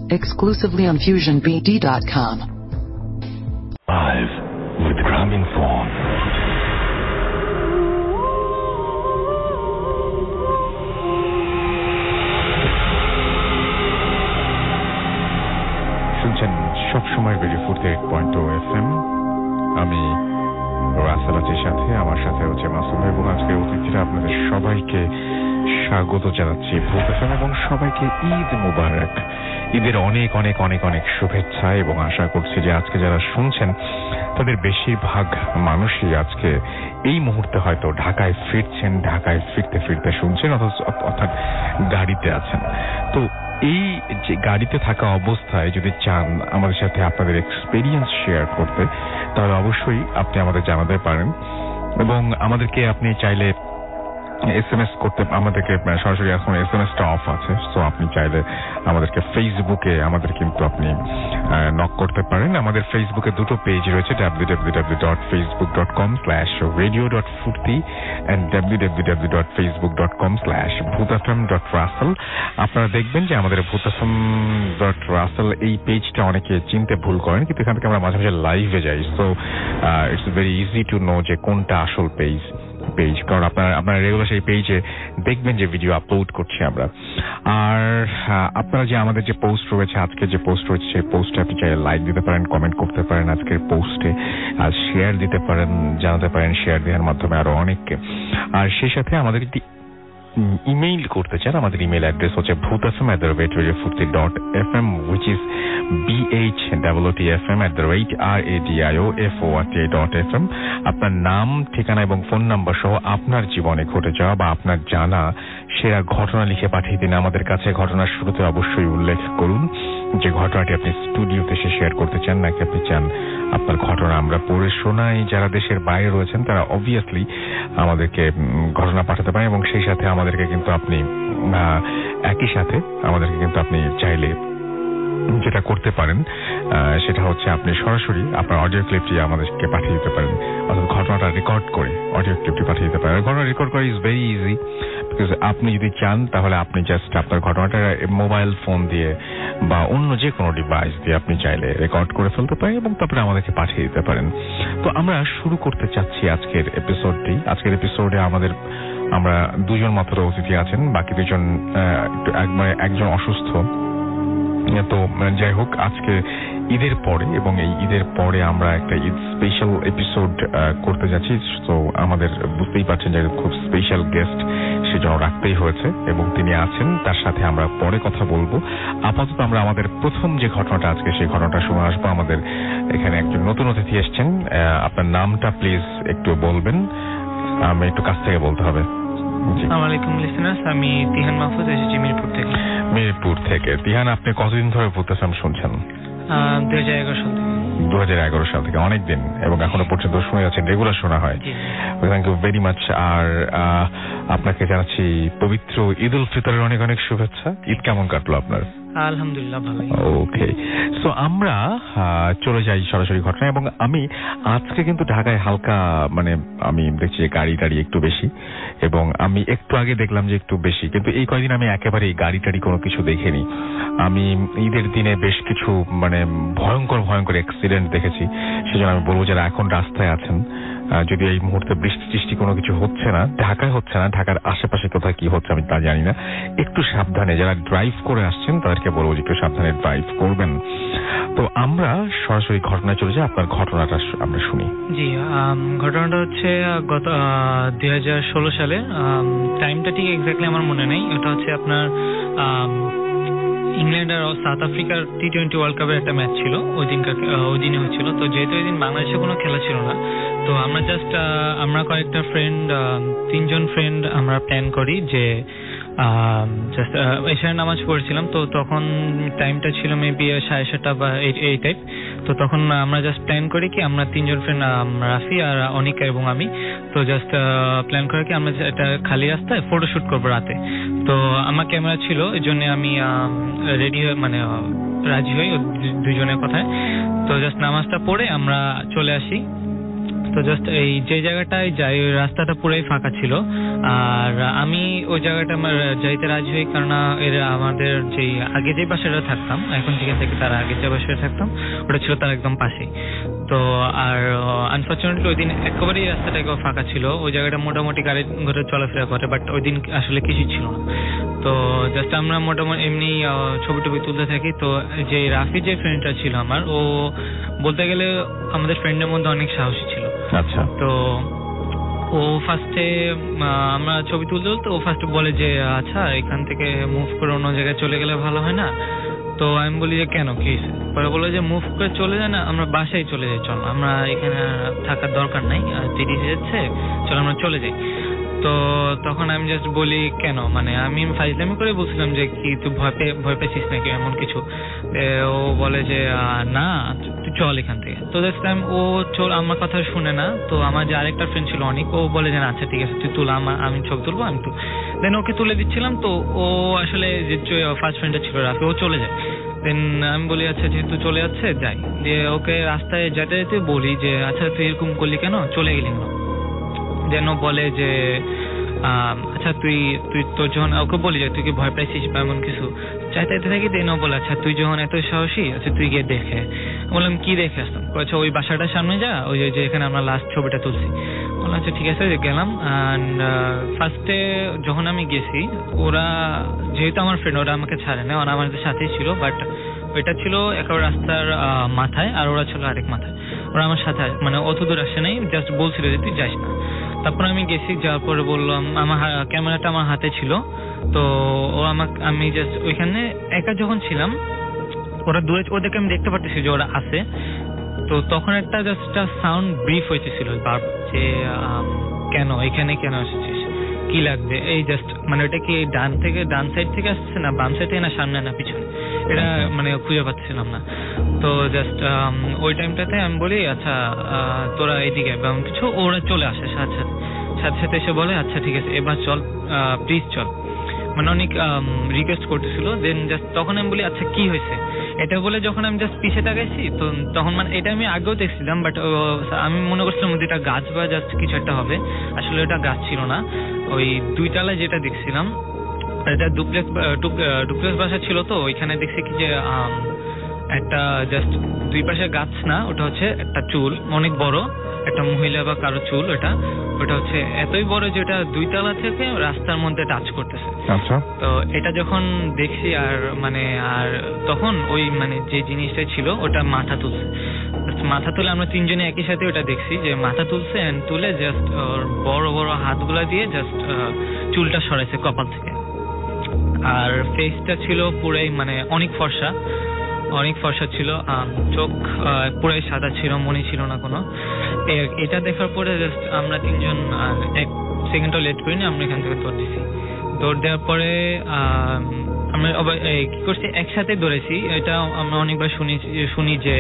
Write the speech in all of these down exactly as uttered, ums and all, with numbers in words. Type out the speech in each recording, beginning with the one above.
exclusively on fusion b d dot com. Live with Grameenphone. শুনছেন সবসময় radio forty eight point two F M. আমি রাসেলাতের সাথে আমার সাথে হচ্ছে মাসুম এবং আজকের অতিথিরা আপনাদের সবাইকে স্বাগত জানাচ্ছি ভূত এফ এম এবং সবাইকে ঈদ মুবারক, ঈদের অনেক অনেক অনেক অনেক শুভেচ্ছা এবং আশা করছি যে আজকে যারা শুনছেন তাদের বেশিরভাগ মানুষই আজকে এই মুহূর্তে হয়তো ঢাকায় ফিরছেন, ঢাকায় ফিরতে ফিরতে শুনছেন অর্থাৎ গাড়িতে আছেন। তো এই যে গাড়িতে থাকা অবস্থায় যদি চান আমাদের সাথে আপনাদের এক্সপেরিয়েন্স শেয়ার করতে, তাহলে অবশ্যই আপনি আমাদের জানাতে পারেন এবং আমাদেরকে আপনি চাইলে এস এম এস করতে, আমাদেরকে সরাসরি এখন এস এম এসটা অফ আছে, সো আপনি চাইলে আমাদেরকে ফেসবুকে আমাদের কিন্তু আপনি নক করতে পারেন। আমাদের ফেসবুকে দুটো পেজ রয়েছে, W W W dot Facebook dot com slash radio dot Foorti and W W W dot Facebook dot com slash Bhoot FM dot Russell. আপনারা দেখবেন যে আমাদের ভূতাফেম ডট রাসেল এই পেজটা অনেকে চিনতে ভুল করেন, কিন্তু এখান থেকে আমরা মাঝে মাঝে লাইভে যাই, so it's very easy to know যে কোনটা আসল পেজ পেজ কারণ আপনারা আপনারা রেগুলার সেই পেজে দেখবেন যে ভিডিও আপলোড করছি আমরা। আর আপনারা যে আমাদের যে পোস্ট রয়েছে, আজকে যে পোস্ট রয়েছে সেই পোস্টে আপনি চাইলে লাইক দিতে পারেন, কমেন্ট করতে পারেন আজকের পোস্টে, আর শেয়ার দিতে পারেন, জানাতে পারেন শেয়ার দেওয়ার মাধ্যমে আরো অনেককে। আর সেই সাথে আমাদের একটি ইমেইল করতে চান, আমাদের ইমেইল অ্যাড্রেস হচ্ছে Bhoot FM at the rate radio Foorti dot F M, which is B H double T F M at the rate R A D I O F O R T dot F M. আপনার নাম, ঠিকানা এবং phone number সহ আপনার জীবনে ঘটে যাওয়া বা আপনার জানা সেরা ঘটনা লিখে পাঠিয়ে দিন আমাদের কাছে। ঘটনার শুরুতে অবশ্যই উল্লেখ করুন যে ঘটনাটি আপনি স্টুডিওতে এসে শেয়ার করতে চান, নাকি আপনি চান আপনার ঘটনা আমরা পড়ে শোনাই। যারা দেশের বাইরে রয়েছেন তারা অবভিয়াসলি আমাদেরকে ঘটনা পাঠাতে পারেন এবং সেই সাথে আমাদেরকে কিন্তু আপনি একই সাথে আমাদেরকে কিন্তু আপনি চাইলে যেটা করতে পারেন সেটা হচ্ছে আপনি সরাসরি আপনার অডিও ক্লিপটি আমাদেরকে পাঠিয়ে দিতে পারেন, অর্থাৎ ঘটনাটা রেকর্ড করে অডিও ক্লিপটি পাঠিয়ে দিতে পারেন। ঘটনা রেকর্ড করা ইজ ভেরি ইজি, বিকজ আপনি যদি চান তাহলে আপনি জাস্ট আপনার ঘটনাটা মোবাইল ফোন দিয়ে বা অন্য যে কোনো ডিভাইস দিয়ে আপনি চাইলে রেকর্ড করে ফেলতে পারেন এবং তারপরে আমাদেরকে পাঠিয়ে দিতে পারেন। তো আমরা শুরু করতে চাচ্ছি আজকের এপিসোডটি। আজকের এপিসোডে আমাদের আমরা দুজন মাত্র অতিথি আছেন, বাকি দুজন একবারে একজন অসুস্থ। তো যাই হোক, আজকে ঈদের পরে এবং এই ঈদের পরে আমরা একটা ঈদ স্পেশাল এপিসোড করতে যাচ্ছি। তো আমাদের বুঝতেই পারছেন যে খুব স্পেশাল গেস্ট সেজন্য রাখতেই হয়েছে এবং তিনি আছেন, তার সাথে আমরা পরে কথা বলবো। আপাতত আমরা আমাদের প্রথম যে ঘটনাটা আজকে সেই ঘটনাটা শুনে আসবো। আমাদের এখানে একজন নতুন অতিথি এসছেন, আপনার নামটা প্লিজ একটু বলবেন, আমি একটু কাছ থেকে বলতে হবে। আসসালামু আলাইকুম লিসেনার্স, আমি তিহান মাহফুজ, এসেছি মিরপুর থেকে। মিরপুর থেকে। তিহান, আপনি কতদিন ধরে ভূতাফেম শুনছেন? দুই হাজার এগারো সাল থেকে। দু হাজার এগারো সাল থেকে, অনেক দিন, এবং এখনো পর্যন্ত শুনে যাচ্ছেন, রেগুলার শোনা হয়। Thank you very much. আর আপনাকে জানাচ্ছি পবিত্র ঈদ উল ফিতরের অনেক অনেক শুভেচ্ছা। ঈদ কেমন কাটলো আপনার? আলহামদুলিল্লাহ ভালোই। ওকে, সো আমরা চলে যাই সরাসরি ঘটনা। এবং আমি আজকে কিন্তু ঢাকায় হালকা মানে আমি দেখছি গাড়ি টাড়ি একটু বেশি, এবং আমি একটু আগে দেখলাম যে একটু বেশি, কিন্তু এই কয়েকদিন আমি একেবারেই গাড়ি টাড়ি কোনো কিছু দেখিনি। আমি ঈদের দিনে বেশ কিছু মানে ভয়ঙ্কর ভয়ঙ্কর অ্যাক্সিডেন্ট দেখেছি। সেজন্য আমি বলবো যারা এখন রাস্তায় আছেন, যদি এই মুহূর্তে বৃষ্টি টিষ্টি কোনো কিছু হচ্ছে না, ঢাকায় হচ্ছে না, ঢাকার আশেপাশে কোথায় কি হচ্ছে আমি তা জানি না, একটু সাবধানে, যারা ড্রাইভ করে আসছেন তাদেরকে বলবো যে একটু সাবধানে ড্রাইভ করবেন। তো আমরা সরাসরি ঘটনায় চলে যাই, আপনার ঘটনাটা আমরা শুনি। জি, ঘটনাটা হচ্ছে গত দুই হাজার ষোলো সালে, টাইমটা ঠিক এক্স্যাক্টলি আমার মনে নেই, ওটা হচ্ছে আপনার ইংল্যান্ড আর সাউথ আফ্রিকার টি টোয়েন্টি ওয়ার্ল্ড কাপের একটা ম্যাচ ছিল, ওই দিনকার ওই দিনে হয়েছিল। তো যেহেতু ওই দিন বাংলাদেশে কোনো খেলা ছিল না, তো আমরা জাস্ট আমরা কয়েকটা ফ্রেন্ড, তিনজন ফ্রেন্ড আমরা প্ল্যান করি যে জাস্ট এশার নামাজ পড়ছিলাম। তো তখন টাইমটা ছিল মেবি সাড়ে সাতটা বা এই টাইপ। তো তখন আমরা জাস্ট প্ল্যান করি কি আমরা তিনজন ফ্রেন্ড, রাফি আর অনিকা এবং আমি, তো জাস্ট প্ল্যান করে কি আমরা একটা খালি রাস্তায় ফটোশুট করবো রাতে। তো আমার ক্যামেরা ছিল, এই জন্য আমি রেডি মানে রাজি হই দুজনের কথায়। তো জাস্ট নামাজটা পড়ে আমরা চলে আসি তো জাস্ট এই যে জায়গাটায় যাই ওই রাস্তাটা পুরোই ফাঁকা ছিল, আর আমি ওই জায়গাটা আমার যাইতে রাজি হই, কারণ এর আমাদের যে আগে যে বাসাটা থাকতাম, এখন যেখান থেকে তার আগে যে বাসাটা থাকতাম ওটা ছিল তার একদম পাশেই। তো আর আনফর্চুনেটলি ওই দিন একেবারেই রাস্তাটা একবার ফাঁকা ছিল, ওই জায়গাটা মোটামুটি গাড়ি ঘরে চলাফেরা করে, বাট ওই দিন আসলে কিছুই ছিল না। তো জাস্ট আমরা মোটামুটি এমনি ছবি টবি তুলতে থাকি। তো যে রাফি যে ফ্রেন্ডটা ছিল আমার, ও বলতে গেলে আমাদের ফ্রেন্ডের মধ্যে অনেক সাহসী ছিল। আচ্ছা। তো ও ফার্স্টে আমরা ছবি তুলতে তুলতে ও ফার্স্টে বলে যে আচ্ছা এখান থেকে মুভ করে অন্য জায়গায় চলে গেলে ভালো হয় না। তো আমি বলি যে কেন, কি হয়েছে? পরে বললো যে মুভ করে চলে যায় না, আমরা বাসায় চলে যাই, চল আমরা এখানে থাকার দরকার নাই, দেরি হয়ে যাচ্ছে, চল আমরা চলে যাই। তো তখন আমি জাস্ট বলি কেন, মানে আমি ফাইজলামি করে বলছিলাম যে কি তুই ভয় পেয়ে ভয় পেয়েছিস নাকি এমন কিছু। ও বলে যে না তুই চল এখান থেকে। তো জাস্ট টাইম ও চল আমার কথা শুনে না। তো আমার যে আরেকটা ফ্রেন্ড ছিল অনেক, ও বলে যে আচ্ছা ঠিক আছে তুই তুল, আমার আমি ছবি তুলবো, আমি তুল। দেন ওকে তুলে দিচ্ছিলাম। তো ও আসলে যে ফার্স্ট ফ্রেন্ডটা ছিল রাফি, ও চলে যায়। দেন আমি বলি আচ্ছা যেহেতু চলে যাচ্ছে যাই, দিয়ে ওকে রাস্তায় যেতে যেতে বলি যে আচ্ছা তুই এরকম করলি কেন, চলে গেলি কেন? দেন ও বলে যে আচ্ছা তুই তুই তোর যখন, ওকে বলি যে তুই কি ভয় পাইছিস বা এমন কিছু, চাইতে থাকি। দেন ও বলে আচ্ছা তুই যখন এত সাহসী, আচ্ছা তুই গিয়ে দেখে। বললাম কি দেখে আসতাম? আচ্ছা ওই বাসাটার সামনে যা, ওই যে এখানে আমরা লাস্ট ছবিটা তুলছি। বললাম আচ্ছা ঠিক আছে, গেলাম। অ্যান্ড ফার্স্টে যখন আমি গেছি, ওরা যেহেতু আমার ফ্রেন্ড, ওরা আমাকে ছাড়ে না, ওরা আমাদের সাথেই ছিল, বাট ওইটা ছিল একেবারে রাস্তার মাথায় আর ওরা ছিল আরেক মাথায়। ওরা আমার সাথে মানে অত দূর আসে নাই, জাস্ট বলছিল যে তুই যাস না। তারপর আমি গেছি, যাওয়ার পরে বললাম, আমার ক্যামেরাটা আমার হাতে ছিল। তো ও আমাকে, আমি জাস্ট ওইখানে একা যখন ছিলাম, ওরা দূরে, ওদেরকে আমি দেখতে পাচ্ছি যে ওরা আছে। তো তখন একটা জাস্ট সাউন্ড ব্রিফ হয়েছিল যে কেন এখানে কেন এসেছিস, কি লাগবে, এই জাস্ট মানে ওটা কি ডান থেকে ডান সাইড থেকে আসছে না বাম সাইড থেকে না সামনে না পিছনে, এটা মানে খুঁজে পাচ্ছিলাম না। তো জাস্ট ওই টাইমটাতে আমি বলি আচ্ছা তোরা এইদিকে এমন কিছু, ওরা চলে আসে সাথে সাথে সাথে সাথে এসে বলে আচ্ছা ঠিক আছে এবার চল প্লিজ চল, মানে অনেক রিকোয়েস্ট করতেছিল। দেন জাস্ট তখন আমি বলি আচ্ছা কি হয়েছে এটা বলে, যখন আমি জাস্ট পিছে তাকাইছি তো তখন মানে এটা আমি আগেও দেখছিলাম, বাট আমি মনে করছিলাম যে এটা গাছ বা জাস্ট কিছু একটা হবে, আসলে ওটা গাছ ছিল না। ওই দুই তলায় যেটা দেখছিলাম এটা ডুপ্লেক্স ডুপ্লেক্স বাসা ছিল। তো ওইখানে দেখছি কি যে একটা জাস্ট দুই পাশে গাছ না, ওটা হচ্ছে একটা চুল অনেক বড়, একটা মহিলা বা কারো চুল, ওটা ওটা হচ্ছে এতই বড় যে ওটা দুই তলা থেকে রাস্তার মধ্যে টাচ করতেছে। আচ্ছা। তো এটা যখন দেখছি আর মানে আর তখন ওই মানে যে জিনিসটা ছিল ওটা মাথা তুলছে, মাথা তুলে আমরা তিনজনে একই সাথে ওটা দেখছি যে মাথা তুলছে, এন্ড তুলে জাস্ট ওর বড় বড় হাতগুলা দিয়ে জাস্ট চুলটা সরাইছে কপাল থেকে। আর ফেসটা ছিল পুরাই মানে অনেক ফর্সা, অনেক ফর্সা ছিল, চোখ পুরাই সাদা ছিল, মনে ছিল না কোনো। এটা দেখার পরে জাস্ট আমরা তিনজন এক সেকেন্ডও লেট করিনি, আমরা এখান থেকে দৌড় দিছি। দৌড় দেওয়ার পরে আমরা কি করছি, একসাথে দৌড়েছি। এটা আমরা অনেকবার শুনি শুনি যে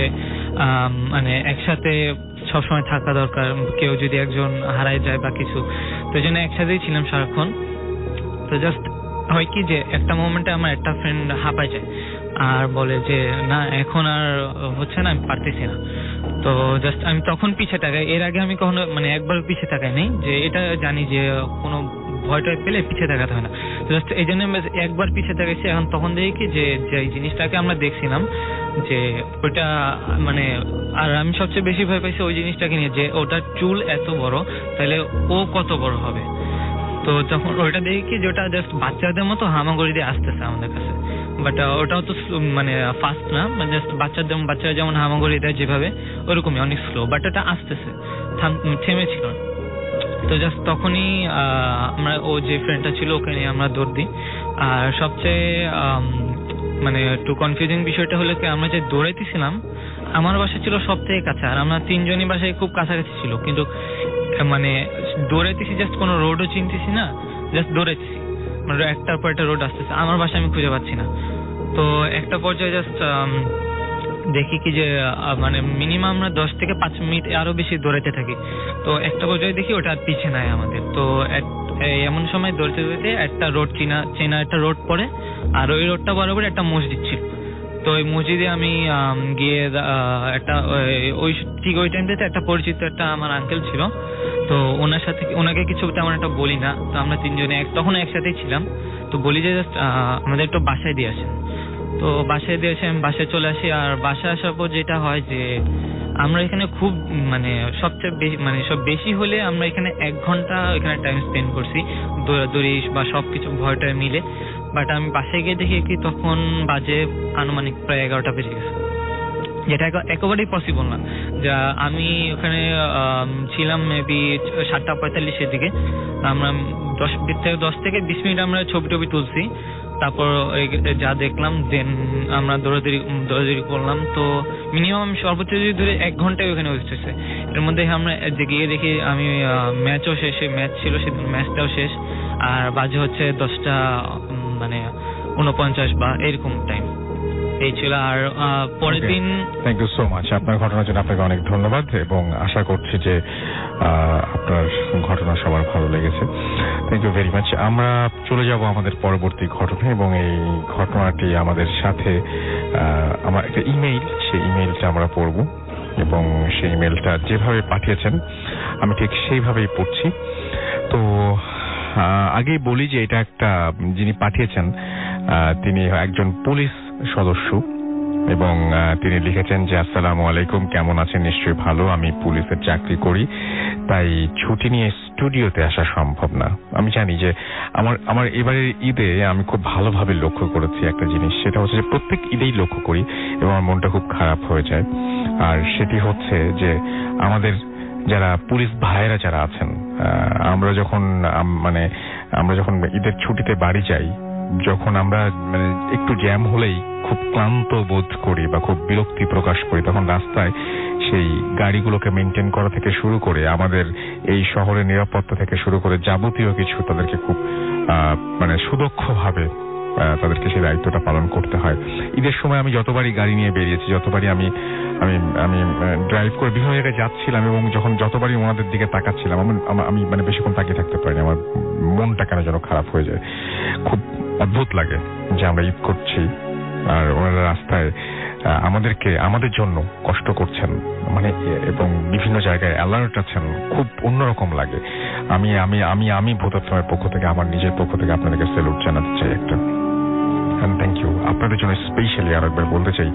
মানে একসাথে সবসময় থাকা দরকার, কেউ যদি একজন হারায় যায় বা কিছু, তো এই জন্য একসাথেই ছিলাম সারাক্ষণ। তো জাস্ট হয় কি যে একটা মোমেন্টে আমার একটা ফ্রেন্ড হাঁপায় যায় আর বলে যে না এখন আর হচ্ছে না, আমি পারতেছি না। তো জাস্ট আমি তখন পিছে তাকাই, এর আগে আমি কখনো মানে একবার পিছে তাকাই নেই, যে এটা জানি যে কোনো ভয় টয় পেলে পিছে তাকাতে হয় না। জাস্ট এই জন্য একবার পিছে তাকাইছি। এখন তখন দেখি কি যে যে জিনিসটাকে আমরা দেখছিলাম যে ওইটা মানে, আর আমি সবচেয়ে বেশি ভয় পাইছি ওই জিনিসটাকে নিয়ে যে ওটার চুল এত বড়, তাহলে ও কত বড় হবে। তো তখন ওইটা দেখি কি যে ওটা জাস্ট বাচ্চাদের মতো হামাগুড়ি দিয়ে আসতেছে আমাদের কাছে, বাট ওটাও তো মানে ফাস্ট না, মানে জাস্ট বাচ্চাদের বাচ্চারা যেমন হামাগুড়ি দেয় যেভাবে, ওরকমই অনেক স্লো, বাট ওটা আসতেছে, থেমেছিল। তো জাস্ট তখনই আমরা ও যে ফ্রেন্ডটা ছিল ওকে নিয়ে আমরা দৌড় দিই। আর সবচেয়ে মানে একটু কনফিউজিং বিষয়টা হলো কি, আমরা যে দৌড়াইতেছিলাম আমার বাসা ছিল সব থেকে কাছে, আর আমরা তিনজনই বাসায় খুব কাছাকাছি ছিল, কিন্তু মানে দৌড়াইতেছি জাস্ট কোনো রোডও চিনতেছি না, জাস্ট দৌড়াইতেছি, মানে একটার পর একটা রোড আসতেছে, আমার বাসা আমি খুঁজে পাচ্ছি না। তো একটা পর্যায়ে জাস্ট দেখি কি যে মানে মিনিমাম আমরা দশ থেকে পাঁচ মিনিট আরো বেশি দৌড়াইতে থাকি। তো একটা পর্যায়ে দেখি ওটা আর পিছে নাই আমাদের। তো এমন সময় দৌড়তে দৌড়তে একটা রোড চিনা চেনা একটা রোড পড়ে, আর ওই রোডটা বরাবর একটা মসজিদ ছিল। তো ওই মসজিদে আমি গিয়ে একটা ওই ঠিক ওই টাইমটাতে একটা পরিচিত একটা আমার আঙ্কেল ছিল, তো ওনার সাথে ওনাকে কিছু তেমন একটা বলি না, তো আমরা তিনজনে তখন একসাথেই ছিলাম, তো বলি যে জাস্ট আমাদের একটু বাসায় দিয়ে আসেন। তো বাসায় দিয়ে এসে আমি বাসায় চলে আসি। আর বাসায় আসার পর যেটা হয় যে আমরা এখানে খুব মানে সবচেয়ে বেশি মানে সব বেশি হলে আমরা এখানে এক ঘন্টা এখানে টাইম স্পেন্ড করছি দৌড়াদৌড়ি বা সবকিছু ভয়টা মিলে। বাট আমি বাসায় গিয়ে দেখি কি তখন বাজে আনুমানিক প্রায় এগারোটা বেজে গেছে, যেটা একেবারেই পসিবল না। যা আমি ওখানে ছিলাম মেবি সাতটা পঁয়তাল্লিশের দিকে, আমরা দশ থেকে দশ থেকে বিশ মিনিট আমরা ছবি টবি তুলছি, তারপর যা দেখলাম দেন আমরা দৌড়াদৌড়ি দৌড়াদৌড়ি করলাম। তো মিনিমাম আমি সর্বোচ্চ যদি ধরে এক ঘন্টায় ওখানে ওয়েস্ট হয়েছে। এর মধ্যে আমরা গিয়ে দেখি আমি ম্যাচও শেষে ম্যাচ ছিল সেদিন, ম্যাচটাও শেষ, আর বাজে হচ্ছে দশটা মানে উনপঞ্চাশ বা এরকম টাইম এই ছিল। আর পরের দিন থ্যাংক ইউ সো মাচ আপনার ঘটনার জন্য, আপনাকে অনেক ধন্যবাদ এবং আশা করছি যে আপনার ঘটনা সবার ভালো লেগেছে। Thank you very much. আমরা চলে যাব আমাদের পরবর্তী ঘটনা এবং এই ঘটনাটি আমাদের সাথে আমার একটা ইমেইল, সেই ইমেইলটা আমরা পড়ব এবং সেই ইমেইলটা যেভাবে পাঠিয়েছেন আমি ঠিক সেইভাবেই পড়ছি। তো আগেই বলি যে এটা একটা যিনি পাঠিয়েছেন তিনি একজন পুলিশ সদস্য এবং তিনি লিখেছেন যে আসসালামু আলাইকুম, কেমন আছেন? নিশ্চয়ই ভালো। আমি পুলিশের চাকরি করি, তাই ছুটি নিয়ে স্টুডিওতে আসা সম্ভব না। আমি জানি যে আমার আমার এবারের ঈদে আমি খুব ভালোভাবে লক্ষ্য করেছি একটা জিনিস, সেটা হচ্ছে যে প্রত্যেক ঈদেই লক্ষ্য করি এবং আমার মনটা খুব খারাপ হয়ে যায়। আর সেটি হচ্ছে যে আমাদের যারা পুলিশ ভাইয়েরা যারা আছেন, আমরা যখন মানে আমরা যখন ঈদের ছুটিতে বাড়ি যাই, যখন আমরা মানে একটু জ্যাম হলেই খুব ক্লান্ত বোধ করি বা খুব বিরক্তি প্রকাশ করি, তখন রাস্তায় সেই গাড়িগুলোকে মেনটেন করা থেকে শুরু করে আমাদের এই শহরের নিরাপত্তা থেকে শুরু করে যাবতীয় কিছু তাদেরকে খুব মানে সুদক্ষভাবে তাদেরকে সেই দায়িত্বটা পালন করতে হয়। ঈদের সময় আমি যতবারই গাড়ি নিয়ে বেরিয়েছি, যতবারই আমি আমি আমি ড্রাইভ করে বিভিন্ন জায়গায় যাচ্ছিলাম এবং যখন যতবারই ওনাদের দিকে তাকাচ্ছিলাম আমি মানে বেশিক্ষণ তাকিয়ে থাকতে পারিনি, আমার মনটা কেন যেন খারাপ হয়ে যায়। খুব অদ্ভুত লাগে যে আমরা ঈদ করছি আর ওনারা রাস্তায় আমাদেরকে আমাদের জন্য কষ্ট করছেন মানে এবং বিভিন্ন জায়গায় অ্যালার্ট আছেন, খুব অন্যরকম লাগে। আমি আমি আমি আমি ভূতত্ত্বের পক্ষ থেকে, আমার নিজের পক্ষ থেকে আপনাদেরকে স্যালুট জানাতে চাই একটা, এন্ড থ্যাংক ইউ। আপনাদের জন্য স্পেশালি আরেকবার বলতে চাই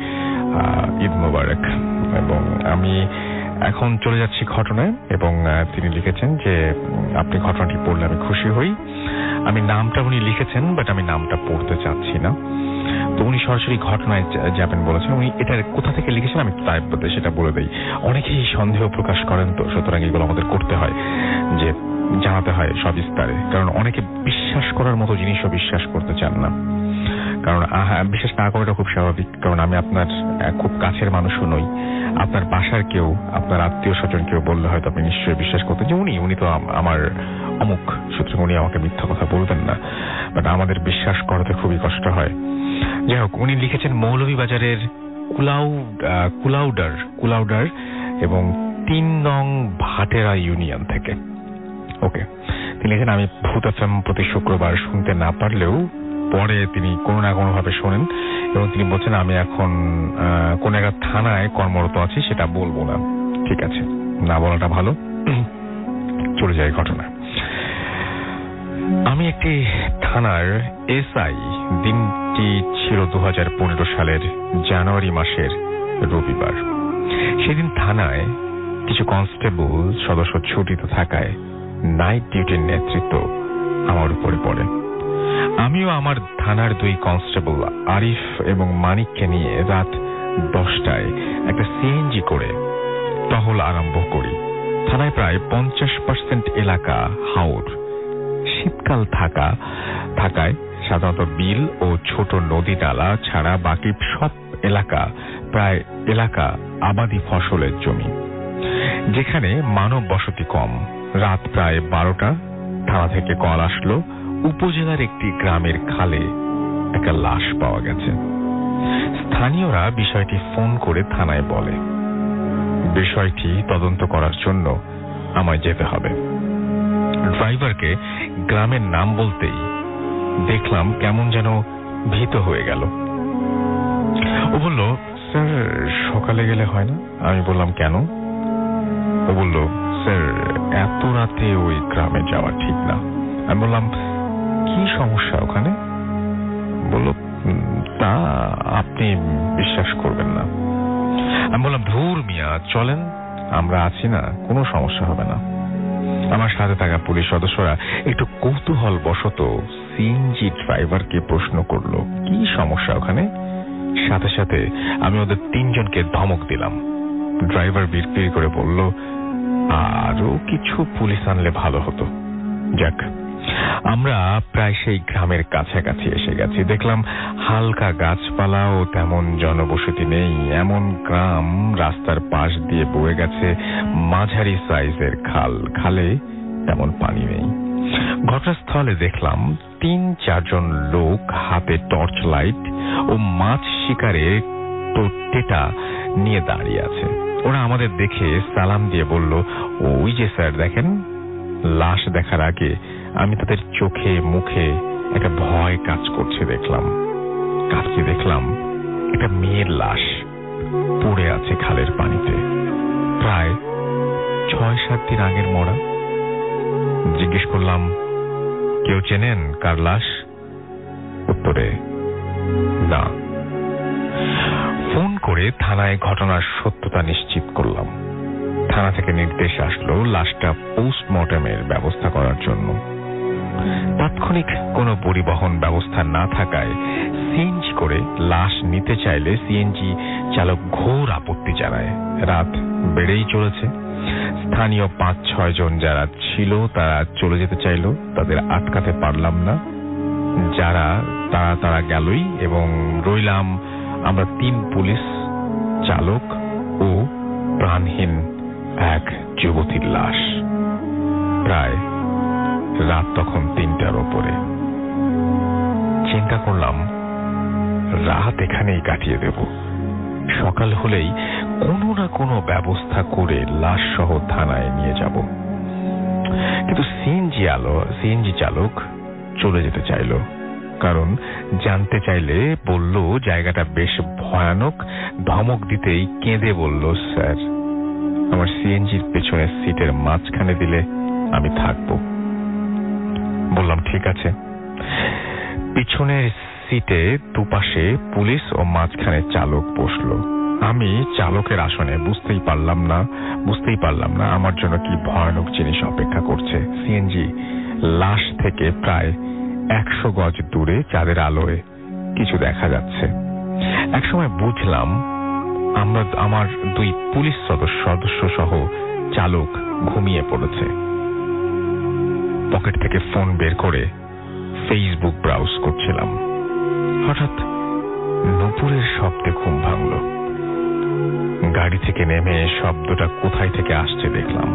ঈদ মোবারক। এবং আমি এখন চলে যাচ্ছি ঘটনায় এবং তিনি লিখেছেন যে আপনি ঘটনাটি পড়লে আমি খুশি হই। আমি নামটা উনি লিখেছেন বাট আমি নামটা পড়তে চাচ্ছি না, তো উনি সরাসরি ঘটনায় যাবেন বলেছেন। উনি এটা কোথা থেকে লিখেছেন আমি তাই সেটা বলে দেই। অনেকেই সন্দেহ প্রকাশ করেন, তো সুতরাং এগুলো আমাদের করতে হয় যে জানাতে হয় সবিস্তারে, কারণ অনেকে বিশ্বাস করার মতো জিনিসও বিশ্বাস করতে চান না, কারণ বিশ্বাস না করাটা খুব স্বাভাবিক। কারণ আমি আপনার খুব কাছের মানুষও নই, আপনার বাসার কেউ, আপনার আত্মীয় স্বজন কেউ বললে হয়তো আপনি নিশ্চয়ই বিশ্বাস করতেন যে উনি উনি তো আমার অমুক, সুতরাং উনি আমাকে মিথ্যা কথা বলবেন না, বাট আমাদের বিশ্বাস করাতে খুবই কষ্ট হয়। যাই হোক, উনি লিখেছেন মৌলভীবাজারের কুলাউ কুলাউডার কুলাউডার এবং তিন নং ভাটেরা ইউনিয়ন থেকে। ওকে, তিনি লিখেন আমি ভূত এফএম প্রতি শুক্রবার শুনতে না পারলেও পরে তিনি কোনো না কোনো ভাবে শোনেন এবং তিনি বলছেন আমি এখন কোন একটা থানায় কর্মরত আছি, সেটা বলবো না। ঠিক আছে, না বলাটা ভালো। চলে যাই ঘটনা। আমি একটি থানার এসআই। দিনটি ছিল দু হাজার পনেরো সালের জানুয়ারি মাসের রবিবার। সেদিন থানায় কিছু কনস্টেবল সদস্য ছুটিতে থাকায় নাইট ডিউটির নেতৃত্ব আমার উপরে পড়ে। আমিও আমার থানার দুই কনস্টেবল আরিফ এবং মানিককে নিয়ে রাত দশটায় একটা সিএনজি করে টহল আরম্ভ করি। থানায় প্রায় পঞ্চাশ পার্সেন্ট এলাকা হাওর। শীতকাল থাকা থাকায় সাধারণত বিল ও ছোট নদী নালা ছাড়া বাকি সব এলাকা প্রায় এলাকা আবাদি ফসলের জমি, যেখানে মানব বসতি কম। রাত প্রায় বারোটা থানা থেকে কল আসলো উপজেলার একটি গ্রামের খালে একটা লাশ পাওয়া গেছে। স্থানীয়রা বিষয়টি ফোন করে থানায় বলে। বিষয়টি তদন্ত করার জন্য আমায় যেতে হবে। ড্রাইভারকে গ্রামের নাম বলতেই দেখলাম কেমন যেন ভীত হয়ে গেল। ও বলল, স্যার সকালে গেলে হয় না? আমি বললাম, কেন? ও বলল, স্যার এত রাতে ওই গ্রামে যাওয়া ঠিক না। আমি বললাম, কি সমস্যা ওখানে? বলল, তা আপনি বিশ্বাস করবেন না। আমি বললাম, ধুর মিয়া, চলেন, আমরা আছি না, কোনো সমস্যা হবে না। আমার সাথে থাকা পুলিশ সদস্যরা একটু কৌতূহল বশত সিএনজি ড্রাইভারকে প্রশ্ন করলো, কি সমস্যা ওখানে? সাথে সাথে আমি ওদের তিনজনকে ধমক দিলাম। ড্রাইভার বিড়বিড় করে বলল, আরো কিছু পুলিশ আনলে ভালো হতো। যাক, আমরা প্রায় সেই গ্রামের কাছাকাছি এসে গেছি। দেখলাম হালকা গাছপালা ও তেমন জনবসতি নেই এমন গ্রাম। রাস্তার পাশ দিয়ে বয়ে গেছে মাঝারি সাইজের খাল। খালে তেমন পানি নেই। ঘটনাস্থলে দেখলাম তিন চারজন লোক হাতে টর্চ লাইট ও মাছ শিকারের টেটা নিয়ে দাঁড়িয়ে আছে। ওরা আমাদের দেখে সালাম দিয়ে বলল, ওই যে স্যার দেখেন। লাশ দেখার আগে আমি তাদের চোখে মুখে একটা ভয় কাজ করছে দেখলাম। কাছে দেখলাম একটা মেয়ের লাশ পড়ে আছে খালের পানিতে, প্রায় ছয় সাত দিন আগের মরা। জিজ্ঞেস করলাম, কেউ চেনেন কার লাশ? উত্তরে না। ফোন করে থানায় ঘটনার সত্যতা নিশ্চিত করলাম। থানা থেকে নির্দেশ আসলো লাশটা পোস্টমর্টমের ব্যবস্থা করার জন্য। তাৎক্ষণিক কোনো পরিবহন ব্যবস্থা না থাকায় সিএনজি করে লাশ নিতে চাইলে সিএনজি চালক ঘোর আপত্তি জানায়। রাত বেড়েই চলেছে। স্থানীয় পাঁচ ছয় জন যারা ছিল তারা চলে যেতে চাইল, তাদের আটকাতে পারলাম না। যারা তারা তারা গেলই এবং রইলাম আমরা তিন পুলিশ, চালক ও প্রাণহীন এক যুবতীর লাশ। প্রায় রাত তখন তিনটার ওপরে। চিন্তা করলাম রাত এখানেই কাটিয়ে দেব। সকাল হলেই কোনো না কোনো ব্যবস্থা করে লাশ সহ থানায় নিয়ে যাব। কিন্তু সিএনজি আলো সিএনজি চালক চলে যেতে চাইল। কারণ জানতে চাইলে বলল জায়গাটা বেশ ভয়ানক। ধমক দিতেই কেঁদে বলল, স্যার আমার সিএনজির পেছনের সিটের মাঝখানে দিলে আমি থাকবো। বললাম, ঠিক আছে। পিছনের সিটে দুপাশে পুলিশ ও মাঝখানে চালক বসলো। আমি চালকের আসনে বুঝতেই পারলাম না বুঝতেই পারলাম না আমার জন্য কি ভয়ানক জিনিস অপেক্ষা করছে। সিএনজি লাশ থেকে প্রায় একশো গজ দূরে চাঁদের আলোয় কিছু দেখা যাচ্ছে। একসময় বুঝলাম আমরা আমার দুই পুলিশ সদস্য সদস্য সহ চালক ঘুমিয়ে পড়েছে। পকেট থেকে ফোন বের করে ফেসবুক ব্রাউজ করছিলাম। হঠাৎ নুপুরের শব্দে ঘুম ভাঙল। গাড়ি থেকে নেমে শব্দটা কোথায় থেকে আসছে দেখলাম।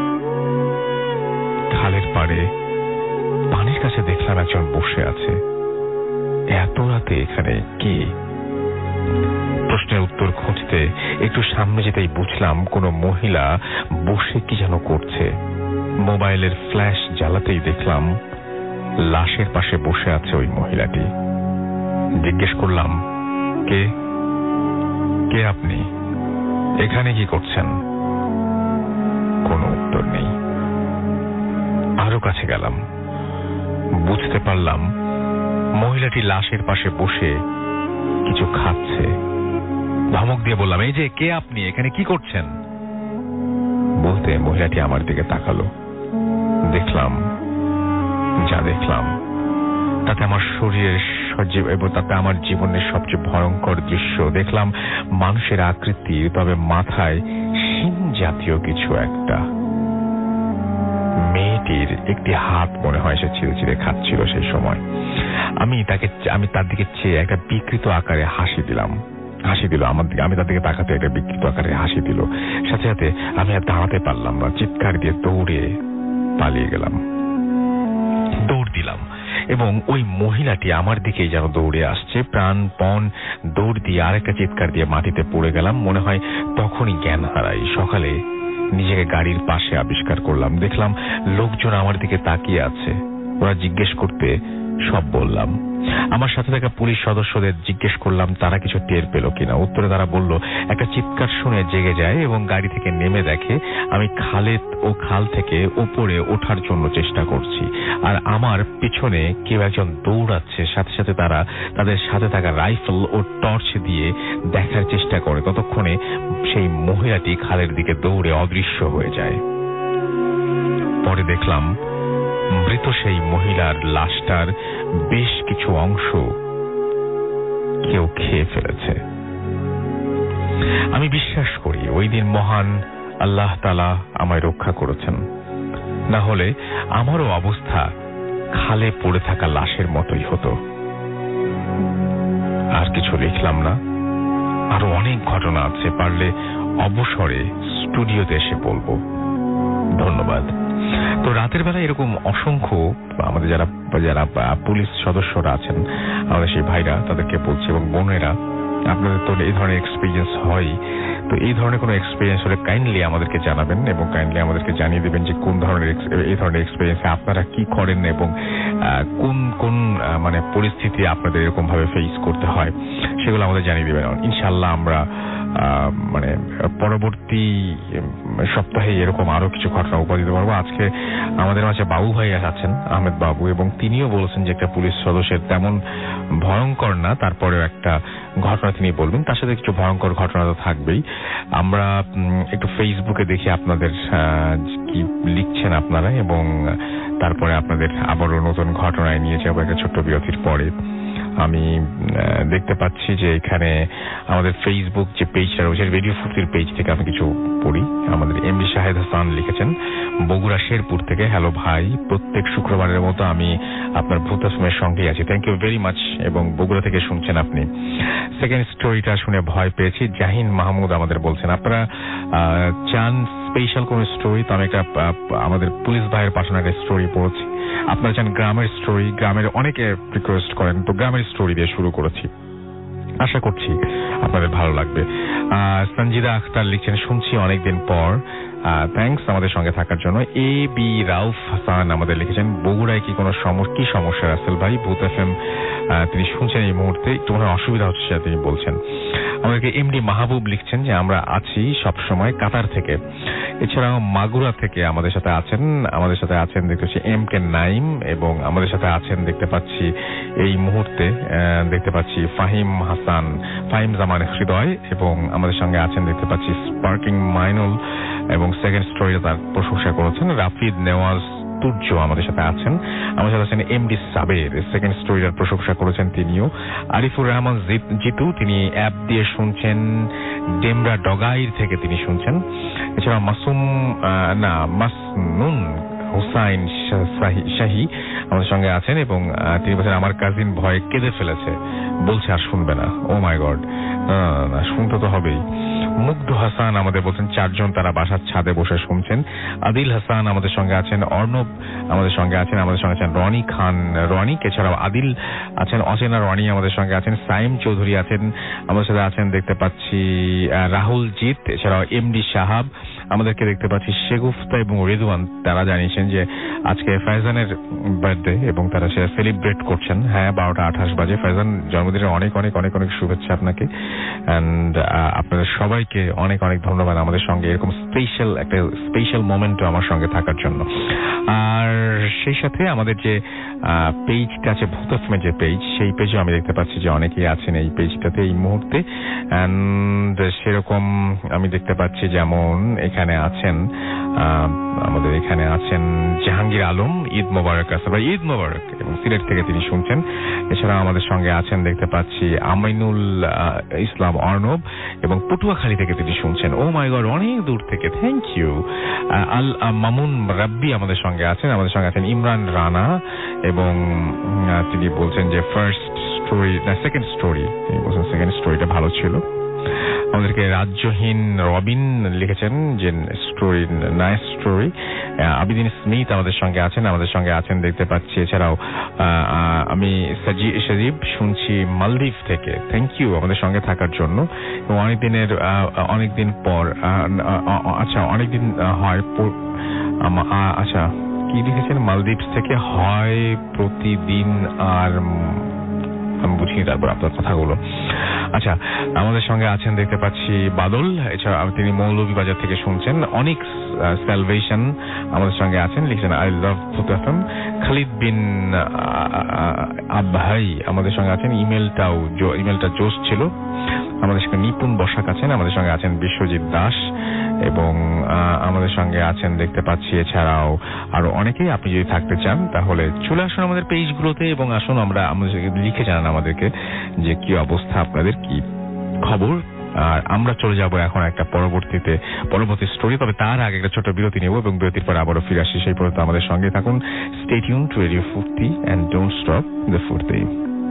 খালের পাড়ে পানির কাছে দেখলাম একজন বসে আছে। এত রাতে এখানে কে? প্রশ্নের উত্তর খুঁজতে একটু সামনে যেতেই বুঝলাম কোনো মহিলা বসে কি যেন করছে। মোবাইলের ফ্ল্যাশ জ্বালাতেই দেখলাম লাশের পাশে বসে আছে ওই মহিলাটি। জিজ্ঞেস করলাম, কে কে আপনি? এখানে কি করছেন? কোনো উত্তর নেই। আরো কাছে গেলাম। বুঝতে পারলাম মহিলাটি লাশের পাশে বসে কিছু খাচ্ছে। ধমক দিয়ে বললাম, এই যে কে আপনি? এখানে কি করছেন? বলতে মহিলাটি আমার দিকে তাকালো। দেখলাম যা দেখলাম তাতে আমার শরীরের সজীব এবং তাতে আমার জীবনের সবচেয়ে ভয়ঙ্কর দৃশ্য। দেখলাম মানুষের আকৃতি, তবে মাথায় শিং জাতীয় কিছু একটা। মেয়েটির একটি হাত মনে হয় সে ছিঁড়ে ছিঁড়ে খাচ্ছিল সেই সময়। আমি তাকে আমি তার দিকে চেয়ে একটা বিকৃত আকারে হাসি দিলাম হাসি দিল আমার দিকে। আমি তার দিকে তাকাতে একটা বিকৃত আকারে হাসি দিল। সাথে সাথে আমি আর দাঁড়াতে পারলাম না। চিৎকার দিয়ে দৌড়ে পালিয়ে গেলাম। দৌড় দিলাম এবং ওই মহিলাটি আমার দিকেই যেন দৌড়ে আসছে। প্রাণপণ দৌড় দিয়ে আরেকটা চিৎকার দিয়ে মাটিতে পড়ে গেলাম। মনে হয় তখনই জ্ঞান হারাই। সকালে নিজেকে গাড়ির পাশে আবিষ্কার করলাম। দেখলাম লোকজন আমার দিকে তাকিয়ে আছে। ওরা জিজ্ঞেস করতে সব বললাম। আমার সাথে থাকা পুলিশ সদস্যদের জিজ্ঞেস করলাম তারা কিছু টের পেল কিনা। উত্তরে তারা বলল একটা চিৎকার শুনে জেগে যায় এবং গাড়ি থেকে নেমে দেখে আমি খালে ও খাল থেকে উপরে ওঠার জন্য চেষ্টা করছি, আর আমার পিছনে কেউ একজন দৌড়াচ্ছে। সাথে সাথে তারা তাদের সাথে থাকা রাইফেল ও টর্চ দিয়ে দেখার চেষ্টা করে। ততক্ষণে সেই মহিলাটি খালের দিকে দৌড়ে অদৃশ্য হয়ে যায়। পরে দেখলাম মৃত সেই মহিলার লাশটার বেশ কিছু অংশ কেউ খেয়ে ফেলেছে। আমি বিশ্বাস করি ওই দিন মহান আল্লাহ তাআলা আমায় রক্ষা করেছেন, না হলে আমারও অবস্থা খালে পড়ে থাকা লাশের মতোই হতো। আর কিছু লিখলাম না, আরো অনেক ঘটনা আছে, পারলে অবসরে স্টুডিওতে এসে বলবো। ধন্যবাদ। তো রাতের বেলা এরকম অসংখ্য আমাদের যারা যারা পুলিশ সদস্যরা আছেন, আমাদের সেই ভাইরা, তাদেরকে বলছি, এবং বোনেরা, আপনাদের তো এই ধরনের এক্সপিরিয়েন্স হয়, তো এই ধরনের কোনো এক্সপিরিয়েন্স হলে কাইন্ডলি আমাদেরকে জানাবেন এবং কাইন্ডলি আমাদেরকে জানিয়ে দেবেন যে কোন ধরনের এই ধরনের এক্সপিরিয়েন্সে আপনারা কি করেন এবং কোন কোন মানে পরিস্থিতি আপনাদের এরকম ভাবে ফেস করতে হয়, সেগুলো আমাদের জানিয়ে দেবেন। ইনশাআল্লাহ আমরা মানে পরবর্তী সপ্তাহে এরকম আরো কিছু ঘটনা উপহার দিতে পারবো। আজকে আমাদের মাঝে বাবু ভাই আছেন, আহমেদ বাবু, এবং তিনিও বলেছেন যে একটা পুলিশ সদস্যের তেমন ভয়ঙ্কর না, তারপরেও একটা ঘটনা তিনি বলবেন। তার সাথে কিছু ভয়ঙ্কর ঘটনা তো থাকবেই। আমরা একটু ফেসবুকে দেখি আপনাদের কি লিখছেন আপনারা, এবং তারপরে আপনাদের আবারও নতুন ঘটনায় নিয়ে যাবো একটা ছোট্ট বিরতির পরে। আমি দেখতে পাচ্ছি যে এখানে আমাদের ফেসবুক যে পেজটা রয়েছে, রেডিও ফুর্তির পেজ থেকে আমি কিছু পড়ি। আমাদের এমডি শাহেদ হাসান লিখেছেন বগুড়া শেরপুর থেকে, হ্যালো ভাই, প্রত্যেক শুক্রবারের মতো আমি আপনার ভূত আসমের সঙ্গেই আছি, থ্যাংক ইউ ভেরি মাচ, এবং বগুড়া থেকে শুনছেন আপনি। সেকেন্ড স্টোরিটা শুনে ভয় পেয়েছি, জাহিন মাহমুদ আমাদের বলছেন আপনারা চান স্পেশাল কোন স্টোরি, তো আমি একটা আমাদের পুলিশ ভাইয়ের পাঠানো একটা স্টোরি পড়েছি। আপনারা চান গ্রামের স্টোরি, গ্রামের অনেকে রিকোয়েস্ট করেন, তো গ্রামের স্টোরি দিয়ে শুরু করেছি, আশা করছি আপনাদের ভালো লাগবে। সঞ্জিদা আখতার লিখছেন শুনছি অনেকদিন পর, থ্যাঙ্কস আমাদের সঙ্গে থাকার জন্য। এ বি রাউফ হাসান আমাদের লিখেছেন বগুড়ায় কি কোনো কি সমস্যা রাসেল ভাই, ভূত এফএম তিনি শুনছেন এই মুহূর্তে, একটু মনে অসুবিধা হচ্ছে তিনি বলছেন। আমাদেরকে এমডি মাহবুব লিখছেন যে আমরা আছি সবসময় কাতার থেকে, এছাড়াও মাগুরা থেকে আমাদের সাথে আছেন আমাদের সাথে আছেন দেখতে পাচ্ছি এম কে নাইম, এবং আমাদের সাথে আছেন দেখতে পাচ্ছি এই মুহূর্তে দেখতে পাচ্ছি ফাহিম হাসান, ফাহিম জামান হৃদয়, এবং আমাদের সঙ্গে আছেন দেখতে পাচ্ছি স্পার্কিং মাইনুল, এবং সেকেন্ড স্টোরিটা তার প্রশংসা করেছেন রাফিদ নেওয়াজ তুর্য আমাদের সাথে আছেন। আমাদের সাথে আছেন এমডি সাবের, সেকেন্ড স্টোরিটার প্রশংসা করেছেন তিনিও। আরিফুর রহমান জিতু তিনি অ্যাপ দিয়ে শুনছেন, ডেমরা ডগাইর থেকে তিনি শুনছেন। এছাড়া মাসুম না মাসনুন হুসাইন শাহী আমাদের সঙ্গে আছেন, এবং তিনি বলছেন আমার কাজিন ভয়ে কেঁদে ফেলেছে, বলছে আর শুনবে না। ও মাই গড, না শুনতে তো হবেই। মুগ্ধ হাসান আমাদের বলছেন চারজন তারা বাসার ছাদে বসে শুনছেন। আদিল হাসান আমাদের সঙ্গে আছেন, অর্ণব আমাদের সঙ্গে আছেন, আমাদের সঙ্গে আছেন রনি খান রনিক, এছাড়াও আদিল আছেন, অচেনা রনি আমাদের সঙ্গে আছেন, সাইম চৌধুরী আছেন আমাদের সাথে আছেন দেখতে পাচ্ছি, রাহুল জিৎ, এছাড়াও এমডি সাহাব আমাদেরকে দেখতে পাচ্ছি, শেগুফতা এবং রেদওয়ান, তারা জানিয়েছেন যে আজকে ফাইজানের বার্থডে এবং তারা সেটা সেলিব্রেট করছেন। হ্যাঁ, বারোটা আঠাশ বাজে। ফাইজান জন্মদিনের অনেক অনেক অনেক অনেক শুভেচ্ছা আপনাকে, অ্যান্ড আপনাদের সবাইকে অনেক অনেক ধন্যবাদ আমাদের সঙ্গে এরকম স্পেশাল একটা স্পেশাল মোমেন্টও আমার সঙ্গে থাকার জন্য। আর সেই সাথে আমাদের যে পেজটা আছে ভূত এফএমের যে পেজ, সেই পেজও আমি দেখতে পাচ্ছি যে অনেকেই আছেন এই পেজটাতে এই মুহূর্তে, অ্যান্ড সেরকম আমি দেখতে পাচ্ছি যেমন এখানে আছেন আমাদের এখানে আছেন জাহাঙ্গীর আলম, ঈদ মোবারক আসলে ঈদ মোবারক, এবং সিলেট থেকে তিনি শুনছেন। এছাড়া আমাদের সঙ্গে আছেন দেখতে পাচ্ছি আমিনুল ইসলাম অর্ণব, এবং পটুয়াখালী থেকে তিনি শুনছেন। ও মাই গড, অনেক দূর থেকে, থ্যাংক ইউ। আল মামুন রাব্বি আমাদের সঙ্গে আছেন, আমাদের সঙ্গে আছেন ইমরান রানা, এবং তিনি বলছেন যে ফার্স্ট স্টোরি না সেকেন্ড স্টোরি, তিনি বলছেন সেকেন্ড স্টোরিটা ভালো ছিল। আমাদেরকে রাজ্যহীন রবিন লিখেছেন যে story nice story. Abidin Smith আমাদের সঙ্গে আছেন, আমাদের সঙ্গে আছেন দেখতে পাচ্ছি। এছাড়াও আমি সাজিব শুনছি মালদ্বীপ থেকে, থ্যাংক ইউ আমাদের সঙ্গে থাকার জন্য। এবং অনেকদিনের অনেকদিন পর, আচ্ছা অনেকদিন হয়, আচ্ছা কি লিখেছেন মালদ্বীপস থেকে হয় প্রতিদিন আর আমি বুঝিনি তারপর আপনার কথাগুলো। আচ্ছা, আমাদের সঙ্গে আছেন দেখতে পাচ্ছি বাদল, এছাড়া তিনি মৌলভীবাজার থেকে শুনছেন। অনেক স্যালভেশন আমাদের সঙ্গে আছেন, লিখছেন I love food FM. Khalid bin Abhai আমাদের সঙ্গে আছেন, ইমেলটাও ইমেলটা জোশ ছিল। আমাদের সঙ্গে নিপুণ বসাক আছেন, আমাদের সঙ্গে আছেন বিশ্বজিৎ দাস এবং আমাদের সঙ্গে আছেন দেখতে পাচ্ছি এছাড়াও আরো অনেকেই। আপনি যদি থাকতে চান তাহলে চলে আসুন আমাদের পেজগুলোতে এবং আসুন আমরা আমাদের লিখে জানান আমাদেরকে যে কি অবস্থা, আপনাদের কি খবর। আর আমরা চলে যাব এখন একটা পরবর্তীতে পরবর্তী স্টোরি, তবে তার আগে একটা ছোট বিরতি নেব এবং বিরতির পর আবারও ফিরে আসি। সেই পর্যন্ত আমাদের সঙ্গে থাকুন। Stay tune to radio Foorti and don't stop the Foorti.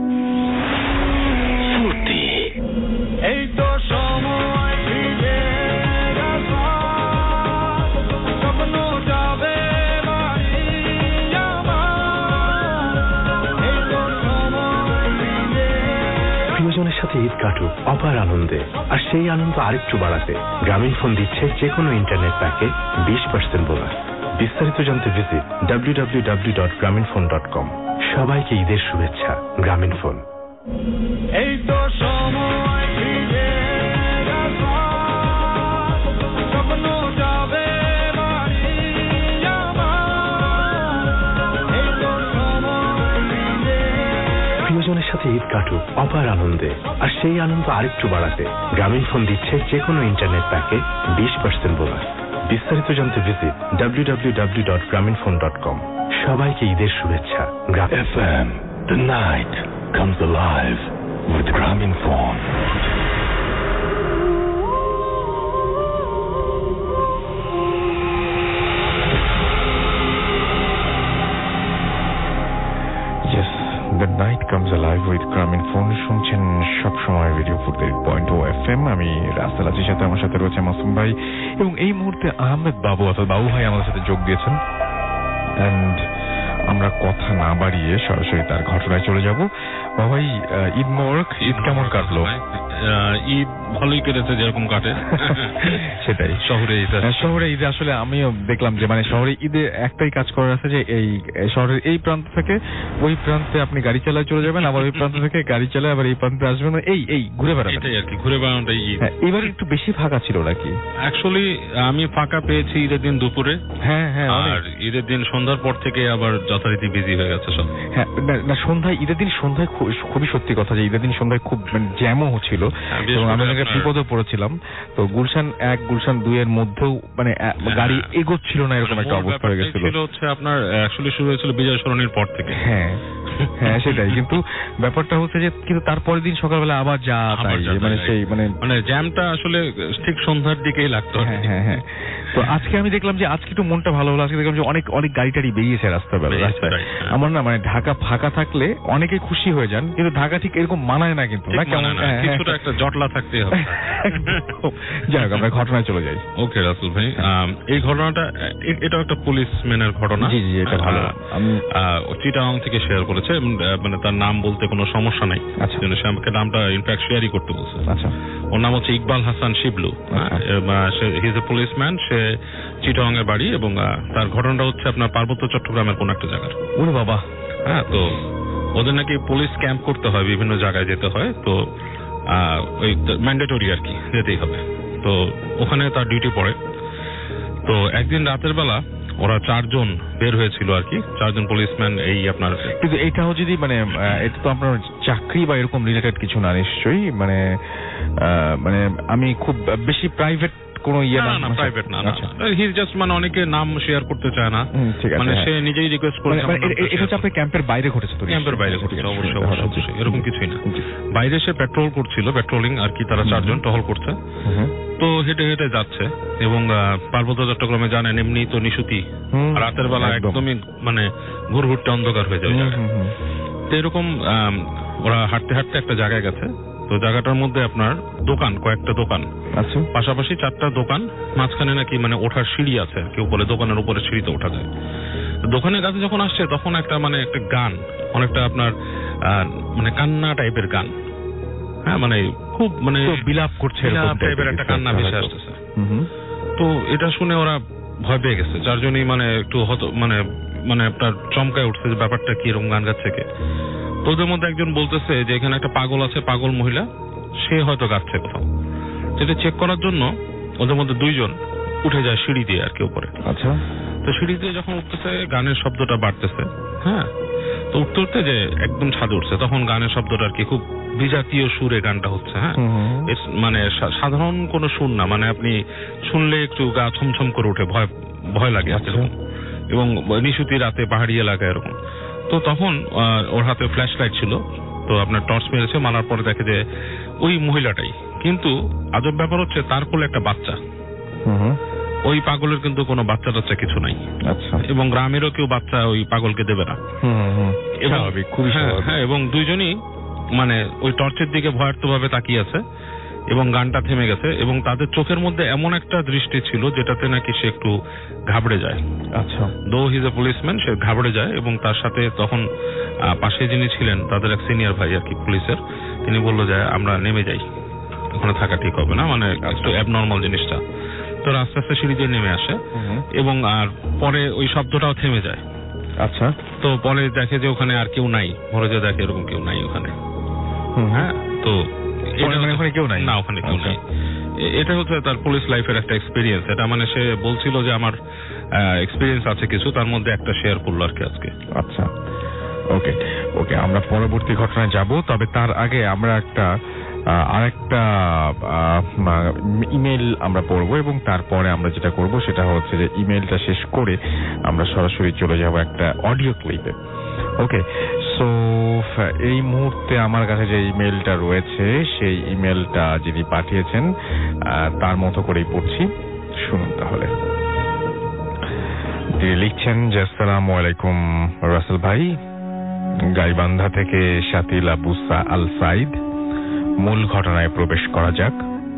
Foorti এই তো সময় ফিরে স্বপ্ন যাবে বাড়ি আমার, এই তো সময় ফিরে। প্রিয়জনের সাথে ঈদ কাটুক অপার আনন্দে, আর সেই আনন্দ আরেকটু বাড়াতে গ্রামীণ ফোন দিচ্ছে যে কোনো ইন্টারনেট প্যাকে বিশ পার্সেন্ট বোনাস। বিস্তারিত জানতে visit W W W dot Grameenphone dot com. সবাইকে ঈদের শুভেচ্ছা। গ্রামীণ ফোন। এই তো সময় ফিরে স্বপ্ন যাবে বাড়ি আমার, এই তো সময় ফিরে। প্রিয়জনের সাথে ঈদ কাটুক অপার আনন্দে, আর সেই আনন্দ আরেকটু বাড়াতে গ্রামীণ ফোন দিচ্ছে যে কোনো ইন্টারনেট প্যাকে বিশ পার্সেন্ট বোনাস। বিস্তারিত জানতে visit W W W dot Grameenphone dot com. সবাইকে ঈদের শুভেচ্ছা। F M, the night comes alive with Grameenphone. Yes, the night comes alive with Grameenphone. শুনছেন সবসময় রেডিও ফুর্তি পয়েন্ট ও এফ এম। আমি রাস্তাল আজির সাথে, আমার সাথে রয়েছে মাসুম ভাই এবং এই মুহূর্তে আহমেদ বাবু অর্থাৎ বাবু ভাই আমাদের সাথে যোগ দিয়েছেন। অ্যান্ড আমরা কথা না বাড়িয়ে সরাসরি তার ঘটনায় চলে যাব। বাবাই, ঈদ মোবারক। ঈদ কেমন কাটলো? ঈদ ভালোই কেটেছে, যেরকম কাটে সেটাই। শহরে ঈদ শহরে ঈদে আসলে আমিও দেখলাম যে মানে শহরে ঈদে একটাই কাজ করার আছে যে এই শহরের এই প্রান্ত থেকে ওই প্রান্তে আপনি গাড়ি চালায় চলে যাবেন, আবার ওই প্রান্ত থেকে গাড়ি চালায় আবার এই প্রান্তে আসবেন, এই এই ঘুরে বেড়াবেন। এটাই আর কি, ঘুরে বেড়ানোটাই ঈদ। এবার একটু বেশি ফাঁকা ছিল নাকি? অ্যাকচুয়ালি আমি ফাঁকা পেয়েছি ঈদের দিন দুপুরে। হ্যাঁ হ্যাঁ, আর ঈদের দিন সন্ধ্যার পর থেকে আবার যথারীতি বিজি হয়ে গেছে সব। হ্যাঁ না, সন্ধ্যায় ঈদের দিন সন্ধ্যায় খুবই সত্যি কথা যে ঈদের দিন সন্ধ্যায় খুব জ্যামও হচ্ছিল এবং আমি বিপদে পড়েছিলাম। তো গুলশান এক গুলশান দুই এর মধ্যেও মানে গাড়ি এগোচ্ছিল না, এরকম একটা অবস্থা হয়ে গেছিল। হচ্ছে আপনার অ্যাকচুয়ালি শুরু হয়েছিল বিজয় সরণির পর থেকে। হ্যাঁ হ্যাঁ সেটাই, কিন্তু ব্যাপারটা হচ্ছে যে কিন্তু তারপরের দিন সকালবেলা আবার যা তাই মানে সেই মানে মানে জ্যামটা আসলে ঠিক সন্ধ্যার দিকেই লাগতো। হ্যাঁ হ্যাঁ হ্যাঁ। তো আজকে আমি দেখলাম যে আজকে একটু মনটা ভালো হলো। আজকে দেখলাম যে অনেক অনেক গাড়ি টাড়ি বেরিয়েছে রাস্তায় রাস্তায়। আমার না মানে ঢাকা ফাঁকা থাকলে অনেকে খুশি হয়ে যান, কিন্তু ঢাকা ঠিক এরকম মানায় না, কিন্তু না কেমন কিছুটা একটা জটলা থাকতে হবে। যাই হোক, আমরা ঘটনায় চলে যাই। ওকে রাসেল ভাই, এই ঘটনাটা এটা একটা পুলিশম্যানের ঘটনা। জি জি, এটা ভালো। আমি চিটাগাং থেকে শেয়ার করেছে, মানে তার নাম বলতে কোনো সমস্যা নাই। আচ্ছা, সে আমাকে নামটা ইনফ্যাক্ট শেয়ারই করতে বলছে। আচ্ছা, ওর নাম হচ্ছে Iqbal Hasan Shiblu. He is a policeman. সে চিটাগাং এর বাড়ি এবং তার ঘটনাটা হচ্ছে আপনার পার্বত্য চট্টগ্রামের কোন একটা জায়গার। ওরে বাবা। হ্যাঁ, তো ওদের নাকি পুলিশ ক্যাম্প করতে হয়, বিভিন্ন জায়গায় যেতে হয়। তো ওই ম্যান্ডেটরি আর কি, যেতেই হবে। তো ওখানে তার ডিউটি পড়ে। তো একদিন রাতের বেলা ওরা চারজন বের হয়েছিল আর কি, চারজন পুলিশম্যান। এই আপনার কিন্তু এটাও যদি মানে এটা তো আপনার চাকরি বা এরকম রিলেটেড কিছু না নিশ্চয়ই, মানে মানে আমি খুব বেশি প্রাইভেট কোনো ইয়ে না, না প্রাইভেট না, হি জাস্ট মানে অনেকে নাম শেয়ার করতে চায় না, মানে সে নিজেই রিকোয়েস্ট করেছে। এটা হচ্ছে আপনার ক্যাম্পের বাইরে ঘটেছে? তো ক্যাম্পের বাইরে ঘটেছে, অবশ্যই অবশ্যই, এরকম কিছুই না। বাইরে সে পেট্রোল করছিল, পেট্রোলিং আর কি, তারা চারজন টহল করছে। তো হেঁটে হেঁটে যাচ্ছে এবং পার্বত্য চট্টগ্রামে জানেন এমনি তো নিশুতি, রাতের বেলা একদমই মানে ঘুরঘুরতে অন্ধকার হয়ে যায়। তো এরকম ওরা হাঁটতে হাঁটতে একটা জায়গায় গেছে। তো জায়গাটার মধ্যে আপনার দোকান, কয়েকটা দোকান, আচ্ছা, পাশাপাশি চারটা দোকান, মাঝখানে নাকি মানে ওঠার সিঁড়ি আছে, কেউ বলে দোকানের উপরে সিঁড়িতে ওঠা যায়। দোকানের কাছে যখন আসছে তখন একটা মানে একটা গান, অনেকটা আপনার মানে কান্না টাইপের গান। হ্যাঁ, মানে খুব মানে বিলাপ করছে টাইপের একটা কান্না ভেসে আসতেছে। তো এটা শুনে ওরা ভয় পেয়ে গেছে চারজনই, মানে একটু হত মানে মানে আপনার চমকায় উঠছে যে ব্যাপারটা কি এরকম গান গাচ্ছে কে। তো ওদের মধ্যে একজন বলতেছে যে এখানে একটা পাগল আছে, পাগল মহিলা, সে হয়তো গাচ্ছে কোথাও। যেটা চেক করার জন্য ওদের মধ্যে দুইজন উঠে যায় সিঁড়ি দিয়ে আর কি উপরে। আচ্ছা, তো সিঁড়ি দিয়ে যখন উঠতেছে গানের শব্দটা বাড়তেছে, হ্যাঁ, তো উঠতে উঠতে যে একদম ছাদে উঠছে, তখন গানের শব্দটা আর কি খুব বিজাতীয় সুরে গানটা হচ্ছে। হ্যাঁ, মানে সাধারণ কোনো সুর না, মানে আপনি শুনলে একটু গা ছমছম করে উঠে, ভয় ভয় লাগে এরকম, এবং নিশুতি রাতে পাহাড়ি এলাকায় এরকম। তো তখন ওর হাতে ফ্ল্যাশ লাইট ছিল, তো আপনার টর্চ মেরেছে, মারার পরে দেখে যে ওই মহিলাটাই, কিন্তু আজব ব্যাপার হচ্ছে তার কোলে একটা বাচ্চা। ওই পাগলের কিন্তু কোনো বাচ্চা টাচ্চা কিছু নাই। আচ্ছা, এবং গ্রামেরও কেউ বাচ্চা ওই পাগলকে দেবে না। হ্যাঁ, এবং দুইজনই মানে ওই টর্চের দিকে ভয়ার্থ ভাবে তাকিয়ে আছে, এবং গানটা থেমে গেছে, এবং তাদের চোখের মধ্যে এমন একটা দৃষ্টি ছিল যেটাতে নাকি সে একটু ঘাবড়ে যায়। আচ্ছা, দো হি ইজ এ পুলিশম্যান, সে ঘাবড়ে যায়, এবং তার সাথে তখন পাশে যিনি ছিলেন তাদের এক সিনিয়র ভাই আর কি পুলিশের, তিনি বললো যে আমরা নেমে যাই, ওখানে থাকা ঠিক হবে না, মানে একটু অ্যাবনর্মাল জিনিসটা। তো আস্তে আস্তে সিঁড়ি দিয়ে নেমে আসে, এবং আর পরে ওই শব্দটাও থেমে যায়। আচ্ছা, তো পরে দেখে যে ওখানে আর কেউ নাই, ভরে যে দেখে এরকম কেউ নাই ওখানে। হ্যাঁ, তো ওখানে কেউ নাই না, ওখানে কেউ নাই। এটা হচ্ছে তার পুলিশ লাইফের একটা এক্সপিরিয়েন্স। এটা মানে সে বলছিল যে আমার এক্সপিরিয়েন্স আছে কিছু, তার মধ্যে একটা শেয়ার করলো আর কি আজকে। আচ্ছা, ওকে ওকে আমরা পরবর্তী ঘটনায় যাব, তবে তার আগে আমরা একটা আরেকটা ইমেল আমরা পড়বো, এবং তারপরে আমরা যেটা করব সেটা হচ্ছে যে ইমেলটা শেষ করে আমরা সরাসরি চলে যাব একটা অডিও ক্লিপে। ওকে, সো এই মুহূর্তে আমার কাছে যে ইমেলটা রয়েছে সেই ইমেলটা যিনি পাঠিয়েছেন তার মতো করেই পড়ছি, শুনুন তাহলে। তিনি লিখছেন যে আসসালামু আলাইকুম রাসেল ভাই, গাইবান্ধা থেকে শাতিল আবু আল সাইদ। মূল ঘটনায় প্রবেশ করা যাক।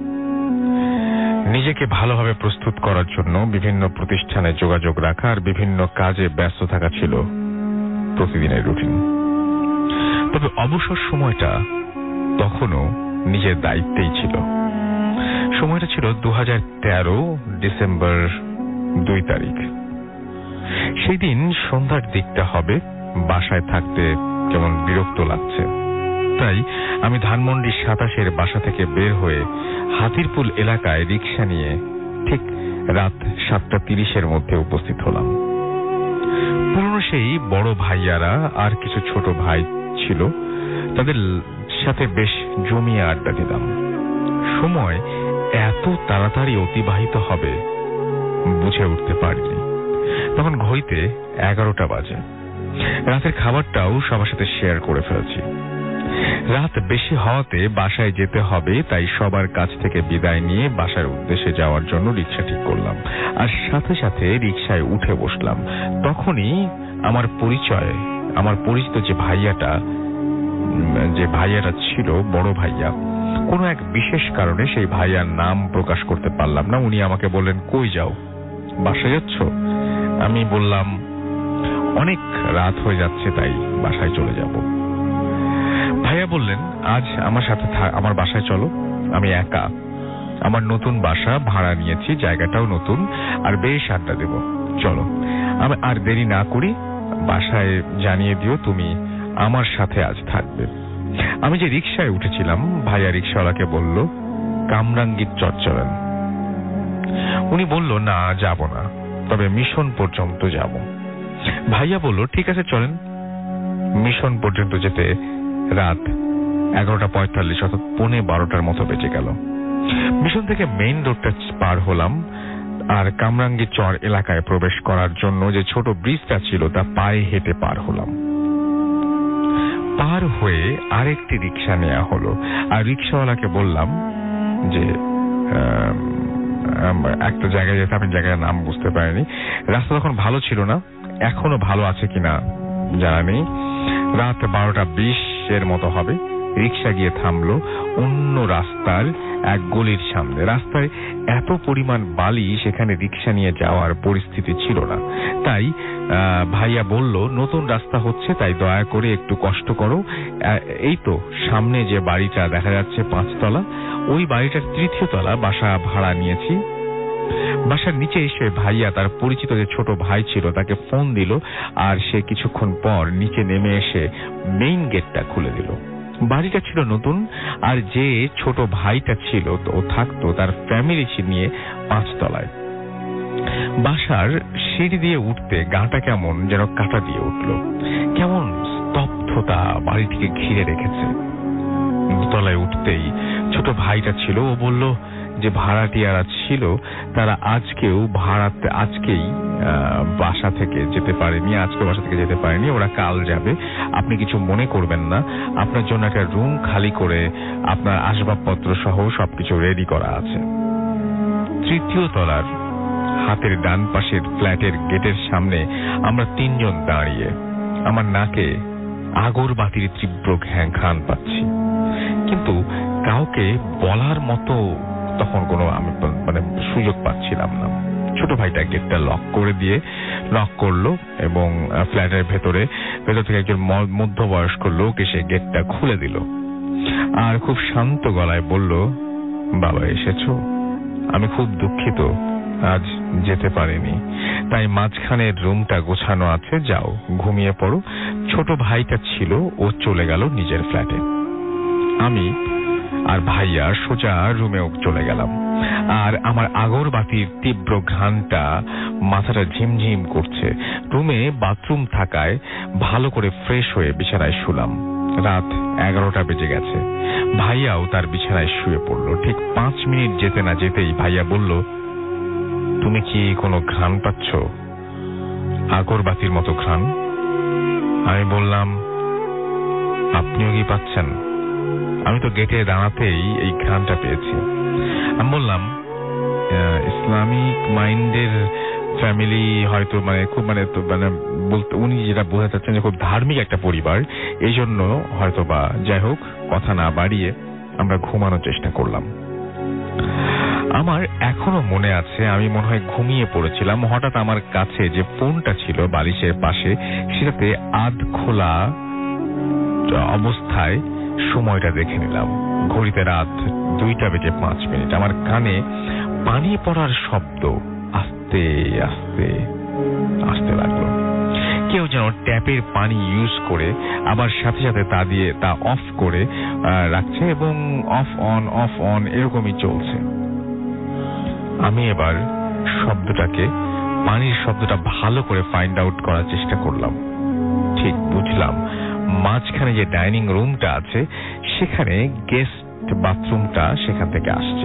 নিজেকে ভালোভাবে প্রস্তুত করার জন্য বিভিন্ন প্রতিষ্ঠানে যোগাযোগ রাখা আর বিভিন্ন কাজে ব্যস্ত থাকা ছিল প্রতিদিনের রুটিন। তবে অবসর সময়টা তখনও নিজের দায়িত্বেই ছিল। সময়টা ছিল দু হাজার তেরো ডিসেম্বর দুই তারিখ। সেই দিন সন্ধ্যার দিকটা হবে, বাসায় থাকতে কেমন বিরক্ত লাগছে, তাই আমি ধানমন্ডি সাতাশের বাসা থেকে বের হয়ে হাতিরপুল এলাকায় রিক্সা নিয়ে ঠিক রাত সাতটা তিরিশের মধ্যে উপস্থিত হলাম। পুরনো সেই বড় ভাইয়ারা আর কিছু ছোট ভাই ছিল, তাদের সাথে বেশ জমিয়ে আড্ডা দিলাম। সময় এত তাড়াতাড়ি অতিবাহিত হবে বুঝে উঠতে পারিনি। তখন ঘড়িতে এগারোটা বাজে। রাতের খাবারটাও সবার সাথে শেয়ার করে ফেলেছি। রাত বেশি হওয়াতে বাসায় যেতে হবে, তাই সবার কাছ থেকে বিদায় নিয়ে বাসার উদ্দেশ্যে যাওয়ার জন্য রিক্সা ঠিক করলাম, আর সাথে সাথে রিক্সায় উঠে বসলাম। তখনই আমার পরিচয়, আমার পরিচিত যে ভাইয়াটা যে ভাইয়াটা ছিল বড় ভাইয়া, কোনো এক বিশেষ কারণে সেই ভাইয়ার নাম প্রকাশ করতে পারলাম না, উনি আমাকে বললেন, কই যাও, বাসায় যাচ্ছ? আমি বললাম, অনেক রাত হয়ে যাচ্ছে, তাই বাসায় চলে যাব। ভাইয়া বললেন, আজ আমার সাথে আমার বাসায় চলো, আমি একা, আমার নতুন বাসা ভাড়া নিয়েছি, জায়গাটাও নতুন, আর বেশ আড্ডা দেব, চলো। আমি আর দেরি না করি, বাসায় জানিয়ে দিও তুমি আমার সাথে আজ থাকবে। আমি যে রিক্সায় উঠেছিলাম, ভাইয়া রিক্সাওয়ালাকে বলল, কামরাঙ্গীর চর চলেন। উনি বলল, না যাব না, তবে মিশন পর্যন্ত যাব। ভাইয়া বলল, ঠিক আছে চলেন। মিশন পর্যন্ত যেতে রাত এগারোটা পঁয়তাল্লিশ অর্থাৎ পৌনে বারোটার মতো বেঁচে গেল। মিশন থেকে মেইন রোডটা পার হলাম, আর কামরাঙ্গী চর এলাকায় প্রবেশ করার জন্য যে ছোট ব্রিজটা ছিল তা পায়ে হেঁটে পার হলাম। পার হয়ে আরেকটি রিক্সা নেওয়া হলো, আর রিক্সাওয়ালাকে বললাম যে একটা জায়গায় যেতে, আমি জায়গার নাম বুঝতে পারিনি। রাস্তা তখন ভালো ছিল না, এখনো ভালো আছে কিনা জানা নেই। রাত বারোটা বিশ এর মতো হবে। রিক্সা গিয়ে থামলো অন্য রাস্তার এক গলির সামনে। রাস্তায় এত পরিমাণ বালি, সেখানে রিক্সা নিয়ে যাওয়ার পরিস্থিতি ছিল না। তাই ভাইয়া বলল, নতুন রাস্তা হচ্ছে, তাই দয়া করে একটু কষ্ট করো। এই তো সামনে যে বাড়িটা দেখা যাচ্ছে পাঁচতলা, ওই বাড়িটার তৃতীয় তলা বাসা ভাড়া নিয়েছি, বাসার নিচে এসে ভাইয়া তার পরিচিত যে ছোট ভাই ছিল তাকে ফোন দিল, আর সে কিছুক্ষণ পর নিচে নেমে এসে মেইন গেটটা খুলে দিল। বাড়িটা ছিল নতুন, আর যে ছোট ভাইটা ছিল ও থাকতো তার ফ্যামিলি নিয়ে পাঁচতলায়। বাসার সিঁড়ি দিয়ে উঠতে গাটা কেমন যেন কাটা দিয়ে উঠল, কেমন স্তব্ধতা বাড়িটিকে ঘিরে রেখেছে। দোতলায় উঠতেই ছোট ভাইটা ছিল, ও বলল যে ভাড়াটিয়ারা ছিল তারা আজকেও ভাড়াতে আজকেই বাসা থেকে যেতে পারেনি, আজকে বাসা থেকে যেতে পারেনি, ওরা কাল যাবে। আপনি কিছু মনে করবেন না, আপনার জন্য একটা রুম খালি করে আপনার আসবাবপত্র সহ সবকিছু রেডি করা আছে। তৃতীয় তলার হাতের ডান পাশের ফ্ল্যাটের গেটের সামনে আমরা তিনজন দাঁড়িয়ে, আমার নাকে আগরবাতির তীব্র ঘ্রাণ পাচ্ছি, কিন্তু কাউকে বলার মতো তখন কোনো আমি মানে সুযোগ পাচ্ছিলাম না। ছোট ভাইটা গেটটা লক করে দিয়ে লক করলো এবং ফ্ল্যাটের ভেতরে ভেতর থেকে একজন মধ্যবয়স্ক লোক এসে গেটটা খুলে দিল, আর খুব শান্ত গলায় বলল, বাবা এসেছো? আমি খুব দুঃখিত আজ যেতে পারিনি, তাই মাঝখানের রুমটা গোছানো আছে, যাও ঘুমিয়ে পড়ো। ছোট ভাইটা ছিল, ও চলে গেল নিজের ফ্ল্যাটে। আমি আর ভাইয়া সোজা রুমেও চলে গেলাম, আর আমার আগরবাতির তীব্র ঘ্রাণটা মাথাটা ঝিমঝিম করছে। রুমে বাথরুম থাকায় ভালো করে ফ্রেশ হয়ে বিছানায় শুলাম। রাত এগারোটা বেজে গেছে। ভাইয়াও তার বিছানায় শুয়ে পড়লো। ঠিক পাঁচ মিনিট যেতে না যেতেই ভাইয়া বলল, তুমি কি কোনো ঘ্রাণ পাচ্ছ? আগরবাতির মতো ঘ্রাণ? আমি বললাম, আপনিও কি পাচ্ছেন? আমি তো গেটে দাঁড়াতেই এই ঘ্রাণটা পেয়েছি। আমি বললাম, ইসলামিক মাইন্ডের ফ্যামিলি হয়তো মানে খুব মানে মানে বলতে উনি যেটা বোঝাতে চাচ্ছেন যে খুব ধার্মিক একটা পরিবার, এই জন্য হয়তো বা। যাই হোক, কথা না বাড়িয়ে আমরা ঘুমানোর চেষ্টা করলাম। আমার এখনো মনে আছে, আমি মনে হয় ঘুমিয়ে পড়েছিলাম। হঠাৎ আমার কাছে যে ফোনটা ছিল বালিশের পাশে, সেটাতে আধ খোলা অবস্থায় সময়টা দেখে নিলাম। ঘড়িতে রাত দুইটা বেজে পাঁচ মিনিট। আমার কানে পানি পড়ার শব্দ আস্তে আস্তে আসতে লাগলো। কেউ যেন ট্যাপের পানি ইউজ করে আবার সাথে সাথে তা দিয়ে তা অফ করে রাখছে এবং অফ অন অফ অন এরকমই চলছে। আমি এবার শব্দটাকে পানির শব্দটা ভালো করে ফাইন্ড আউট করার চেষ্টা করলাম। ঠিক বুঝলাম, মাঝখানে যে ডাইনিং রুমটা আছে সেখানে গেস্ট বাথরুমটা সেখান থেকে আসছে।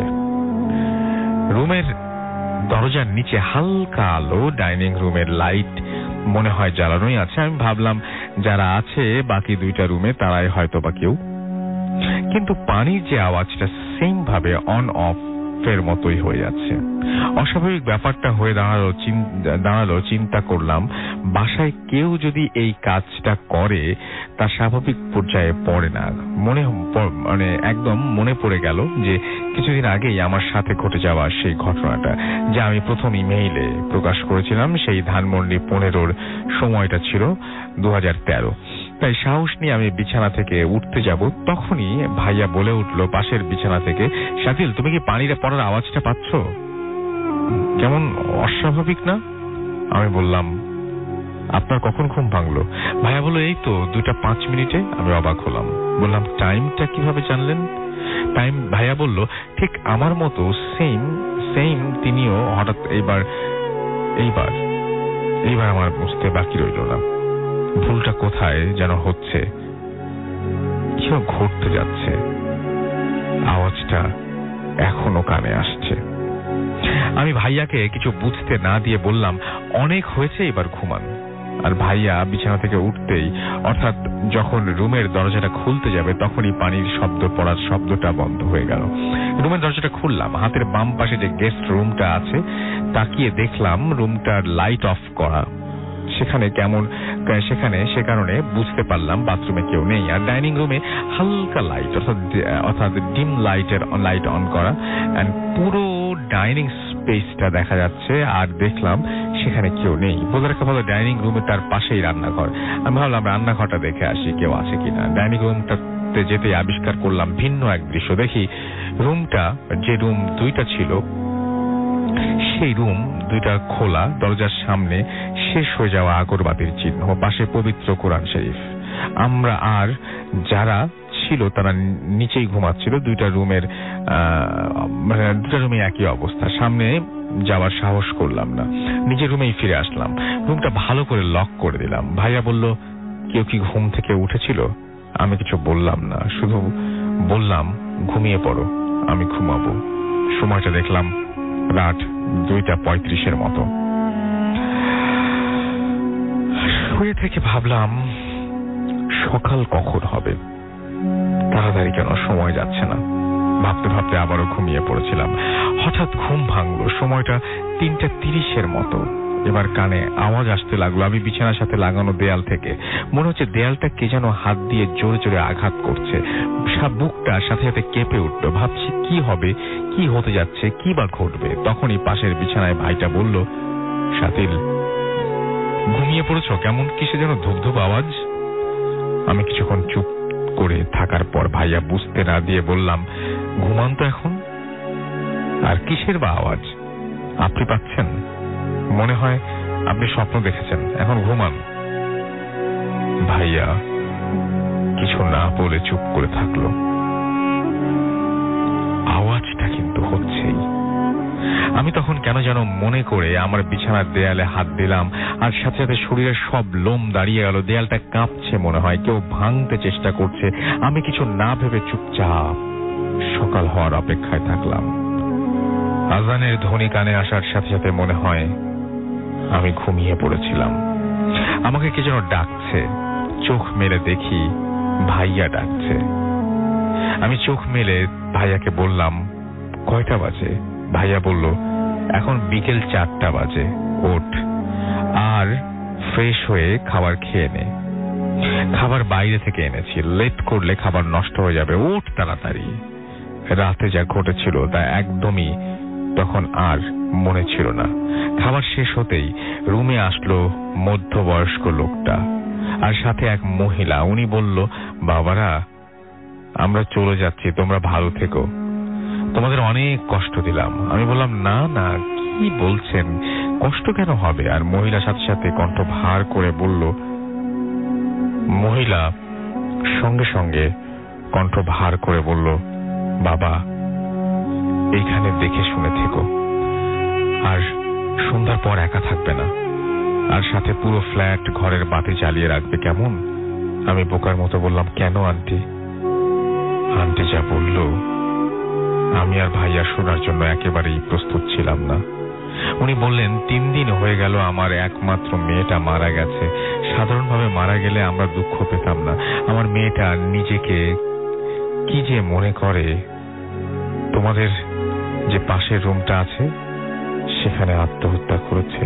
রুমের দরজার নিচে হালকা আলো, ডাইনিং রুমের লাইট মনে হয় জ্বালানোই আছে। আমি ভাবলাম যারা আছে বাকি দুইটা রুমে তারাই হয়তো বা কেউ, কিন্তু পানির যে আওয়াজটা সেম ভাবে অন অফ এর মতোই হয়ে যাচ্ছে। অস্বাভাবিক ব্যাপারটা হয়ে দাঁড়ালো দাঁড়ালো চিন্তা করলাম, বাসায় কেউ যদি এই কাজটা করে তা স্বাভাবিক পর্যায়ে পড়ে না। মনে মানে একদম মনে পড়ে গেল যে কিছুদিন আগেই আমার সাথে ঘটে যাওয়া সেই ঘটনাটা, যা আমি প্রথম ইমেইলে প্রকাশ করেছিলাম। সেই ধানমন্ডি পনেরোর সময়টা ছিল দু হাজার তেরো। তাই সাহস নিয়ে আমি বিছানা থেকে উঠতে যাব, তখনই ভাইয়া বলে উঠল পাশের বিছানা থেকে, শাকিল তুমি কি পানিটা পড়ার আওয়াজটা পাচ্ছ? কেমন অস্বাভাবিক না? আমি বললাম, আপনার কখন ঘুম ভাঙলো? ভাইয়া বলল, এই তো দুটা পাঁচ মিনিটে। আমি অবাক হলাম, বললাম টাইমটা কিভাবে জানলেন? টাইম ভাইয়া বলল, ঠিক আমার মতো সেম সেম তিনিও হঠাৎ এইবার এইবার এইবার আমার বুঝতে বাকি রইল না ভুলটা কোথায় যেন হচ্ছে, কি ঘটতে যাচ্ছে। আওয়াজটা এখনো কানে আসছে। আমি ভাইয়াকে কিছু বুঝতে না দিয়ে বললাম, অনেক হয়েছে, এবার ঘুমান। আর ভাইয়া বিছানা থেকে উঠতেই, অর্থাৎ যখন রুমের দরজাটা খুলতে যাবে, তখনই পানির শব্দ পড়ার শব্দটা বন্ধ হয়ে গেল। রুমের দরজাটা খুললাম। হাতের বাম পাশে যে গেস্ট রুমটা আছে তাকিয়ে দেখলাম রুমটার লাইট অফ করা। সেখানে কেমন সেখানে সে কারণে বুঝতে পারলাম বাথরুমে কেউ নেই। আর ডাইনিং রুমে হালকা লাইট, অর্থাৎ অর্থাৎ ডিম লাইটের লাইট অন করা, এন্ড পুরো ডাইনিং স্পেসটা দেখা যাচ্ছে। আর দেখলাম সেখানে কেউ নেই। বলে রাখা ভালো, ডাইনিং রুমে তার পাশেই রান্নাঘর। আমি ভাবলাম রান্নাঘরটা দেখে আসি কেউ আছে কিনা। ডাইনিং রুমটাতে যেতে আবিষ্কার করলাম ভিন্ন এক দৃশ্য। দেখি রুমটা, যে রুম দুইটা ছিল সেই রুম দুইটা খোলা, দরজার সামনে শেষ হয়ে যাওয়া আগরবাতির চিহ্ন, পাশে পবিত্র কোরআন শরীফ। আমরা আর যারা ছিল তারা নিচেই ঘুমাচ্ছিল। দুইটা রুমের মানে দুটা রুমে একই অবস্থা। সামনে যাওয়ার সাহস করলাম না, নিজের রুমেই ফিরে আসলাম। রুমটা ভালো করে লক করে দিলাম। ভাইয়া বলল, কেউ কি ঘুম থেকে উঠেছিল? আমি কিছু বললাম না, শুধু বললাম ঘুমিয়ে পড়ো, আমি ঘুমাবো। সময়টা দেখলাম রাত দুইটা পঁয়ত্রিশের মতো। শুয়ে থেকে ভাবলাম সকাল কখন হবে, তাড়াতাড়ি কেন সময় যাচ্ছে না। ভাবতে ভাবতে আবারও ঘুমিয়ে পড়েছিলাম। হঠাৎ ঘুম ভাঙলো, সময়টা তিনটা তিরিশের মতো। এবার কানে আওয়াজ আসতে লাগলো, আমি বিছানার সাথে লাগানো দেয়াল থেকে। মনে হচ্ছে দেয়ালটা কে যেন হাত দিয়ে জোরে জোরে আঘাত করছে। বুকটা সাথে সাথে কেঁপে উঠলো। ভাবছি কি হবে, কি হতে যাচ্ছে, কি বা ঘটবে। তখনই পাশের বিছানায় ভাইটা বলল, শাতিল ঘুমিয়ে পড়েছ? কেমন কিসে যেন ধুপধুপ আওয়াজ। আমি কিছুক্ষণ চুপ করে থাকার পর ভাইয়া বুঝতে না দিয়ে বললাম, ঘুমান তো এখন, আর কিসের বা আওয়াজ? আপনি পাচ্ছেন? মনে হয় আপনি স্বপ্ন দেখেছেন, এখন ঘুমান। ভাইয়া কিছু না বলে চুপ করে থাকলো। আওয়াজটা কিন্তু হচ্ছেই। আমি তখন কেন যেন মনে করে আমার বিছানার দেয়ালে হাত দিলাম, আর সাথে সাথে শরীরের সব লোম দাঁড়িয়ে গেল। দেয়ালটা কাঁপছে, মনে হয় কেউ ভাঙতে চেষ্টা করছে। আমি কিছু না ভেবে চুপচাপ সকাল হওয়ার অপেক্ষায় থাকলাম। আজানের ধ্বনি কানে আসার সাথে সাথে মনে হয় আমি ঘুমিয়ে পড়েছিলাম। আমাকে কে যেন ডাকছে। চোখ মেলে দেখি ভাইয়া ডাকছে। আমি চোখ মেলে ভাইয়াকে বললাম, কয়টা বাজে? ভাইয়া বলল, এখন বিকেল চারটা বাজে, ওঠ আর ফ্রেশ হয়ে খাবার খেয়ে নে। খাবার বাইরে থেকে এনেছি, লেট করলে খাবার নষ্ট হয়ে যাবে, ওঠ তাড়াতাড়ি। রাতে যা ঘটেছিল তা একদমই তখন আর মনে ছিল না। খাবার শেষ হতেই রুমে আসলো মধ্যবয়স্ক লোকটা, আর সাথে এক মহিলা। উনি বলল, বাবারা আমরা চলে যাচ্ছি, তোমরা ভালো থেকো, তোমাদের অনেক কষ্ট দিলাম। আমি বললাম, না না, কি বলছেন, কষ্ট কেন হবে? আর মহিলা সাথে সাথে কণ্ঠ ভার করে বলল, মহিলা সঙ্গে সঙ্গে কণ্ঠ ভার করে বলল, বাবা এইখানে দেখে শুনে থেকো, আর সন্ধ্যার পর একা থাকবে না, আর সাথে পুরো ফ্ল্যাট ঘরের বাতি জ্বালিয়ে রাখবে, কেমন? আমি বোকার মতো বললাম, কেন আন্টি? আন্টি যা বলল আমি আর ভাইয়া শোনার জন্য একেবারেই প্রস্তুত ছিলাম না। উনি বললেন, তিন দিন হয়ে গেল আমার একমাত্র মেয়েটা মারা গেছে। সাধারণভাবে মারা গেলে আমরা দুঃখ পেতাম না, আমার মেয়েটা নিজেকে কি যে মনে করে। তোমাদের যে পাশের রুমটা আছে সেখানে আত্মহত্যা করেছে।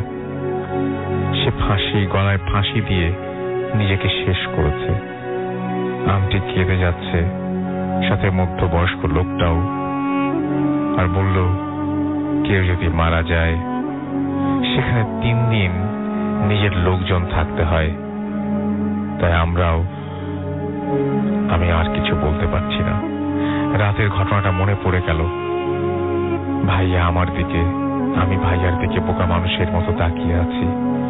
সে ফাঁসি, গলায় ফাঁসি দিয়ে নিজেকে শেষ করেছে। আন্টি কেঁদে যাচ্ছে, সাথে মধ্যবয়স্ক লোকটাও, আর বলল, কেউ যদি মারা যায় সেখানে তিন দিন নিজের লোকজন থাকতে হয়, তাই আমরাও। আমি আর কিছু বলতে পারছি না। রাতের ঘটনাটা মনে পড়ে গেল। ভাইয়া আমার দিকে, আমি ভাইয়ার দিকে বোকা মানুষের মতো তাকিয়ে আছি।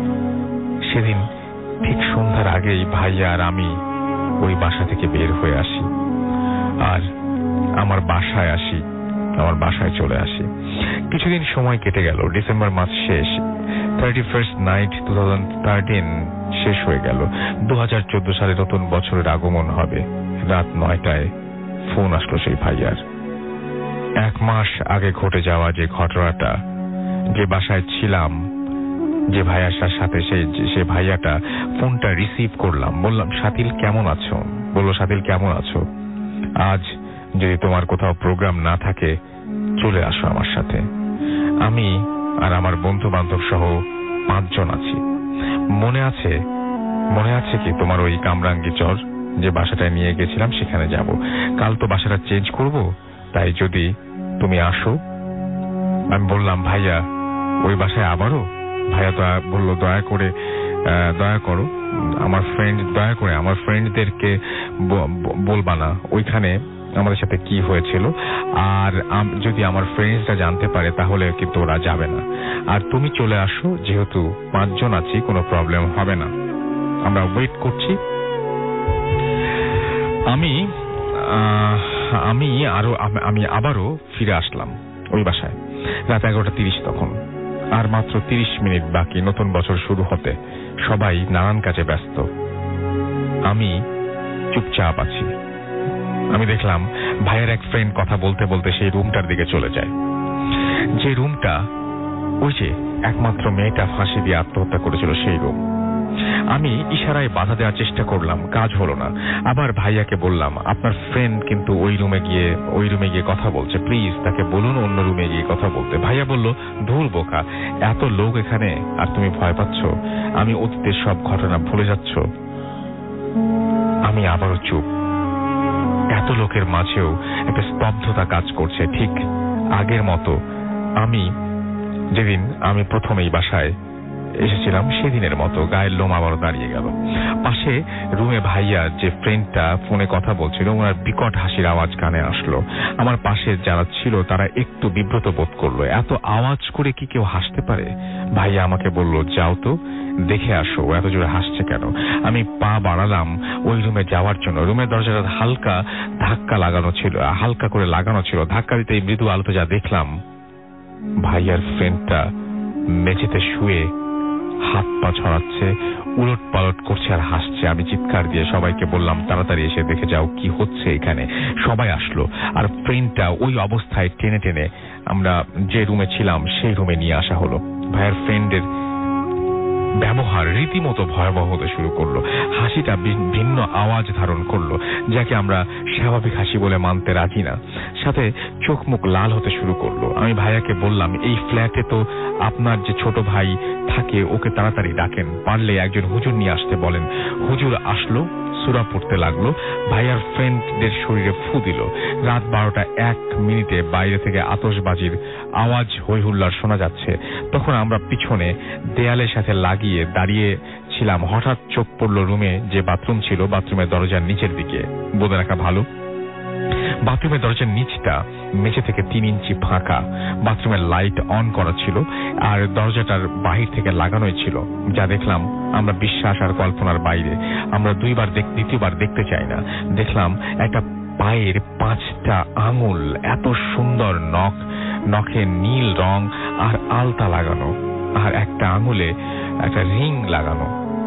সেদিন ঠিক সন্ধ্যার আগেই ভাইয়া আর আমি ওই বাসা থেকে বের হয়ে আসি, আর আমার বাসায় আসি আমার বাসায় চলে আসি। কিছুদিন সময় কেটে গেল। ডিসেম্বর মাস শেষ, thirty first night two thousand thirteen শেষ হয়ে গেল। দু হাজার চোদ্দ সালে নতুন বছরের আগমন হবে। রাত নয়টায় ফোন আসলো সেই ভাইয়ার। এক মাস আগে ঘটে যাওয়া যে ঘটনাটা, যে বাসায় ছিলাম, যে ভাইয়ার সাথে সেই সে ভাইয়াটা, ফোনটা রিসিভ করলাম। বললাম, শাতিল কেমন আছো? বললো, শাতিল কেমন আছো? আজ যদি তোমার কোথাও প্রোগ্রাম না থাকে চলে আসো আমার সাথে। আমি আর আমার বন্ধু বান্ধব সহ পাঁচজন আছি। মনে আছে মনে আছে কি তোমার ওই কামরাঙ্গি চর যে বাসাটায় নিয়ে গেছিলাম, সেখানে যাব। কাল তো বাসাটা চেঞ্জ করব, তাই যদি তুমি আসো। আমি বললাম, ভাইয়া ওই বাসায় আবারও? ভাইয়া তো বললো, দয়া করে দয়া করো আমার ফ্রেন্ড দয়া করে আমার ফ্রেন্ডদেরকে বলবা না, ওইখানে আমাদের সাথে কি হয়েছিল। আর যদি আমার ফ্রেন্ডসরা জানতে পারে তাহলে কিন্তু ওরা যাবে না। আর তুমি চলে আসো, যেহেতু পাঁচজন আছি, কোনো প্রবলেম হবে না। আমরা ওয়েট করছি। আমি আমি আরো আমি আবারও ফিরে আসলাম ওই বাসায় রাত এগারোটা তিরিশ তখন। আর মাত্র তিরিশ মিনিট বাকি নতুন বছর শুরু হতে। সবাই নানান কাজে ব্যস্ত, আমি চুপচাপ আছি। আমি দেখলাম ভাইয়ের এক ফ্রেন্ড কথা বলতে বলতে সেই রুমটার দিকে চলে যায়, যে রুমটা ওই যে একমাত্র মেয়েটা ফাঁসি দিয়ে আত্মহত্যা করেছিল সেই রুম। আমি ইশারায় বাধা দেওয়ার চেষ্টা করলাম, কাজ হলো না। আবার ভাইয়াকে বললাম, আপনার ফ্রেন্ড কিন্তু ওই রুমে গিয়ে ওই রুমে গিয়ে কথা বলছে, প্লিজ তাকে বলুন অন্য রুমে গিয়ে কথা বলতে। ভাইয়া বলল, ধুর বোকা, এত লোক এখানে আর তুমি ভয় পাচ্ছ? আমি অতীতের সব ঘটনা ভুলে যাচ্ছ? আমি আবারও চুপ। এত লোকের মাঝেও একটা স্তব্ধতা কাজ করছে, ঠিক আগের মতো। আমি যেদিন আমি প্রথম এই বাসায় এসেছিলাম সেদিনের মতো। গায়ের লোম আবারও দাঁড়িয়ে গেল। পাশে রুমে ভাইয়া যে ফ্রেন্ডটা ফোনে কথা বলছিল, ওনার বিকট হাসির আওয়াজ কানে আসলো। আমার পাশে যারা ছিল তারা একটু বিব্রত বোধ করলো, এত আওয়াজ করে কি কেউ হাসতে পারে? ভাইয়া আমাকে বলল, যাও তো দেখে আসো এত জোরে হাসছে কেন। আমি পা বাড়ালাম ওই রুমে যাওয়ার জন্য। রুমের দরজাটা হালকা ধাক্কা লাগানো ছিল, হালকা করে লাগানো ছিল। ধাক্কা দিতে মৃদু আলোতে যা দেখলাম, ভাইয়ার ফ্রেন্ডটা মেঝেতে শুয়ে হাত পা ছড়াচ্ছে, উলট পালট করছে আর হাসছে। আমি চিৎকার দিয়ে সবাইকে বললাম, তাড়াতাড়ি এসে দেখে যাও কি হচ্ছে এখানে। সবাই আসলো, আর ফ্রেন্ডটা ওই অবস্থায় টেনে টেনে আমরা যে রুমে ছিলাম সেই রুমে নিয়ে আসা হলো। ভাইয়ের ফ্রেন্ডের ব্যবহার রীতিমতো ভয়াবহ হতে শুরু করলো। হাসিটা ভিন্ন আওয়াজ ধারণ করলো, যাকে আমরা স্বাভাবিক হাসি বলে মানতে রাজি না। সাথে চোখ মুখ লাল হতে শুরু করলো। আমি ভাইয়াকে বললাম, এই ফ্ল্যাটে তো আপনার যে ছোট ভাই থাকে, ওকে তাড়াতাড়ি ডাকেন, পারলে একজন হুজুর নিয়ে আসতে বলেন। হুজুর আসলো, সূরা পড়তে লাগলো। ভাইয়ার ফ্রেন্ডদের শরীরে ফু দিল। রাত বারোটা এক মিনিটে বাইরে থেকে আতশবাজির আওয়াজ হই হুল্লার শোনা যাচ্ছে। তখন আমরা পিছনে দেয়ালের সাথে লাগিয়ে দাঁড়িয়ে ছিলাম। হঠাৎ চোখ পড়লো রুমে যে বাথরুম ছিল, বাথরুমের দরজার নিচের দিকে। বলে রাখা ভালো, বাথরুমের দরজার নিচটা মেঝে থেকে তিন ইঞ্চি ফাঁকা। বাথরুমের লাইট অন করা ছিল আর দরজাটার বাহির থেকে লাগানোই ছিল। যা দেখলাম আমরা বিশ্বাস আর কল্পনার বাইরে। আমরা দুইবার দ্বিতীয়বার দেখতে চাই না। দেখলাম একটা পায়ের পাঁচটা আঙুল, এত সুন্দর নখ, নখে নীল রং আর আলতা লাগানো, আর একটা আঙুলে একটা রিং লাগানো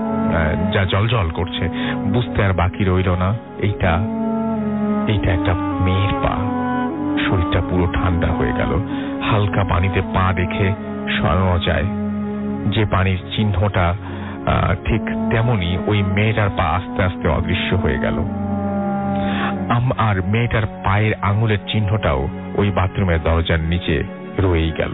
যা জলজল করছে। বুঝতে আর বাকি রইল না, এইটা এইটা একটা মেয়ের পা। শরীরটা পুরো ঠান্ডা হয়ে গেল। হালকা পানিতে পা দেখে সরানো যায় যে পানির চিহ্নটা, ঠিক তেমনি ওই মেয়েটার পা আস্তে আস্তে অদৃশ্য হয়ে গেল। আর মেয়েটার পায়ের আঙুলের চিহ্নটাও ওই বাথরুমের দরজার নিচে রয়েই গেল।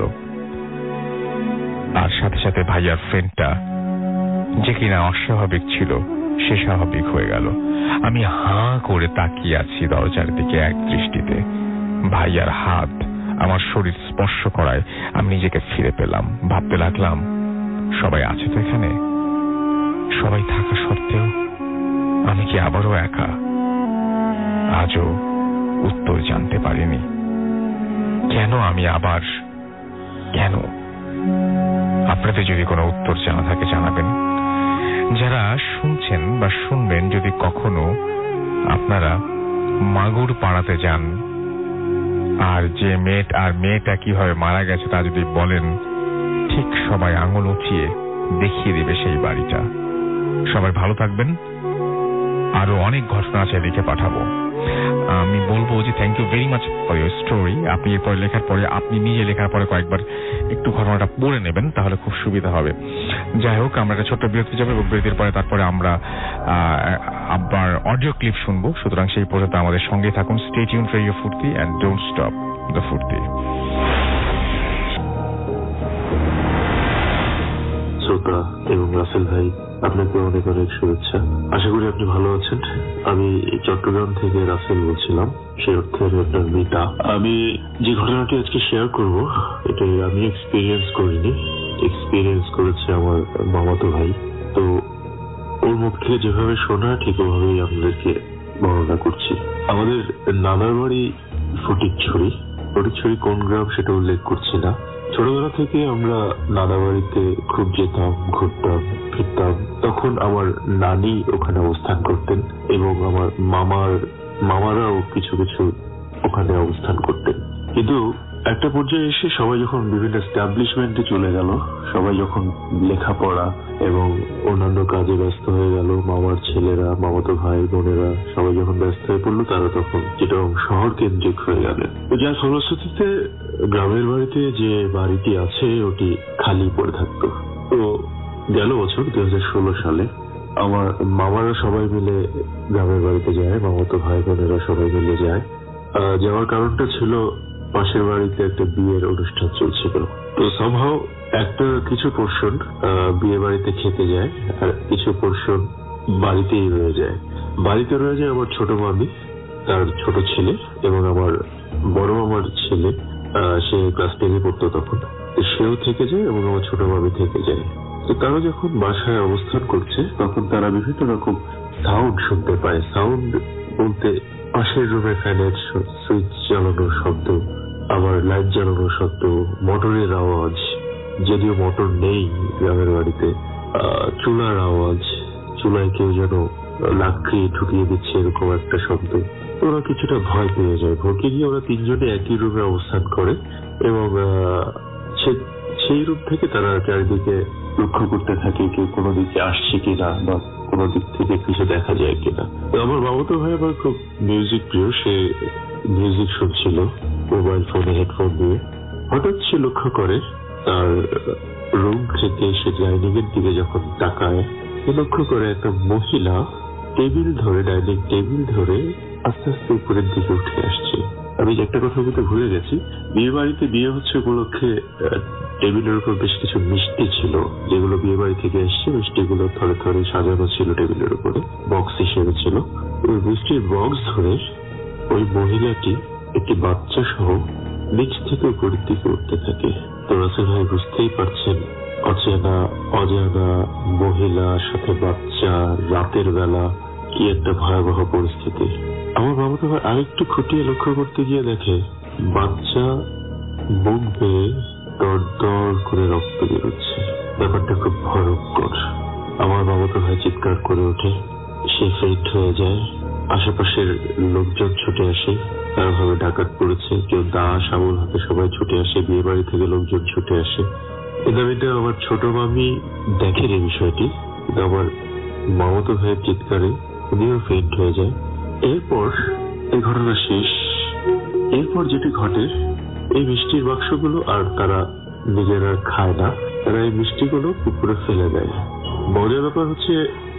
আর সাথে সাথে ভাইয়ার ফ্রেন্ডটা, যে কিনা অস্বাভাবিক ছিল, সে স্বাভাবিক হয়ে গেল। আমি হাঁ করে তাকিয়ে আছি দরজার দিকে এক দৃষ্টিতে। ভাইয়ার হাত আমার শরীর স্পর্শ করায় আমি নিজেকে ফিরে পেলাম। ভাবতে লাগলাম, সবাই আছে তো এখানে? সবাই থাকা সত্ত্বেও আমি কি আবারও একা? আজও উত্তর জানতে পারিনি। কেন আমি আবার কেন? আপনাদের যদি কোনো উত্তর জানা থাকে জানাবেন। যারা শুনছেন বা শুনবেন, যদি কখনো আপনারা মাগুর পাড়াতে যান আর যে মেয়েটা আর মেয়েটা কিভাবে মারা গেছে তা যদি বলেন, ঠিক সবাই আঙুল উঁচিয়ে দেখিয়ে দিবে সেই বাড়িটা। সবাই ভালো থাকবেন। আরো অনেক ঘটনা আছে, লিখে পাঠাবো। আমি বলবো যে thank you very much for your story. আপনি এরপর লেখার পরে, আপনি নিজে লেখার পরে কয়েকবার একটু ঘটনাটা পড়ে নেবেন, তাহলে খুব সুবিধা হবে। যাই হোক, আমরা একটা ছোট্ট বিরতি যাবো এবং বিরতির পরে তারপরে আমরা আবার অডিও ক্লিপ শুনবো। সুতরাং সেই পর্যন্ত আমাদের সঙ্গে থাকুন। Stay tune for radio Foorti and don't stop the Foorti. শ্রোতা এবং রাসেল ভাই, আপনাকে অনেক অনেক শুভেচ্ছা। আশা করি আপনি ভালো আছেন। আমি চট্টগ্রাম থেকে রাসেল বলছিলাম, সে অর্থের একটা মিতা। আমি যে ঘটনাটি আজকে শেয়ার করব, এটা আমি এক্সপিরিয়েন্স করিনি, এক্সপিরিয়েন্স করেছে আমার মামাতো ভাই। তো ওর মুখ থেকে যেভাবে শোনা, ঠিক ওভাবেই আপনাদেরকে বর্ণনা করছি। আমাদের নানার বাড়ি ফটিকছড়ি। ফটিকছড়ি কোন গ্রাম সেটা উল্লেখ করছি না। ছোটবেলা থেকে আমরা নানা বাড়িতে খুব যেতাম, ঘুরতাম, ফিরতাম। তখন আমার নানি ওখানে অবস্থান করতেন এবং আমার মামার মামারাও কিছু কিছু ওখানে অবস্থান করতেন। কিন্তু একটা পর্যায়ে এসে সবাই যখন বিভিন্ন এস্টাবলিশমেন্টে চলে গেল, সবাই যখন লেখাপড়া এবং অন্যান্য কাজে ব্যস্ত হয়ে গেল, মামার ছেলেরা, মামাতো ভাই বোনেরা সবাই যখন ব্যস্ত হয়ে পড়লো, তারা তখন যেটা শহর কেন্দ্রিক হয়ে গেলেন। যার ফলশ্রুতিতে গ্রামের বাড়িতে যে বাড়িটি আছে ওটি খালি পড়ে থাকতো। তো গেল বছর দুই হাজার ষোলো সালে আমার মামারা সবাই মিলে গ্রামের বাড়িতে যায়, মামাতো ভাই বোনেরা সবাই মিলে যায়। যাওয়ার কারণটা ছিল পাশের বাড়িতে একটা বিয়ের অনুষ্ঠান চলছিল। তো সামহাও একটা কিছু পোর্শন বিয়ে বাড়িতে খেতে যায় আর কিছু পোর্শন বাড়িতেই রয়ে যায়। বাড়িতে রয়ে যায় আমার ছোট মামি, তার ছোট ছেলে এবং আমার বড় মামার ছেলে, সে ক্লাস টেনে পড়তো তখন, সেও থেকে যায় এবং আমার ছোট মামি থেকে যায়। তো তারা যখন বাসায় অবস্থান করছে তখন তারা বিভিন্ন রকম সাউন্ড শুনতে পায়। সাউন্ড বলতে পাশের রুমে ফ্যানের সুইচ চালানোর শব্দ, আবার লাইট জ্বালানোর শব্দ, মোটরের আওয়াজ, যদিও মোটর নেই গ্রামের বাড়িতে, চুলার আওয়াজ, চুলায় কেউ যেন লাকড়ি ঢুকিয়ে দিচ্ছে এরকম একটা শব্দ। ওরা কিছুটা ভয় পেয়ে যায়। ভরকে গিয়ে ওরা তিনজনে একই রুমে অবস্থান করে এবং সেই রুম থেকে তারা চারিদিকে লক্ষ্য করতে থাকে কেউ কোনো দিকে আসছে কিনা বা কোনো দিক থেকে কিছু দেখা যায় কিনা। আমার মামাতো ভাই আমার খুব মিউজিক প্রিয়, সে মিউজিক শুনছিল মোবাইল ফোনে হেডফোন দিয়ে। হঠাৎ সে লক্ষ্য করে তার রুম থেকে সে ডাইনিং এর দিকে যখন তাকায়, সে লক্ষ্য করে একটা মহিলা টেবিল ধরে, ডাইনিং টেবিল ধরে আস্তে আস্তে উপরের দিকে উঠে আসছে। আমি একটা কথা বলতে ভুলে গেছি, বিয়ে বাড়িতে বিয়ে হচ্ছে উপলক্ষে টেবিলের উপর বেশ কিছু মিষ্টি ছিল, যেগুলো বিয়ে বাড়ি থেকে এসছে। মিষ্টিগুলো থরে থরে সাজানো ছিল টেবিলের উপরে, বক্স হিসেবে ছিল। ওই মিষ্টির বক্স ধরে ওই মহিলাটি একটি বাচ্চা সহ নিচ থেকে উপরের দিকে উঠতে থাকে। তো রাসেল ভাই বুঝতেই পারছেন, অচেনা অজানা মহিলার সাথে বাচ্চা, রাতের বেলা, কি একটা ভয়াবহ পরিস্থিতি। আমার মামাতো ভাই আরেকটু খুঁটিয়ে লক্ষ্য করতে গিয়ে দেখে বাচ্চা মুখ বেয়ে দর দর করে রক্ত বেরোচ্ছে। ব্যাপারটা খুব ভয়ঙ্কর। আমার মামাতো ভাই চিৎকার করে ওঠে, সে ফেইন্ট হয়ে যায়। আশেপাশের লোকজন ছুটে আসে, তারা ভাবে ডাকাত পড়েছে, কেউ দা শাবল হাতে সবাই ছুটে আসে, বিয়ে বাড়ি থেকে লোকজন ছুটে আসে। এটা আমার ছোট মামি দেখেন এই বিষয়টি, কিন্তু আমার মামাতো ভাইয়ের চিৎকারে উনিও ফেইন্ট হয়ে যায়। এরপর এই ঘটনা শেষ। এরপর যেটি ঘটে, এই মিষ্টির বাক্সগুলো আর তারা নিজেরা খায় না, তারা এই মিষ্টিগুলো পুকুরে ফেলে দেয়। মজার ব্যাপার হচ্ছে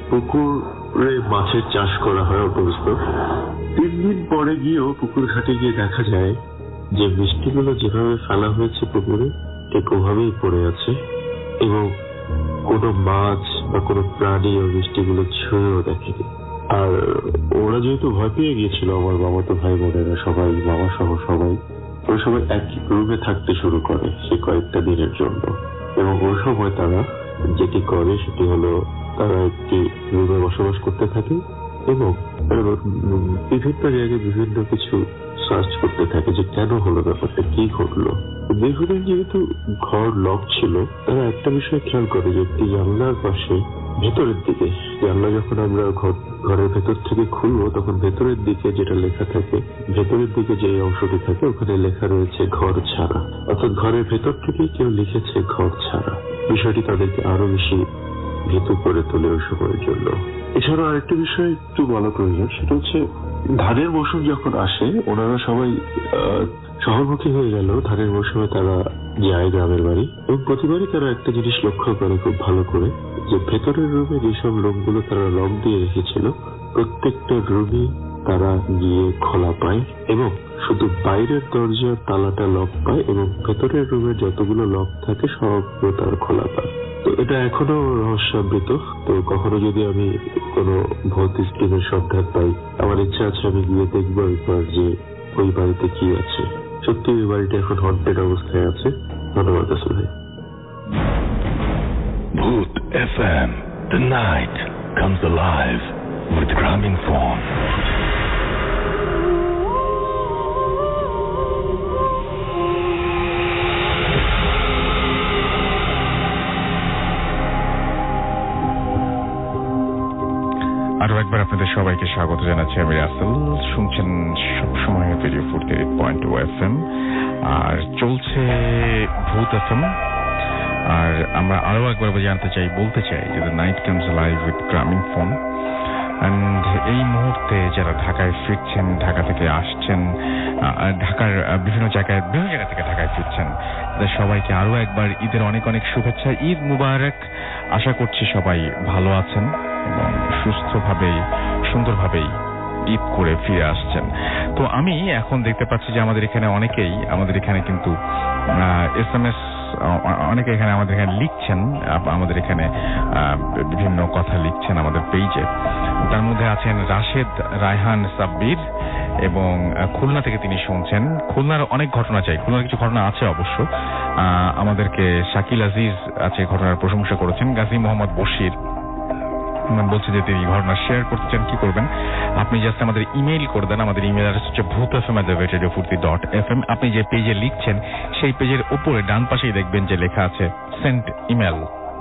পুকুরে মাছের চাষ করা হয় অল্পবিস্ত। তিন দিন পরে গিয়েও পুকুর ঘাটে গিয়ে দেখা যায় যে মিষ্টিগুলো যেভাবে ফেলা হয়েছে পুকুরে ঠিক ওভাবেই পড়ে আছে এবং কোনো মাছ বা কোনো প্রাণী ওই মিষ্টিগুলো ছুঁয়েও দেখেনি। আর ওরা যেহেতু ভয় পেয়ে গিয়েছিল, আমার মামাতো ভাই বোনেরা সবাই, মামা সহ সবাই, ওরা সবাই এক রুমে থাকতে শুরু করে সে কয়েকটা দিনের জন্য। এবং ওই সময় তারা যেটি করে সেটি হলো তারা একটি রুমে বসবাস করতে থাকে এবং বিভিন্ন জায়গায় বিভিন্ন কিছু সার্চ করতে থাকে যে কেন হলো, ব্যাপারটা কি ঘটলো। দীর্ঘদিন যেহেতু ঘর লক ছিল, তারা একটা বিষয় খেয়াল করে যে একটি জানলার পাশে ভেতরের দিকে, জানলা যখন আমরা ঘরের ভেতর থেকে খুলবো তখন ভেতরের দিকে যেটা লেখা থাকে, ভেতরের দিকে যে অংশটি থাকে ওখানে লেখা রয়েছে ঘর ছাড়া, অর্থাৎ ঘরের ভেতর থেকে কেউ লিখেছে ঘর ছাড়া। বিষয়টি তাদেরকে আরো বেশি ভীতু করে তোলে ওই সময়ের জন্য। এছাড়া আরেকটি বিষয় একটু বলা প্রয়োজন, সেটা হচ্ছে ধানের মৌসুম যখন আসে, ওনারা সবাই শহরমুখী হয়ে গেল। ধানের মৌসুমে তারা যায় গ্রামের বাড়ি এবং প্রতিবারই তারা একটা জিনিস লক্ষ্য করে খুব ভালো করে, যে ভেতরের রুমে যেসব রুমগুলো তারা লক দিয়ে রেখেছিল প্রত্যেকটা রুমই তারা গিয়ে খোলা পায় এবং শুধু বাইরের দরজার তালাটা লক পায় এবং ভেতরের রুমে যতগুলো লক থাকে সবগুলো তারা খোলা পায়। তো এটা এখনো রহস্যাবৃত। তো কখনো যদি আমি কোনো ভৌতিক স্টিমের সন্ধান পাই, আমার ইচ্ছা আছে আমি গিয়ে দেখবো একবার যে ওই বাড়িতে কি আছে। সত্যি ওই বাড়িটা এখন হন্টেড অবস্থায় আছে। ধন্যবাদ আসল ভাই। Bhoot F M, the night comes alive with Gramin Phone. আরো একবার আপনাদের সবাইকে স্বাগত জানাচ্ছি। আমি রাসেল, শুনছেন সবসময় radio forty eight point two F M, আর চলছে ভূত এফ এম। আর আমরা আরো একবার জানতে চাই, বলতে চাই যে the night comes live with Grameenphone. And এই মুহূর্তে যারা ঢাকায় ফিরছেন, ঢাকা থেকে আসছেন, ঢাকার বিভিন্ন জায়গায় বিভিন্ন জায়গা থেকে ঢাকায় ফিরছেন, তাদের সবাইকে আরো একবার ঈদের অনেক অনেক শুভেচ্ছা। ঈদ মুবারক। আশা করছি সবাই ভালো আছেন এবং সুস্থভাবেই সুন্দরভাবেই ঈদ করে ফিরে আসছেন। তো আমি এখন দেখতে পাচ্ছি যে আমাদের এখানে অনেকেই আমাদের এখানে কিন্তু এস এম এস অনেকে এখানে আমাদের এখানে লিখছেন, আমাদের এখানে বিভিন্ন কথা লিখছেন আমাদের পেজে। তার মধ্যে আছেন রাশেদ রায়হান সাব্বির এবং খুলনা থেকে তিনি শুনছেন। খুলনার অনেক ঘটনা চাই, খুলনার কিছু ঘটনা আছে অবশ্য। আমাদেরকে শাকিল আজিজ আছে ঘটনার প্রশংসা করেছেন। গাজী মোহাম্মদ বশির বলছে যে তিনি ঘটনা শেয়ার করতে চান। কি করবেন? আপনি জাস্ট আমাদের ইমেইল করে দেন। আমাদের ইমেল অ্যাড্রেস হচ্ছে Bhoot F M at the rate radio Foorti dot F M. আপনি যে পেজে লিখছেন সেই পেজের উপরে ডান পাশেই দেখবেন যে লেখা আছে send email.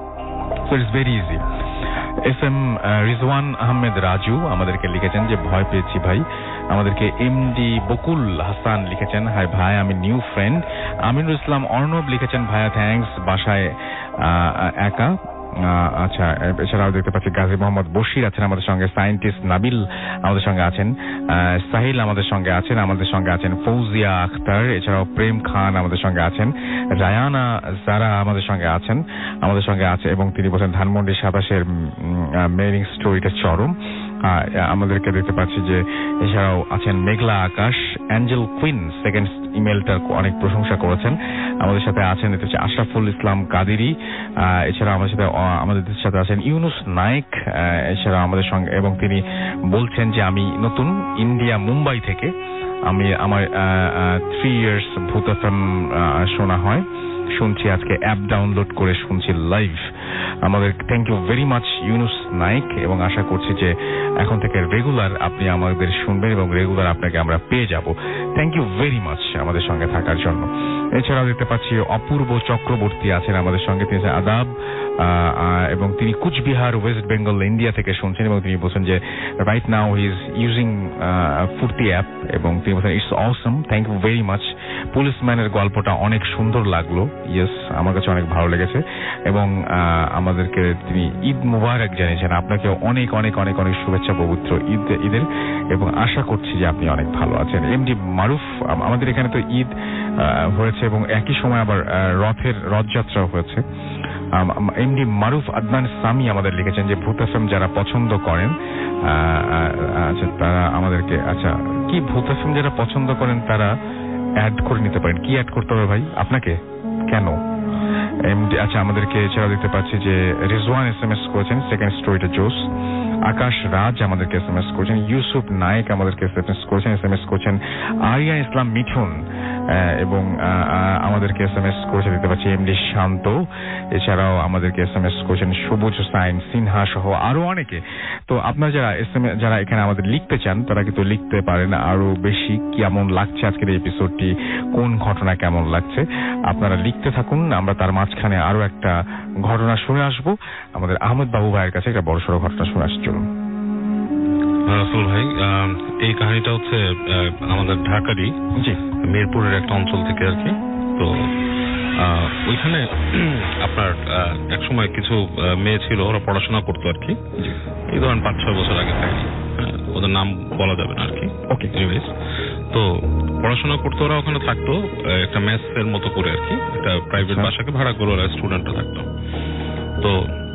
So it's very easy. S M Rizwan Ahmed Raju আমাদেরকে লিখেছেন যে ভয় পেয়েছি ভাই। আমাদেরকে এম ডি বকুল হাসান লিখেছেন হাই ভাই, আমি নিউ ফ্রেন্ড। আমিনুল ইসলাম অর্ণব লিখেছেন ভাইয়া থ্যাঙ্কস, বাসায় একা। আচ্ছা, এছাড়াও দেখতে পাচ্ছি গাজী মোহাম্মদ বশির আছেন আমাদের সঙ্গে, সায়েন্টিস্ট নাবিল আমাদের সঙ্গে আছেন, সাহিল আমাদের সঙ্গে আছেন, আমাদের সঙ্গে আছেন ফৌজিয়া আখতার, এছাড়াও প্রেম খান আমাদের সঙ্গে আছেন, রায়ানা জারা আমাদের সঙ্গে আছেন আমাদের সঙ্গে আছে এবং তিনি বলছেন ধানমন্ডি সাতাশের মেরিং স্টোরিটা চরম। আমাদেরকে দেখতে পাচ্ছি যে এছাড়াও আছেন মেঘলা আকাশ, অ্যাঞ্জেল কুইন সেকেন্ড ইমেলটার অনেক প্রশংসা করেছেন। আমাদের সাথে আছেন হচ্ছে আশরাফুল ইসলাম কাদেরি, এছাড়া আমাদের সাথে আমাদের সাথে আছেন ইউনুস নায়েক, এছাড়া আমাদের সঙ্গে, এবং তিনি বলছেন যে আমি নতুন ইন্ডিয়া মুম্বাই থেকে, আমি আমার three years Bhoot F M শোনা হয়, শুনছি আজকে অ্যাপ ডাউনলোড করে শুনছি লাইভ। আমাদের thank you very much Yunus Naik, এবং আশা করছি যে এখন থেকে রেগুলার আপনি আমাদের শুনবেন এবং রেগুলার আপনাকে আমরা পেয়ে যাব। থ্যাংক ইউ ভেরি মাচ আমাদের সঙ্গে থাকার জন্য। এছাড়াও দেখতে পাচ্ছি অপূর্ব চক্রবর্তী আছেন আমাদের সঙ্গে, তিনি আদাব, এবং তিনি কুচবিহার ওয়েস্ট বেঙ্গল ইন্ডিয়া থেকে শুনছেন এবং তিনি বলছেন যে right now he is using Foorti app এবং তিনি বলছেন it's awesome, thank you very much. পুলিশম্যানের গল্পটা অনেক সুন্দর লাগলো, ইয়েস আমার কাছে অনেক ভালো লেগেছে, এবং আমাদেরকে তিনি ঈদ মুবারক জানিয়েছেন। আপনাকে অনেক অনেক অনেক অনেক শুভেচ্ছা পবিত্র ঈদ ঈদের, এবং আশা করছি যে আপনি অনেক ভালো আছেন। এমডি মারুফ, আমাদের এখানে তো ঈদ হয়েছে এবং একই সময় আবার রথের রথযাত্রাও হয়েছে। এমডি মারুফ আদনান সামি আমাদের লিখেছেন যে ভূত এফ এম যারা পছন্দ করেন, আচ্ছা তারা আমাদেরকে, আচ্ছা কি ভূত এফ এম যারা পছন্দ করেন তারা অ্যাড করে নিতে পারেন। কি অ্যাড করতে হবে ভাই আপনাকে, কেন? এমডি, আচ্ছা আমাদেরকে এছাড়াও দেখতে পাচ্ছি যে রিজওয়ান এস এম এস করেছেন, সেকেন্ড স্টোরিটা জোস। আকাশ রাজ আমাদেরকে এস এম এস করেছেন, ইউসুফ নায়েক আমাদেরকে এস এম এস করেছেন এস এম এস করেছেন আরিয়া ইসলাম মিঠুন, এবং আমাদেরকে এস এম এস করেছে দেখতে পাচ্ছি এমডি শান্ত, এছাড়াও আমাদেরকে এস এম এস করেছেন সবুজ সাইন সিনহা সহ আরো অনেকে। তো আপনারা যারা এস এম এস যারা এখানে আমাদের লিখতে চান তারা কিন্তু লিখতে পারেন আরো বেশি কেমন লাগছে আজকের এই এপিসোডটি, কোন ঘটনা কেমন লাগছে আপনারা লিখতে থাকুন। আমরা তার মাঝখানে আরো একটা ঘটনা শুনে আসবো আমাদের আহমেদ বাবু ভাইয়ের কাছে, একটা বড় সড়ো ঘটনা শুনে আসছি। চলুন রাসেল ভাই, এই কাহিনীটা হচ্ছে আমাদের ঢাকারই মিরপুরের একটা অঞ্চল থেকে আর কি। তো ওইখানে আপনার এক সময় কিছু মেয়ে ছিল, ওরা পড়াশোনা করতো আর কি, এই ধরেন পাঁচ ছয় বছর আগে থাকে, ওদের নাম বলা যাবে না আর কি। ওকে, এনিওয়েজ, তো পড়াশোনা করতো ওরা, ওখানে থাকতো একটা মেসের মতো করে আর কি, একটা প্রাইভেট বাসাকে ভাড়া করে ওরা স্টুডেন্টরা থাকতো। তো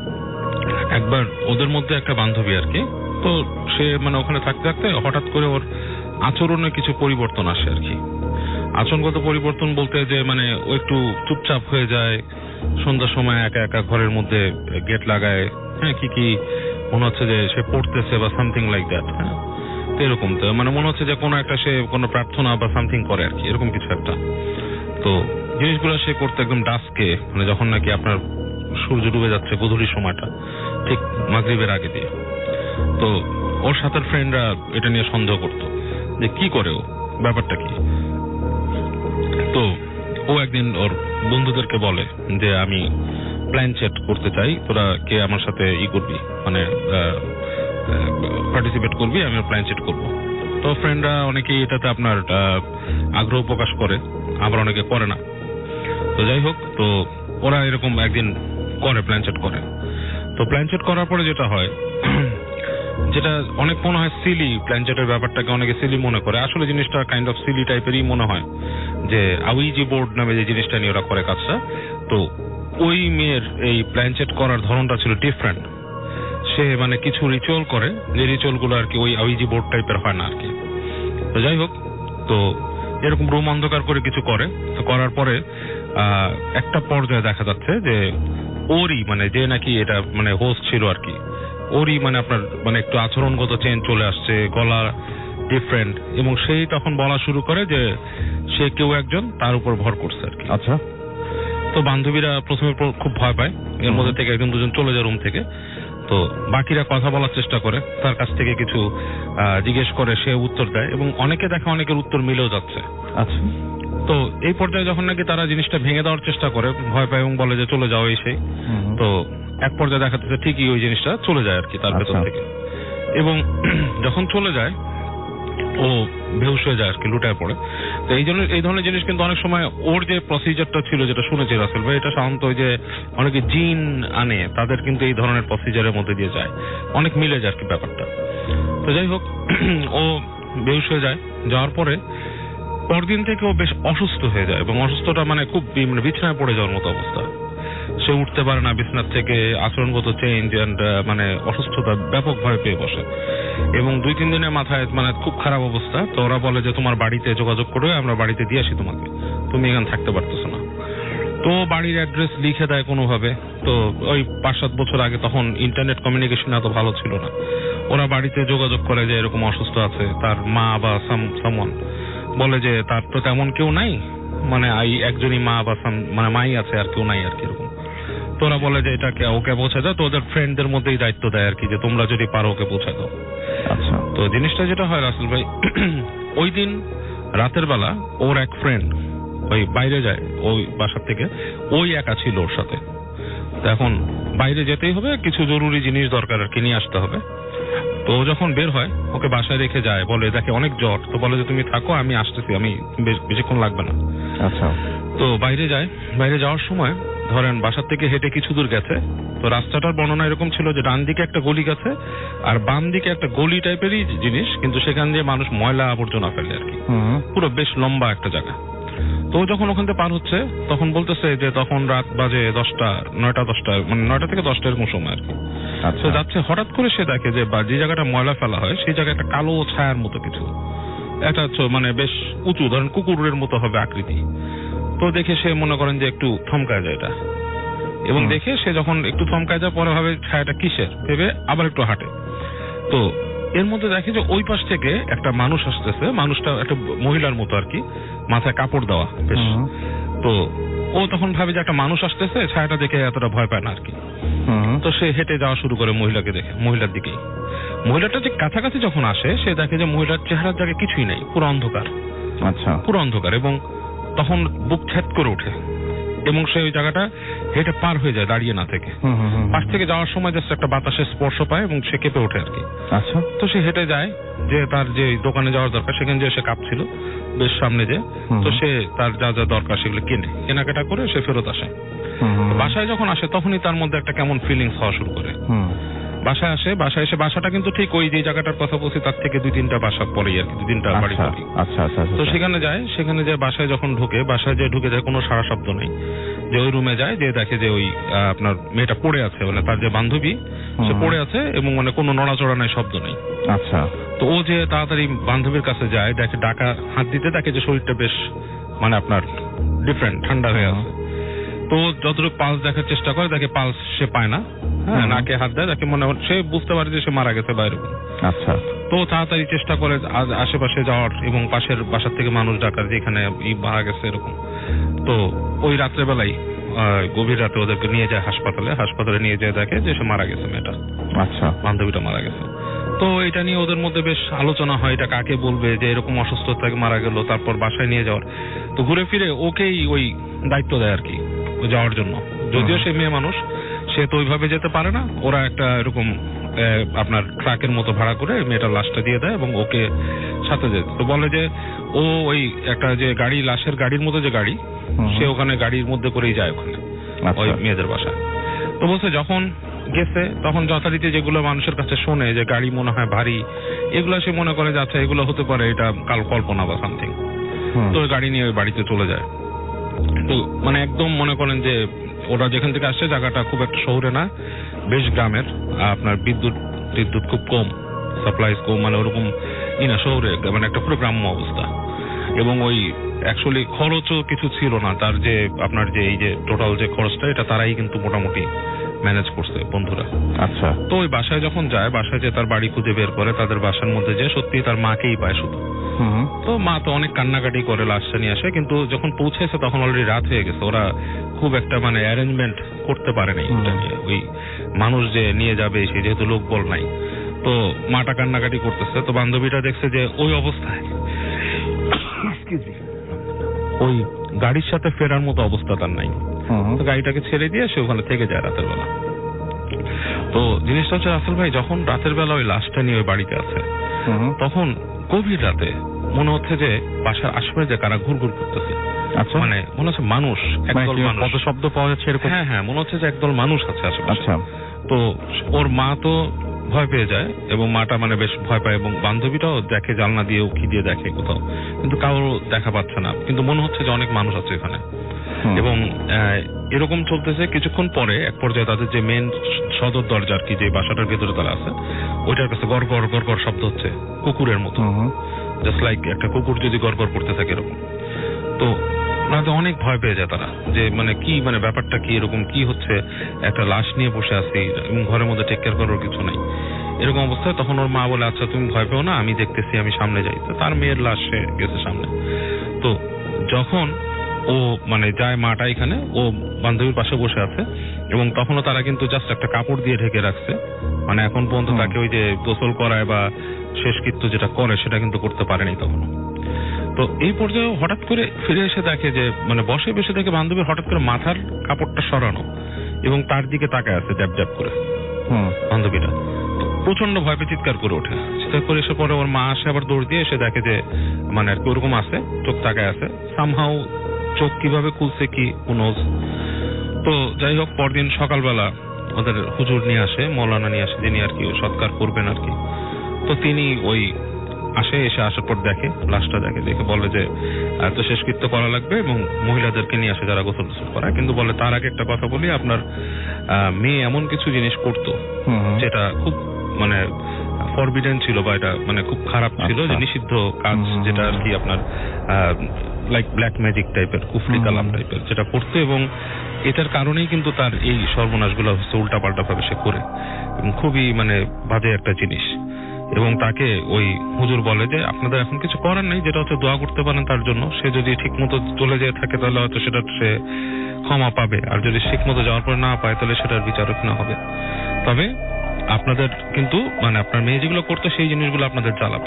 একবার ওদের মধ্যে একটা বান্ধবী আর কি, তো সে মানে ওখানে থাকতে থাকতে হঠাৎ করে ওর আচরণে কিছু পরিবর্তন আসে আর কি। আচরণগত পরিবর্তন বলতে যে মানে ও একটু চুপচাপ হয়ে যায়, সন্ধ্যার সময় একা একা ঘরের মধ্যে গেট লাগায়, হ্যাঁ কি কি মনে হচ্ছে যে সে পড়তেছে বা সামথিং লাইক দ্যাট, হ্যাঁ তো এরকম, তো মানে মনে হচ্ছে যে কোনো একটা সে কোনো প্রার্থনা বা সামথিং করে আর কি, এরকম কিছু একটা। তো জিনিসগুলো সে করতে একদম ডাস্কে, মানে যখন নাকি আপনার সূর্য ডুবে যাচ্ছে গধূলির সময়টা, ঠিক মাগরিবের আগে দিয়ে। তো ওর সাথে ফ্রেন্ডরা এটা নিয়ে সন্দেহ করতো যে কি করে ও, ব্যাপারটা কি। তো ও একদিন ওর বন্ধুদেরকে বলে যে আমি প্ল্যান সেট করতে চাই, তোরা কে আমার সাথে ই করবি, মানে পার্টিসিপেট করবি, আমি প্ল্যান সেট করবো। তো ফ্রেন্ডরা অনেকেই এটাতে আপনার আগ্রহ প্রকাশ করে, আবার অনেকে করে না। তো যাই হোক, তো ওরা এরকম একদিন করে, প্ল্যান সেট করে। তো প্ল্যান সেট করার পরে যেটা হয়, যেটা অনেক মনে হয় সিলি, প্ল্যান সেটের ব্যাপারটাকে অনেকে সিলি মনে করে, আসলে জিনিসটা কাইন্ড অফ সিলি টাইপেরই মনে হয়। যে আউইজি বোর্ড নামে যে জিনিসটা নিয়ে ওরা করে কাজটা, তো ওই মেয়ের এই প্ল্যান সেট করার ধরনটা ছিল ডিফারেন্ট। সে মানে কিছু রিচুয়াল করে, যে রিচুয়াল গুলো আর কি ওই আউইজি বোর্ড টাইপের হয় না আর কি। তো যাই হোক, তো এরকম রুম অন্ধকার করে কিছু করে। তো করার পরে একটা পর্যায়ে দেখা যাচ্ছে যে ওরই মানে যে নাকি এটা মানে হোস্ট ছিল আর কি, ওরই মানে আপনার মানে একটু আচরণগত চেঞ্জ চলে আসছে, গলা ডিফারেন্ট, এবং সেই তখন বলা শুরু করে যে সে কেউ একজন তার উপর ভর করছে আর কি। আচ্ছা। তো বান্ধবীরা প্রথমে খুব ভয় পায়, এর মধ্যে থেকে একজন দুজন চলে যায় রুম থেকে। তো বাকিরা কথা বলার চেষ্টা করে, তার কাছ থেকে কিছু জিজ্ঞেস করে, সে উত্তর দেয়, এবং অনেকে দেখে অনেকের উত্তর মিলেও যাচ্ছে। আচ্ছা। তো এই পর্যায়ে যখন নাকি তারা জিনিসটা ভেঙে দেওয়ার চেষ্টা করে, ভয় পায় এবং বলে যে চলে যাও এই সেই, তো এক পর্যায়ে দেখা যাচ্ছে ঠিকই ওই জিনিসটা চলে যায় আর কি তার ভেতর থেকে। এবং যখন চলে যায় ও বেহুশ হয়ে যায় আর কি, লুটায় পড়ে। তো এই জন্য এই ধরনের জিনিস কিন্তু অনেক সময় ওর যে প্রসিজারটা ছিল, যেটা শুনেছি রাসেল ভাই, এটা সাধারণত ওই যে অনেকে জিন আনে, তাদের কিন্তু এই ধরনের প্রসিজারের মধ্যে দিয়ে যায়, অনেক মিলে যায় আর কি ব্যাপারটা। তো যাই হোক, ও বেহুশ হয়ে যায়, যাওয়ার পরে পরদিন থেকে ও বেশ অসুস্থ হয়ে যায়, এবং অসুস্থটা মানে খুব মানে বিছানায় পড়ে যাওয়ার মতো অবস্থা। সে উঠতে পারে না বিছানার থেকে, আচরণগত চেঞ্জ অ্যান্ড মানে অসুস্থতা ব্যাপক ভয় পেয়ে বসে, এবং দুই তিন দিনের মাথায় মানে খুব খারাপ অবস্থা। তো ওরা বলে যে তোমার বাড়িতে যোগাযোগ করে আমরা বাড়িতে দিয়ে আসি তোমাকে, তুমি এখানে থাকতে পারতেছো না। তো বাড়ির অ্যাড্রেস লিখে দেয় কোনোভাবে। তো ওই পাঁচ সাত বছর আগে তখন ইন্টারনেট কমিউনিকেশন এত ভালো ছিল না, ওরা বাড়িতে যোগাযোগ করে যে এরকম অসুস্থ আছে তার মা বা সামওয়ান, বলে যে তার তো তেমন কেউ নাই, মানে একজনই মা বা মানে মাই আছে, আর কেউ নাই আর কি এরকম। তো ওরা বলে যে এটাকে ওকে পৌঁছে দাও, তো ওদের ফ্রেন্ডদের মধ্যেই দায়িত্ব দেয় আর কি, যে তোমরা যদি পারো ওকে পৌঁছে দাও। আচ্ছা। তো জিনিসটা যেটা হয় রাসেল ভাই, ওই দিন রাতের বেলা ওর এক ফ্রেন্ড ওই বাইরে যায় ওই বাসার থেকে, ওই একা ছিল ওর সাথে। তো এখন বাইরে যেতেই হবে, কিছু জরুরি জিনিস দরকার আর কি, নিয়ে আসতে হবে। তো ও যখন বের হয়, ওকে বাসায় রেখে যায়, বলে দেখে অনেক জ্বর, তো বলে যে তুমি থাকো, আমি আসতেছি, আমি বেশিক্ষণ লাগবে না। আচ্ছা। তো বাইরে যায়, বাইরে যাওয়ার সময় ধরেন বাসার থেকে হেঁটে কিছু দূর গেছে, তো রাস্তাটার বর্ণনা এরকম ছিল যে ডান দিকে একটা গলি গেছে, আর বাম দিকে একটা গলি টাইপেরই জিনিস, কিন্তু সেখান দিয়ে মানুষ ময়লা আবর্জনা ফেলে আর কি, পুরো বেশ লম্বা একটা জায়গা। তো যখন ওখান থেকে পার হচ্ছে, তখন বলতেছে যে তখন রাত বাজে দশটা, নয়টা দশটা মানে নয়টা থেকে দশটা এরকম সময় আর কি। তো যাচ্ছে, হঠাৎ করে সে দেখে যে যে জায়গাটা ময়লা ফেলা হয় সেই জায়গায় একটা কালো ছায়ার মতো কিছু একটা মানে বেশ উঁচু, ধরেন কুকুরের মতো হবে আকৃতি। তো দেখে সে মনে করেন যে একটু থমকায় যায় এটা, এবং দেখে সে যখন একটু থমকায় যায়, পরে ভাবে ছায়াটা কিসের, ভেবে আবার একটু হাঁটে। তো এর মধ্যে দেখে যে ওই পাশ থেকে একটা মানুষ আসতেছে, মানুষটা একটা মহিলার মতো আর কি, মাথায় কাপড় দেওয়া বেশ। তো ও তখন ভাবে যে একটা মানুষ আসতেছে, ছায়াটা দেখে এতটা ভয় পায় না আর কি। তো সে হেঁটে যাওয়া শুরু করে মহিলাকে দেখে, মহিলার দিকেই। মহিলাটা যে কাছাকাছি যখন আসে, সে দেখে যে মহিলার চেহারার জায়গায় কিছুই নেই, পুরো অন্ধকার। আচ্ছা। পুরো অন্ধকার, এবং তখন বুক ছেদ করে ওঠে, এবং সে ওই জায়গাটা হেঁটে পার হয়ে যায় দাঁড়িয়ে না থেকে। পাশ থেকে যাওয়ার সময় জাস্ট একটা বাতাসের স্পর্শ পায় এবং সে কেঁপে ওঠে আর কি। আচ্ছা। তো সে হেঁটে যায়, যে তার যে দোকানে যাওয়ার দরকার সেখানে যে সে কাঁপছিল বেশ সামনে, যে তো সে তার যা যা দরকার সেগুলো কিনে কেনাকাটা করে সে ফেরত আসে। বাসায় যখন আসে তখনই তার মধ্যে একটা কেমন ফিলিংস হওয়া শুরু করে। বাসায় আসে, বাসায় এসে বাসাটা কিন্তু ঠিক ওই যে জায়গাটার কথা বলছি তার থেকে দুই তিনটা বাসা পরেই আর কি, দুই তিনটা বাড়ি পরেই। আচ্ছা আচ্ছা। তো সেখানে যায়, সেখানে যে বাসায় যখন ঢুকে, বাসায় যে ঢুকে যায় কোনো সারা শব্দ নেই, যে ওই রুমে যায়, যে দেখে যে ওই আপনার মেয়েটা পড়ে আছে, মানে তার যে বান্ধবী সে পড়ে আছে, এবং মানে কোনো নড়াচড়া নাই, শব্দ নেই। আচ্ছা। তো ও যে তাড়াতাড়ি বান্ধবীর কাছে যায়, দেখে ডাকা হাত দিতে, দেখে যে শরীরটা বেশ মানে আপনার ডিফারেন্ট, ঠান্ডা হয়ে আছে। তো যতটুকু পালস দেখার চেষ্টা করে, দেখে পালস সে পায় না। হ্যাঁ, নাকে হাত দেয়, দেখে মনে সে বুঝতে পারে যে সে মারা গেছে বাইরে। আচ্ছা। তো তাড়াতাড়ি চেষ্টা করে আশেপাশে যাওয়ার, এবং পাশের বাসার থেকে মানুষ ডাকার যে এখানে মারা গেছে এরকম। তো ওই রাত্রেবেলায় গভীর রাতে ওদেরকে নিয়ে যায় হাসপাতালে, হাসপাতালে নিয়ে যায়, দেখে যে সে মারা গেছে মেয়েটা। আচ্ছা। বান্ধবীটা মারা গেছে। তো এটা নিয়ে ওদের মধ্যে বেশ আলোচনা হয়, এটা কাকে বলবে যে এরকম অসুস্থ থেকে মারা গেল, তারপর বাসায় নিয়ে যাওয়ার। তো ঘুরে ফিরে ওকেই ওই দায়িত্ব দেয় আর কি যাওয়ার জন্য, যদিও সে মেয়ে মানুষ, সে তো ওইভাবে যেতে পারে না। ওরা একটা এরকম আপনার ট্রাকের মতো ভাড়া করে মেয়েটার লাশটা দিয়ে দেয় এবং ওকে সাথে যেত। তো বলে যে ও ওই একটা যে গাড়ি লাশের গাড়ির মতো যে গাড়ি সে ওখানে গাড়ির মধ্যে করেই যায় ওখানে ওই মেয়েদের বাসা। তো বলছে যখন গেছে তখন যথারীতি যেগুলো মানুষের কাছে শোনে যে গাড়ি মনে হয় ভারী, এগুলো সে মনে করে যাচ্ছে এগুলো হতে পারে এটা কাল কল্পনা বা সামথিং। তো ওই গাড়ি নিয়ে ওই বাড়িতে চলে যায়। তো মানে একদম মনে করেন যে ওরা যেখান থেকে আসছে জায়গাটা খুব একটা শহরে না, বেশ গ্রামের, আপনার বিদ্যুৎ বিদ্যুৎ খুব কম, সাপ্লাইজ কম, মানে ওরকম ই না শহরে, মানে একটা পুরো গ্রাম্য অবস্থা। এবং ওই অ্যাকচুয়ালি খরচও কিছু ছিল না, তার যে আপনার যে এই যে টোটাল যে খরচটা এটা তারাই কিন্তু মোটামুটি ম্যানেজ করছে বন্ধুরা। আচ্ছা। তো ওই বাসায় যখন যায়, বাসায় যে তার বাড়ি খুঁজে বের করে, তাদের বাসার মধ্যে যে সত্যি তার মাকেই পায় শুধু। তো মা তো অনেক কান্নাকাটি করে লাশটা নিয়ে আসে, কিন্তু যখন পৌঁছেছে তখন অলরেডি রাত হয়ে গেছে। ওরা খুব একটা মানে অ্যারেঞ্জমেন্ট করতে পারে নাই এটা নিয়ে, ওই মানুষ যে নিয়ে যাবে সে যেহেতু লোক বল নাই। তো মাটা কান্নাকাটি করতেছে, তো বান্ধবীটা দেখছে যে ওই অবস্থায় ওই গাড়ির সাথে ফেরার মতো অবস্থা তার নাই। তো গাড়িটাকে ছেড়ে দিয়ে সে ওখানে থেকে যায় রাতের বেলা। তো জিনিসটা হচ্ছে রাসেল ভাই, যখন রাতের বেলা ওই লাশটা নিয়ে ওই বাড়িতে আছে, তখন গভীর রাতে মনে হচ্ছে যে বাসার আশেপাশে যে কারা ঘুর ঘুর করতেছে। আচ্ছা। মানে মনে হচ্ছে মানুষ, একদল মানুষ, কত শব্দ পাওয়া যাচ্ছে এরকম। হ্যাঁ হ্যাঁ, মনে হচ্ছে যে একদল মানুষ আছে আশেপাশে। আচ্ছা। তো ওর মা তো ভয় পেয়ে যায় এবং মাটা মানে বেশ ভয় পায়, এবং বান্ধবীটাও দেখে জানলা দিয়ে উকি দিয়ে দেখে কোথাও, কিন্তু কারো দেখা পাচ্ছে না, কিন্তু মনে হচ্ছে যে অনেক মানুষ আছে এখানে। এবং এরকম চলতেছে। কিছুক্ষণ পরে এক পর্যায়ে তাদের যে মেন সদর দরজা আর কি, যে বাসাটার ভেতরে তারা আছে, ওইটার কাছে গড় গড় গড় গড় শব্দ হচ্ছে কুকুরের মতো, জাস্ট লাইক একটা কুকুর যদি গড় গড় করতে থাকে এরকম। তো অনেক ভয় পেয়ে যায় তারা, যে মানে কি মানে ব্যাপারটা কি, এরকম কি হচ্ছে, একটা লাশ নিয়ে বসে আছি এবং ঘরের মধ্যে টেক কেয়ার করার কিছু নাই, এরকম অবস্থায় তখন ওর মা বলে আচ্ছা তুমি ভয় পেও না, আমি দেখতেছি, আমি সামনে যাই। তো তার মেয়ের লাশ সে গেছে সামনে। তো যখন ও মানে যায়, মাটা এখানে ও বান্ধবীর পাশে বসে আছে, এবং তখনও তারা কিন্তু জাস্ট একটা কাপড় দিয়ে ঢেকে রাখছে, মানে এখন পর্যন্ত তাকে ওই যে গোসল করায় বা শেষকৃত্য যেটা করে সেটা কিন্তু করতে পারেনি তখনও। তো এই পর্যায়ে হঠাৎ করে ফিরে এসে দেখে যে মানে বসে বসে দেখে বান্ধবীর হঠাৎ করে মাথার কাপড়টা সরানো এবং তার দিকে তাকায় আছে জ্যাপ জ্যাপ করে বান্ধবীরা। প্রচন্ড ভয় পেয়ে চিৎকার করে ওঠে। চিৎকার করে এসে পরে ওর মা আসে, আবার দৌড় দিয়ে এসে দেখে যে মানে আর কি ওরকম আছে, চোখ তাকায় আছে, সামহাও চোখ কিভাবে খুলছে কি উনোজ। তো যাই হোক, পরদিন সকালবেলা ওদের হুজুর নিয়ে আসে, মৌলানা নিয়ে আসে, যিনি আর কি সৎকার করবেন আর কি। তো তিনি ওই আসে, এসে আসার পর দেখে লাশটা, দেখে দেখে বলে যে এত শেষকৃত্য করা লাগবে এবং মহিলাদেরকে নিয়ে আসে যারা গোসল গোসল করায়, কিন্তু বলে তার আগে একটা কথা বলি, আপনার মেয়ে এমন কিছু জিনিস করতো যেটা খুব মানে ফরবিডেন ছিল, বা এটা মানে খুব খারাপ ছিল, যে নিষিদ্ধ কাজ, যেটা আর কি আপনার লাইক ব্ল্যাক ম্যাজিক টাইপের, কুফরি কালাম টাইপের যেটা করতো, এবং এটার কারণেই কিন্তু তার এই সর্বনাশগুলো হচ্ছে উল্টা পাল্টা ভাবে সে করে, খুবই মানে বাজে একটা জিনিস। এবং তাকে ওই হুজুর বলে যে আপনাদের এখন কিছু করার নেই, যেটা হচ্ছে দোয়া করতে পারেন তার জন্য, সে যদি ঠিক মতো চলে যেয়ে থাকে তাহলে হয়তো সেটা সে ক্ষমা পাবে, আর যদি ঠিক মতো যাওয়ার পর না পায় তাহলে সেটার বিচারক না হবে। তবে আপনাদের কিন্তু মানে আপনার মেয়ে যেগুলো করতো সেই জিনিসগুলো আপনাদের জ্বালাবে।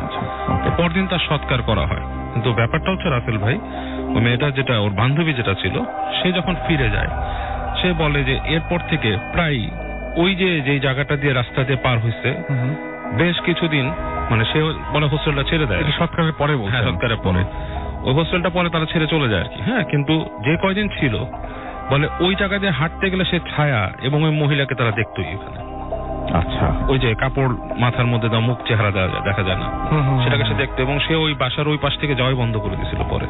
পরদিন তার সৎকার করা হয়। কিন্তু ব্যাপারটা হচ্ছে রাসেল ভাই, ওই মেয়েটা যেটা ওর বান্ধবী যেটা ছিল, সে যখন ফিরে যায় সে বলে যে এরপর থেকে প্রায় ওই যে যেই জায়গাটা দিয়ে রাস্তা দিয়ে পার হয়েছে বেশ কিছুদিন, মানে সে বলে হোস্টেলটা ছেড়ে দেয় সৎকারের পরে। হ্যাঁ, সৎকারের পরে ওই হোস্টেলটা পরে তারা ছেড়ে চলে যায় আর কি। হ্যাঁ, কিন্তু যে কয়দিন ছিল বলে ওই জায়গা দিয়ে হাঁটতে গেলে সে ছায়া এবং ওই মহিলাকে তারা দেখতোই এখানে। আচ্ছা, ওই যে কাপড় মাথার মধ্যে দেওয়া, মুখ চেহারা দেওয়া যায়, দেখা যায় না, সেটাকে সে দেখতো, এবং সে ওই বাসার ওই পাশ থেকে যাওয়াই বন্ধ করে দিয়েছিল পরে।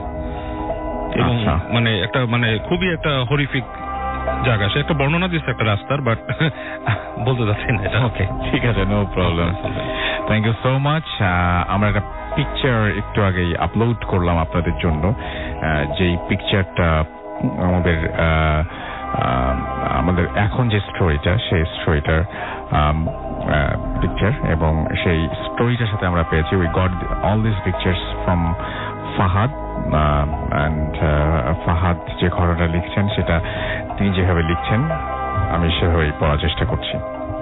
এবং মানে একটা মানে খুবই একটা হরিফিক জায়গা, সে একটা বর্ণনা দিচ্ছে একটা রাস্তার, বাট বলতে যাচ্ছি না এটা। ওকে, ঠিক আছে, no problem, thank you so much. আমরা একটা পিকচার একটু আগেই আপলোড করলাম আপনাদের জন্য, যেই পিকচারটা আমাদের আমাদের এখন যে স্টোরিটা, সেই স্টোরিটার পিকচার, এবং সেই স্টোরিটার সাথে আমরা পেয়েছি we got all this pictures from Fahad. And Fahad যে ঘটনাটা লিখছেন সেটা তিনি যেভাবে লিখছেন আমি সেভাবেই পড়ার চেষ্টা করছি।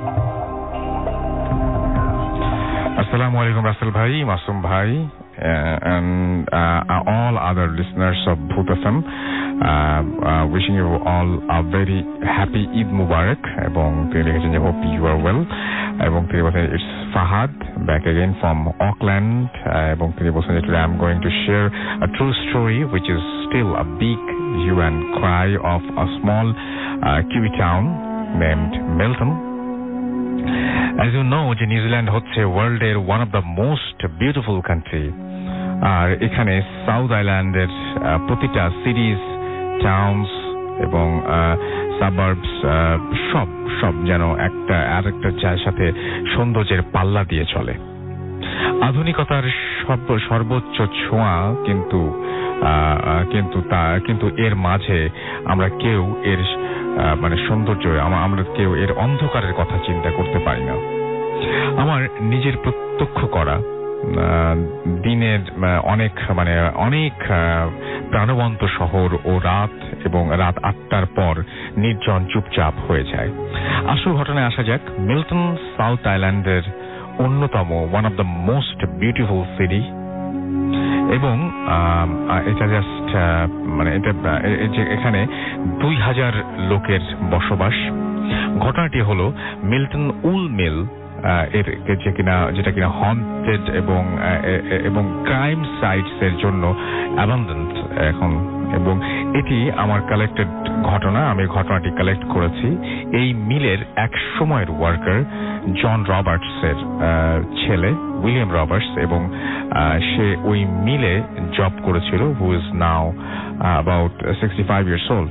আসসালামু আলাইকুম রাসেল ভাই, মাসুম ভাই, and uh, all other listeners of Bhoot F M. Wishing you all a very happy Eid Mubarak, এবং তিনি লিখেছেন যে হোপ ইউ আর ওয়েল, এবং তিনি বলছেন it's Fahad back again from Auckland, এবং তিনি বলছেন যে today I am going to share a true story which is still a big hue and cry of a small uh, Kiwi town named Milton. As you know, যে New Zealand হচ্ছে ওয়ার্ল্ডের one of the most beautiful country, আর এখানে south আইল্যান্ডের প্রতিটা সিটিজ, towns এবং সাবার্বস সব সব যেন একটা আর একটা সাথে সৌন্দর্যের পাল্লা দিয়ে চলে। আধুনিকতার সর্বোচ্চ ছোঁয়া কিন্তু কিন্তু তা কিন্তু এর মাঝে আমরা কেউ এর মানে সৌন্দর্য আমরা কেউ এর অন্ধকারের কথা চিন্তা করতে পারি না। আমার নিজের প্রত্যক্ষ করা দিনের অনেক মানে অনেক প্রাণবন্ত শহর ও রাত এবং রাত আটটার পর নির্জন চুপচাপ হয়ে যায়। আসল ঘটনায় আসা যাক। মিল্টন সাউথ আইল্যান্ডের অন্যতম one of the most beautiful city, এবং এটা জাস্ট মানে এটা এখানে দুই হাজার লোকের বসবাস। ঘটনাটি হলো মিল্টন উল মিল এর যে কিনা যেটা কিনা হন্টেড এবং এবং ক্রাইম সাইটস এর জন্য অ্যাবান্ডেন্ট এখন, এবং এটি আমার কালেক্টেড ঘটনা। আমি ঘটনাটি কালেক্ট করেছি। এই মিলের এক সময়ের ওয়ার্কার জন রবার্টস এর ছেলে উইলিয়াম রবার্টস, এবং সে ওই মিলে জব করেছিল, who is now about sixty five years old.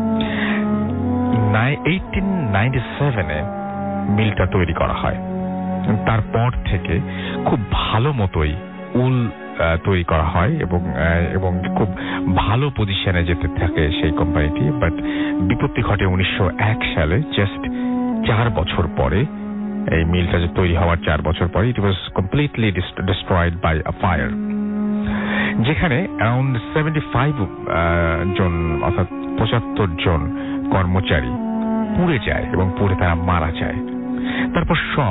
Eighteen ninety সেভেনে মিলটা তৈরি করা হয়। তারপর থেকে খুব ভালো মতোই উল তৈরি করা হয় এবং এবং খুব ভালো পজিশনে যেতে থাকে সেই কোম্পানিটি। বাট বিপত্তি ঘটে উনিশশো এক সালে, জাস্ট চার বছর পরে। এই মিলটা যে তৈরি হওয়ার চার বছর পরে it was completely destroyed by a fire, যেখানে অ্যারাউন্ড সেভেন্টি ফাইভ জন অর্থাৎ পঁচাত্তর জন কর্মচারী পুড়ে যায় এবং পুড়ে তারা মারা যায়। তারপর সব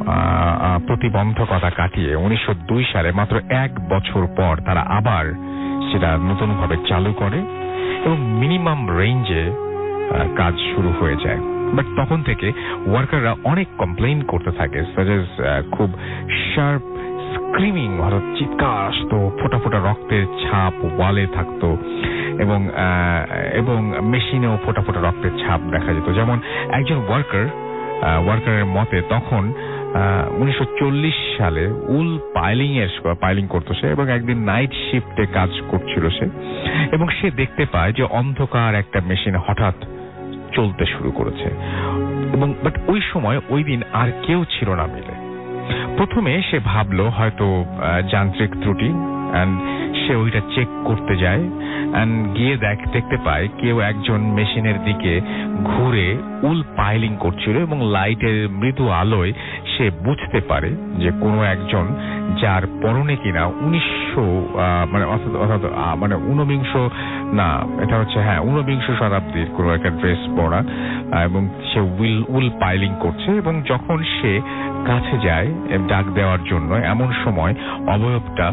প্রতিবন্ধকতা কাটিয়ে উনিশশো দুই সালে মাত্র এক বছর পর তারা আবার সেটা নতুনভাবে চালু করে এবং মিনিমাম রেঞ্জে কাজ শুরু হয়ে যায়। বাট তখন থেকে ওয়ার্কাররা অনেক কমপ্লেইন করতে থাকে, খুব শার্প স্ক্রিমিং, হঠাৎ চিৎকার আসতো, ফোটা ফোটা রক্তের ছাপ ওয়ালে থাকতো, এবং এবং মেশিনেও ফোটা ফোটা রক্তের ছাপ দেখা যেত। যেমন একজন ওয়ার্কার ওয়ার্কারের মতে তখন উনিশশো চল্লিশ সালে উল পাইলিং এর পাইলিং করতো সে, এবং একদিন নাইট শিফটে কাজ করছিল সে, এবং সে দেখতে পায় যে অন্ধকার একটা মেশিন হঠাৎ চলতে শুরু করেছে। এবং বাট ওই সময় ওই দিন আর কেউ ছিল না মিলে। প্রথমে সে ভাবলো হয়তো যান্ত্রিক ত্রুটি, অ্যান্ড সে ওইটা চেক করতে যায়, অ্যান্ড গিয়ে দেখ দেখতে পায় কেউ একজন মেশিনের দিকে ঘুরে উল পাইলিং করছিল, এবং লাইটের মৃদু আলোয় সে বুঝতে পারে যে কোনো একজন যার পরনে কিনা উনিশশো মানে অর্থাৎ মানে ঊনবিংশ না এটা হচ্ছে হ্যাঁ ঊনবিংশ শতাব্দীর কোনো একটা ড্রেস পরা, এবং সে উইল উল পাইলিং করছে। এবং যখন সে কাছে যায় ডাক দেওয়ার জন্য, এমন সময় অবয়বটা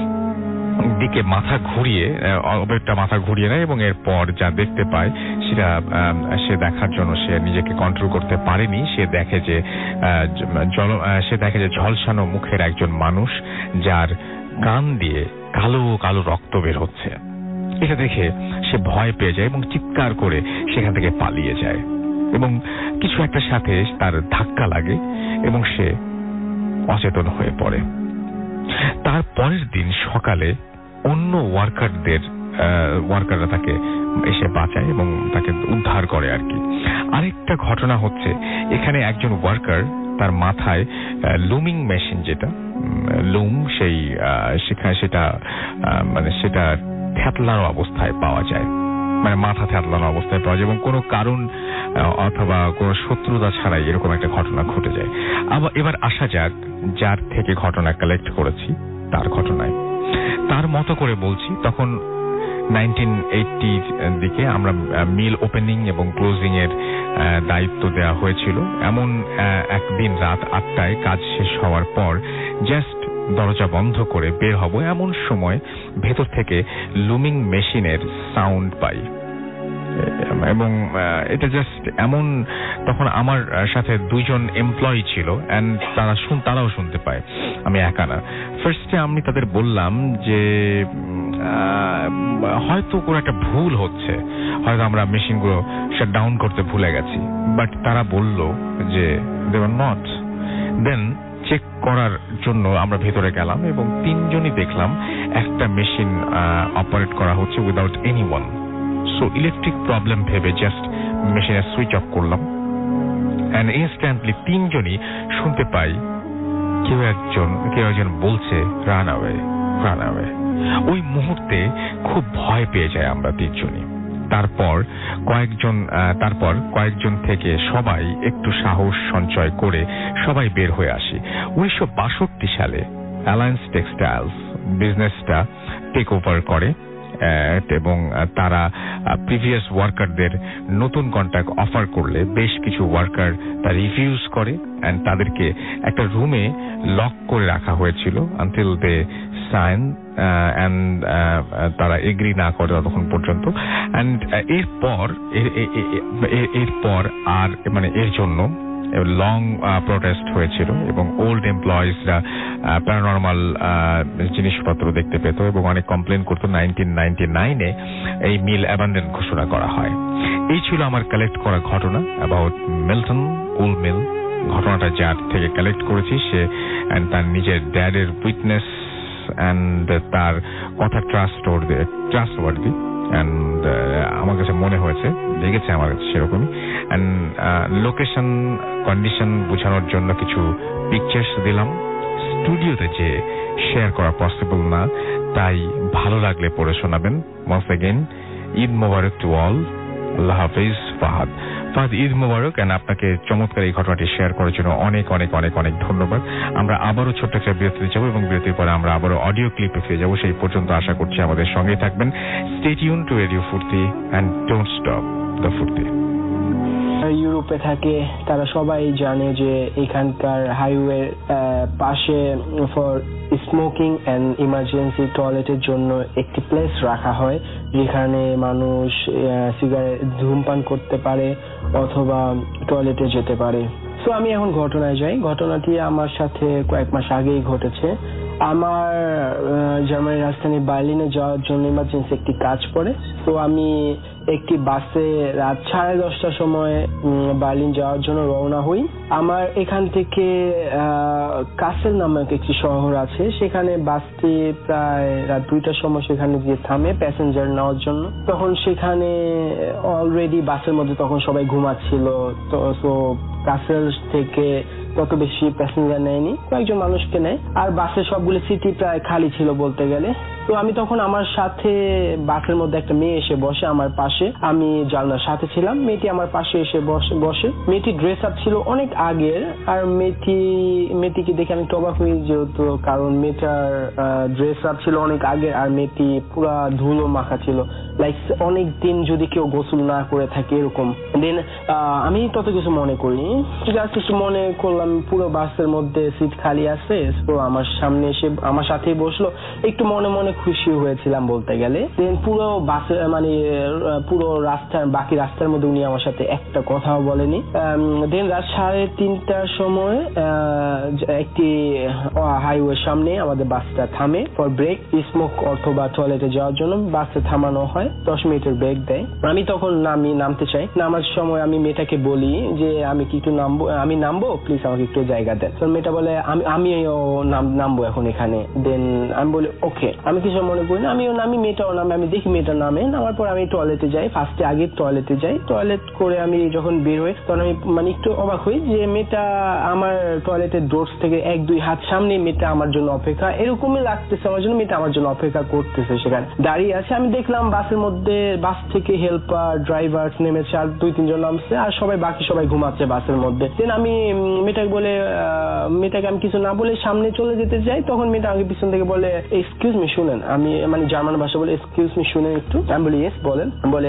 দিকে মাথা ঘুরিয়ে অবয়বটা মাথা ঘুরিয়ে নেয়, এবং এরপর যা দেখতে পায় সেটা সে দেখার জন্য সে নিজেকে কন্ট্রোল করতে পারেনি। সে দেখে যে জল সে দেখে যে ঝলসানো মুখের একজন মানুষ, যার কান দিয়ে কালো কালো রক্ত বের হচ্ছে। এটা দেখে সে ভয় পেয়ে যায় এবং চিৎকার করে সেখান থেকে পালিয়ে যায়, এবং কিছু একটা সাথে তার ধাক্কা লাগে এবং সে অচেতন হয়ে পড়ে। তার পরের দিন সকালে অন্য ওয়ার্কারদের ওয়ার্কাররা তাকে এসে বাঁচায় এবং তাকে উদ্ধার করে আর কি। আরেকটা ঘটনা হচ্ছে, এখানে একজন ওয়ার্কার তার মাথায় লুমিং মেশিন, যেটা লুম, সেই সেখানে সেটা মানে সেটা থ্যাতলানো অবস্থায় পাওয়া যায়, মানে মাথা থ্যাতলানো অবস্থায় পাওয়া যায়, এবং কোনো কারণ অথবা কোনো শত্রুতা ছাড়াই এরকম একটা ঘটনা ঘটে যায়। আবার এবার আসা যাক যার থেকে ঘটনা কালেক্ট করেছি তার ঘটনায়। তার মতো করে বলছি, তখন নাইনটিন এইটির দিকে আমরা মিল ওপেনিং এবং ক্লোজিং এর দায়িত্ব দেওয়া হয়েছিল। এমন একদিন রাত আটটায় কাজ শেষ হওয়ার পর জাস্ট দরজা বন্ধ করে বের হব, এমন সময় ভেতর থেকে লুমিং মেশিনের সাউন্ড পাই এবং এটা জাস্ট এমন, তখন আমার সাথে দুইজন এমপ্লয়ি ছিল এন্ড তারা শুন তারাও শুনতে পায়, আমি একা না। ফার্স্টে আমি তাদের বললাম যে হয়তো কোনো একটা ভুল হচ্ছে, হয়তো আমরা মেশিনগুলো শাট ডাউন করতে ভুলে গেছি, বাট তারা বলল যে দে আর নট। দেন চেক করার জন্য আমরা ভেতরে গেলাম এবং তিনজনই দেখলাম একটা মেশিন অপারেট করা হচ্ছে without anyone. So electric problem ভেবে জাস্ট মেশিনের সুইচ অফ করলাম এন্ড ইনস্ট্যান্টলি তিনজনই শুনতে পাই কেউ একজন কেউ একজন বলছে রান অ্যাওয়ে, রান অ্যাওয়ে। ওই মুহূর্তে খুব ভয় পেয়ে যায় আমরা তিনজনই। তারপর কয়েকজন তারপর কয়েকজন থেকে সবাই একটু সাহস সঞ্চয় করে সবাই বের হয়ে আসি। উনিশশো বাষট্টি সালে অ্যালায়েন্স টেক্সটাইলস বিজনেসটা টেক ওভার করে এবং তারা প্রিভিয়াস ওয়ার্কারদের নতুন কন্ট্রাক্ট অফার করলে বেশ কিছু ওয়ার্কার তা রিফিউজ করে এন্ড তাদেরকে একটা রুমে লক করে রাখা হয়েছিল আনটিল দে সাইন এন্ড তারা এগ্রি না করে ততক্ষণ পর্যন্ত। এন্ড এরপর এরপর আর মানে এর জন্য লং প্রোটেস্ট হয়েছিল এবং ওল্ড এমপ্লয়িজরা প্যারানর্মাল জিনিসপত্র দেখতে পেত এবং অনেক কমপ্লেন করতো। নাইনটিন নাইনটি নাইনে এই মিল অ্যাবান্ডন ঘোষণা করা হয়। এই ছিল আমার কালেক্ট করা ঘটনা অ্যাবাউট মিল্টন উল মিল। ঘটনাটা যার থেকে কালেক্ট করেছি সে তার নিজের ড্যাডের উইটনেস অ্যান্ড তার কথা ট্রাস্ট ট্রাস্টওয়ার্দি অ্যান্ড আমার কাছে মনে হয়েছে লেগেছে আমার কাছে সেরকমই। অ্যান্ড লোকেশন কন্ডিশন বোঝানোর জন্য কিছু পিকচার্স দিলাম। স্টুডিওতে যে শেয়ার করা পসিবল না, তাই ভালো লাগলে পড়ে শোনাবেন। Once again Eid Mubarak to all. আল্লাহ হাফিজ। ফাহাদ ফাহাদ ঈদ মোবারক। এন্ড আপনাকে চমৎকার এই ঘটনাটি শেয়ার করার জন্য অনেক অনেক অনেক অনেক ধন্যবাদ। আমরা আবারও ছোট্ট একটা বিরতিতে যাবো এবং বিরতির পরে আমরা আবারও অডিও ক্লিপে ফিরে যাবো। সেই পর্যন্ত আশা করছি আমাদের সঙ্গেই থাকবেন। Stay tune to radio Foorti and don't stop the Foorti. ইউরোপে থাকে তারা সবাই জানে যে এখানকার হাইওয়ে পাশে ফর স্মোকিং এন্ড ইমার্জেন্সি টয়লেটের জন্য একটি প্লেস রাখা হয় যেখানে মানুষ সিগারেট ধূমপান করতে পারে অথবা টয়লেটে যেতে পারে। তো আমি এখন ঘটনায় যাই। ঘটনাটি আমার সাথে কয়েক মাস আগেই ঘটেছে। আমার জার্মানির রাজধানী বার্লিনে যাওয়ার জন্য ইমার্জেন্সি একটি কাজ পড়ে। তো আমি একটি বাসে রাত সাড়ে দশটার সময় বার্লিন যাওয়ার জন্য রওনা হই। আমার এখান থেকে কাসেল নামক একটি শহর আছে, সেখানে বাসটি প্রায় রাত দুইটার সময় সেখানে গিয়ে থামে প্যাসেঞ্জার নেওয়ার জন্য। তখন সেখানে অলরেডি বাসের মধ্যে তখন সবাই ঘুমাচ্ছিল। তো সো কাসেল থেকে তত বেশি প্যাসেঞ্জার নেয়নি, কয়েকজন মানুষকে নেয়। আর বাসের সবগুলো সিটি প্রায় খালি ছিল বলতে গেলে। তো আমি তখন আমার সাথে বাসের মধ্যে একটা মেয়ে এসে বসে আমার পাশে। আমি জানলার সাথে ছিলাম, মেয়েটি আমার পাশে এসে বসে বসে মেয়েটি ড্রেস আপ ছিল অনেক আগের। আর মেয়েটি মেয়েটিকে দেখে আমি অবাক হই, যেহেতু কারণ মেয়েটার ড্রেস আপ ছিল অনেক আগের আর মেয়েটি পুরা ধুলো মাখা ছিল, লাইক অনেক দিন যদি কেউ গোসল না করে থাকে এরকম। দেন আমি তত কিছু মনে করিনি, জাস্ট কিছু মনে করলাম পুরো বাসের মধ্যে সিট খালি আছে। তো আমার সামনে এসে আমার সাথেই বসলো, একটু মনে মনে খুশি হয়েছিলাম বলতে গেলে। দেন পুরো বাসে মানে পুরো রাস্তার বাকি রাস্তার মধ্যে উনি আমার সাথে একটা কথাও বলেনি। দেন রাত সাড়ে তিনটার সময় একটি হাইওয়ের সামনে আমাদের বাসটা থামে ফর ব্রেক, স্মোক অথবা টয়লেটে যাওয়ার জন্য বাসে থামানো হয়। দশ মিনিটের ব্রেক দেয়। আমি তখন নামি নামতে চাই। নামার সময় আমি মেয়েটাকে বলি যে আমি কি একটু নামবো, আমি নামবো প্লিজ আমাকে একটু জায়গা দেন। তো মেয়েটা বলে আমি আমিও নামবো এখন এখানে। দেন আমি বলি ওকে। আমি কিছু মনে করি না, আমিও নামি, মেয়েটাও নামে। আমি দেখি মেয়েটা নামে, নামার পর আমি টয়লেটে যাই। ফার্স্টে আগে টয়লেটে যাই। টয়লেট করে আমি যখন বের হই তখন আমি মানে একটু অবাক হই যে মেয়েটা আমার টয়লেটের ডোরস থেকে এক দুই হাত সামনে মেয়েটা আমার জন্য অপেক্ষা, এরকমই লাগতেছে আমার জন্য মেয়েটা আমার জন্য অপেক্ষা করতেছে, সেখানে দাঁড়িয়ে আছে। আমি দেখলাম বাসের বাসের মধ্যে বাস থেকে হেল্পার ড্রাইভার নেমেছে আর দুই তিনজন নামছে আর সবাই বাকি সবাই ঘুমাচ্ছে বাসের মধ্যে। দেন আমি মেয়েটাকে বলে মেয়েটাকে আমি কিছু না বলে সামনে চলে যেতে যাই, তখন মেয়েটা আমাকে পিছন থেকে বলে এক্সকিউজ মি শুনেন, আমি মানে জার্মান ভাষা বলে এক্সকিউজ মি শুনেন একটু। আমি বলি ইয়েস বলেন। বলে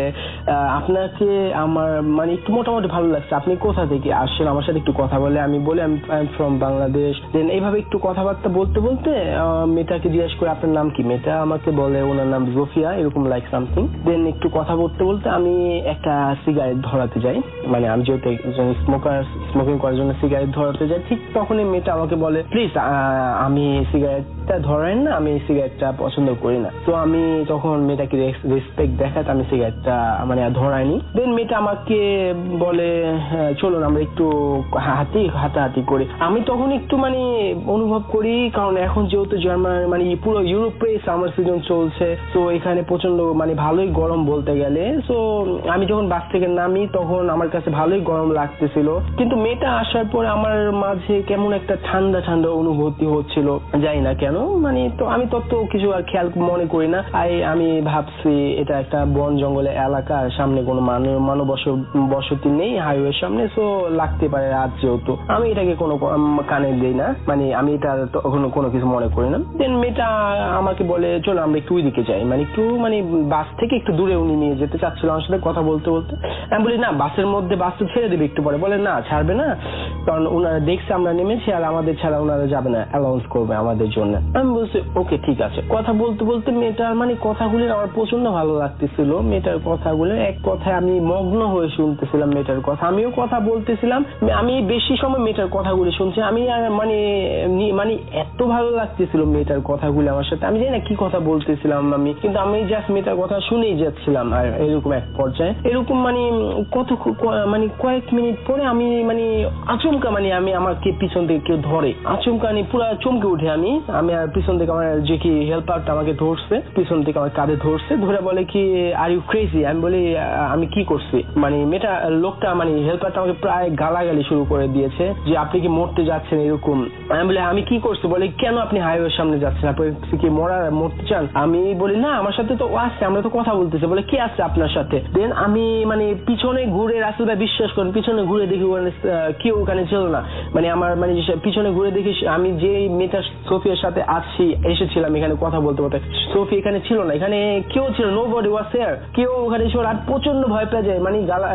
আপনাকে আমার মানে একটু মোটামুটি ভালো লাগছে, আপনি কোথা থেকে আসছেন আমার সাথে একটু কথা বলে। আমি বলি I am from Bangladesh. Then এইভাবে একটু কথাবার্তা বলতে বলতে মেয়েটাকে জিজ্ঞেস করে আপনার নাম কি, মেয়েটা আমাকে বলে ওনার নাম জোফিয়া এরকম লাইক সামথিং। দেন একটু কথা বলতে বলতে আমি একটা সিগারেট ধরাতে যাই, মানে আমি যেহেতু একজন স্মোকার স্মোকিং করার জন্য সিগারেট ধরাতে যাই, ঠিক তখনই মেয়েটা আমাকে বলে প্লিজ আমি সিগারেটটা ধরেন না, আমি সিগারেটটা পছন্দ করি না। তো আমি তখন মেয়েটাকে রেসপেক্ট দেখাতে আমি সিগারেটটা মানে ধরাইনি। দেন মেয়েটা আমাকে বলে চলুন আমরা একটু হাতি হাতাহাতি করি। আমি তখন একটু মানে অনুভব করি, কারণ এখন যেহেতু জার্মান মানে পুরো ইউরোপে সামার সিজন চলছে, তো এখানে প্রচন্ড মানে ভালোই গরম বলতে গেলে। সো আমি যখন বাস থেকে নামি তখন আমার কাছে ভালোই গরম লাগতেছিল, কিন্তু মেয়েটা আসার পরে আমার মাঝে কেমন একটা ঠান্ডা ঠান্ডা অনুভূতি হচ্ছিল, যাই না কেন মানে। তো আমি তত কিছু আর খেয়াল মনে করি না। আমি ভাবছি এটা একটা বন জঙ্গলের এলাকা, সামনে কোনো মানব বসতি নেই হাইওয়ের সামনে, সো লাগতে পারে রাত যেহেতু, আমি এটাকে কোনো কানে দিই না, মানে আমি এটা তখন কোনো কিছু মনে করি না। দেন মেয়েটা আমাকে বলে চলো আমরা একটু ওইদিকে যাই, মানে একটু মানে বাস থেকে একটু দূরে উনি নিয়ে যেতে চাচ্ছিল আমার সাথে কথা বলতে বলতে। আমি বলি না বাসের মধ্যে, বাস তো ছেড়ে দেবে একটু পরে। বলে না ছাড়বে না, কারণ ওনারা দেখছে আমরা নেমেছি আর আমাদের ছাড়া ওনারা যাবে না, অ্যালাউন্স করবে আমাদের জন্য। আমি বলছি ওকে ঠিক আছে। কথা বলতে বলতে মেয়েটার মানে কথাগুলো আমার প্রচন্ড ভালো লাগতেছিল, মেয়েটার কথাগুলো এক কথায় আমি মগ্ন হয়ে শুনতেছিলাম মেয়েটার কথা, আমিও কথা বলতেছিলাম, আমি বেশি সময় মেয়েটার কথাগুলো শুনছি। আমি আর মানে মানে এত ভালো লাগতেছিল মেয়েটার কথাগুলো আমার সাথে, আমি জানি না কি কথা বলতেছিলাম আমি, কিন্তু আমি জাস্ট মেয়েটার কথা শুনেই যাচ্ছিলাম। আর এরকম এক পর্যায়ে এরকম মানে কত মানে কয়েক মিনিট পরে আমি মানে আচমকা মানে আমি আমাকে পিছন থেকে কেউ ধরে, আচমকা আমি পুরো চমকে উঠে আমি আমি আর পিছন থেকে আমার যে কি হেল্পারটা আমাকে ধরছে, পিছন থেকে আমার কাঁধে ধরছে, ধরে বলে কি আর ইউ ক্রেজি। আমি বলি আমি কি করছি, মানে মেয়েটা লোকটা মানে হেল্পারটা আমাকে প্রায় গালাগালি শুরু করে দিয়েছে যে আপনি কি মরতে যাচ্ছেন এরকম। আমি বলি আমি কি করছি, বলে কেন আপনি হাইওয়ের সামনে যাচ্ছেন, আপনি কি মরা মরতে চান। আমি বলি না আমার সাথে তো আসছে, আমরা তো কথা বলতেছি। বলে কে আসছে আপনার সাথে। দেন আমি মানে পিছনে ঘুরে, রাসেল ভাই বিশ্বাস করেন পিছনে ঘুরে দেখি কেউ ওখানে ছিল না, মানে আমার মানে পিছনে ঘুরে দেখি আমি যে মেয়েটা সোফিয়ার সাথে আসছি এসেছিলাম এখানে কথা বলতে বলতে, সোফি এখানে ছিল না, এখানে কেউ ছিল, নোবডি ওয়াজ দেয়ার, কেউ ওখানে ছিল। আর প্রচন্ড ভয় পেয়ে যায়, মানে গালা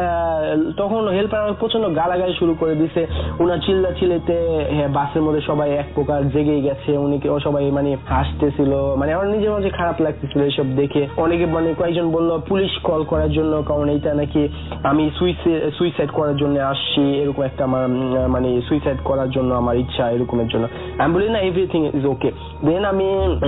তখন হেল্পার প্রচন্ড গালাগালি শুরু করে দিছে, ওনার চিল্লা চিল্লাতে বাসের মধ্যে সবাই এক প্রকার জেগে গেছে, উনিকে সবাই মানে হাসতেছিল, মানে আমার নিজের মাঝে খারাপ লাগতেছিল এসব দেখে। অনেকে মানে কয়েকজন বললো পুলিশ কল করার জন্য, কারণ এইটা নাকি আমি সুইসাইড করার জন্য আসছি, এরকম একটা আমার মানে সুইসাইড করার জন্য আমার ইচ্ছা এরকমের জন্য। আমি বলি না এভরিথিং ইজ ওকে। দেন আমি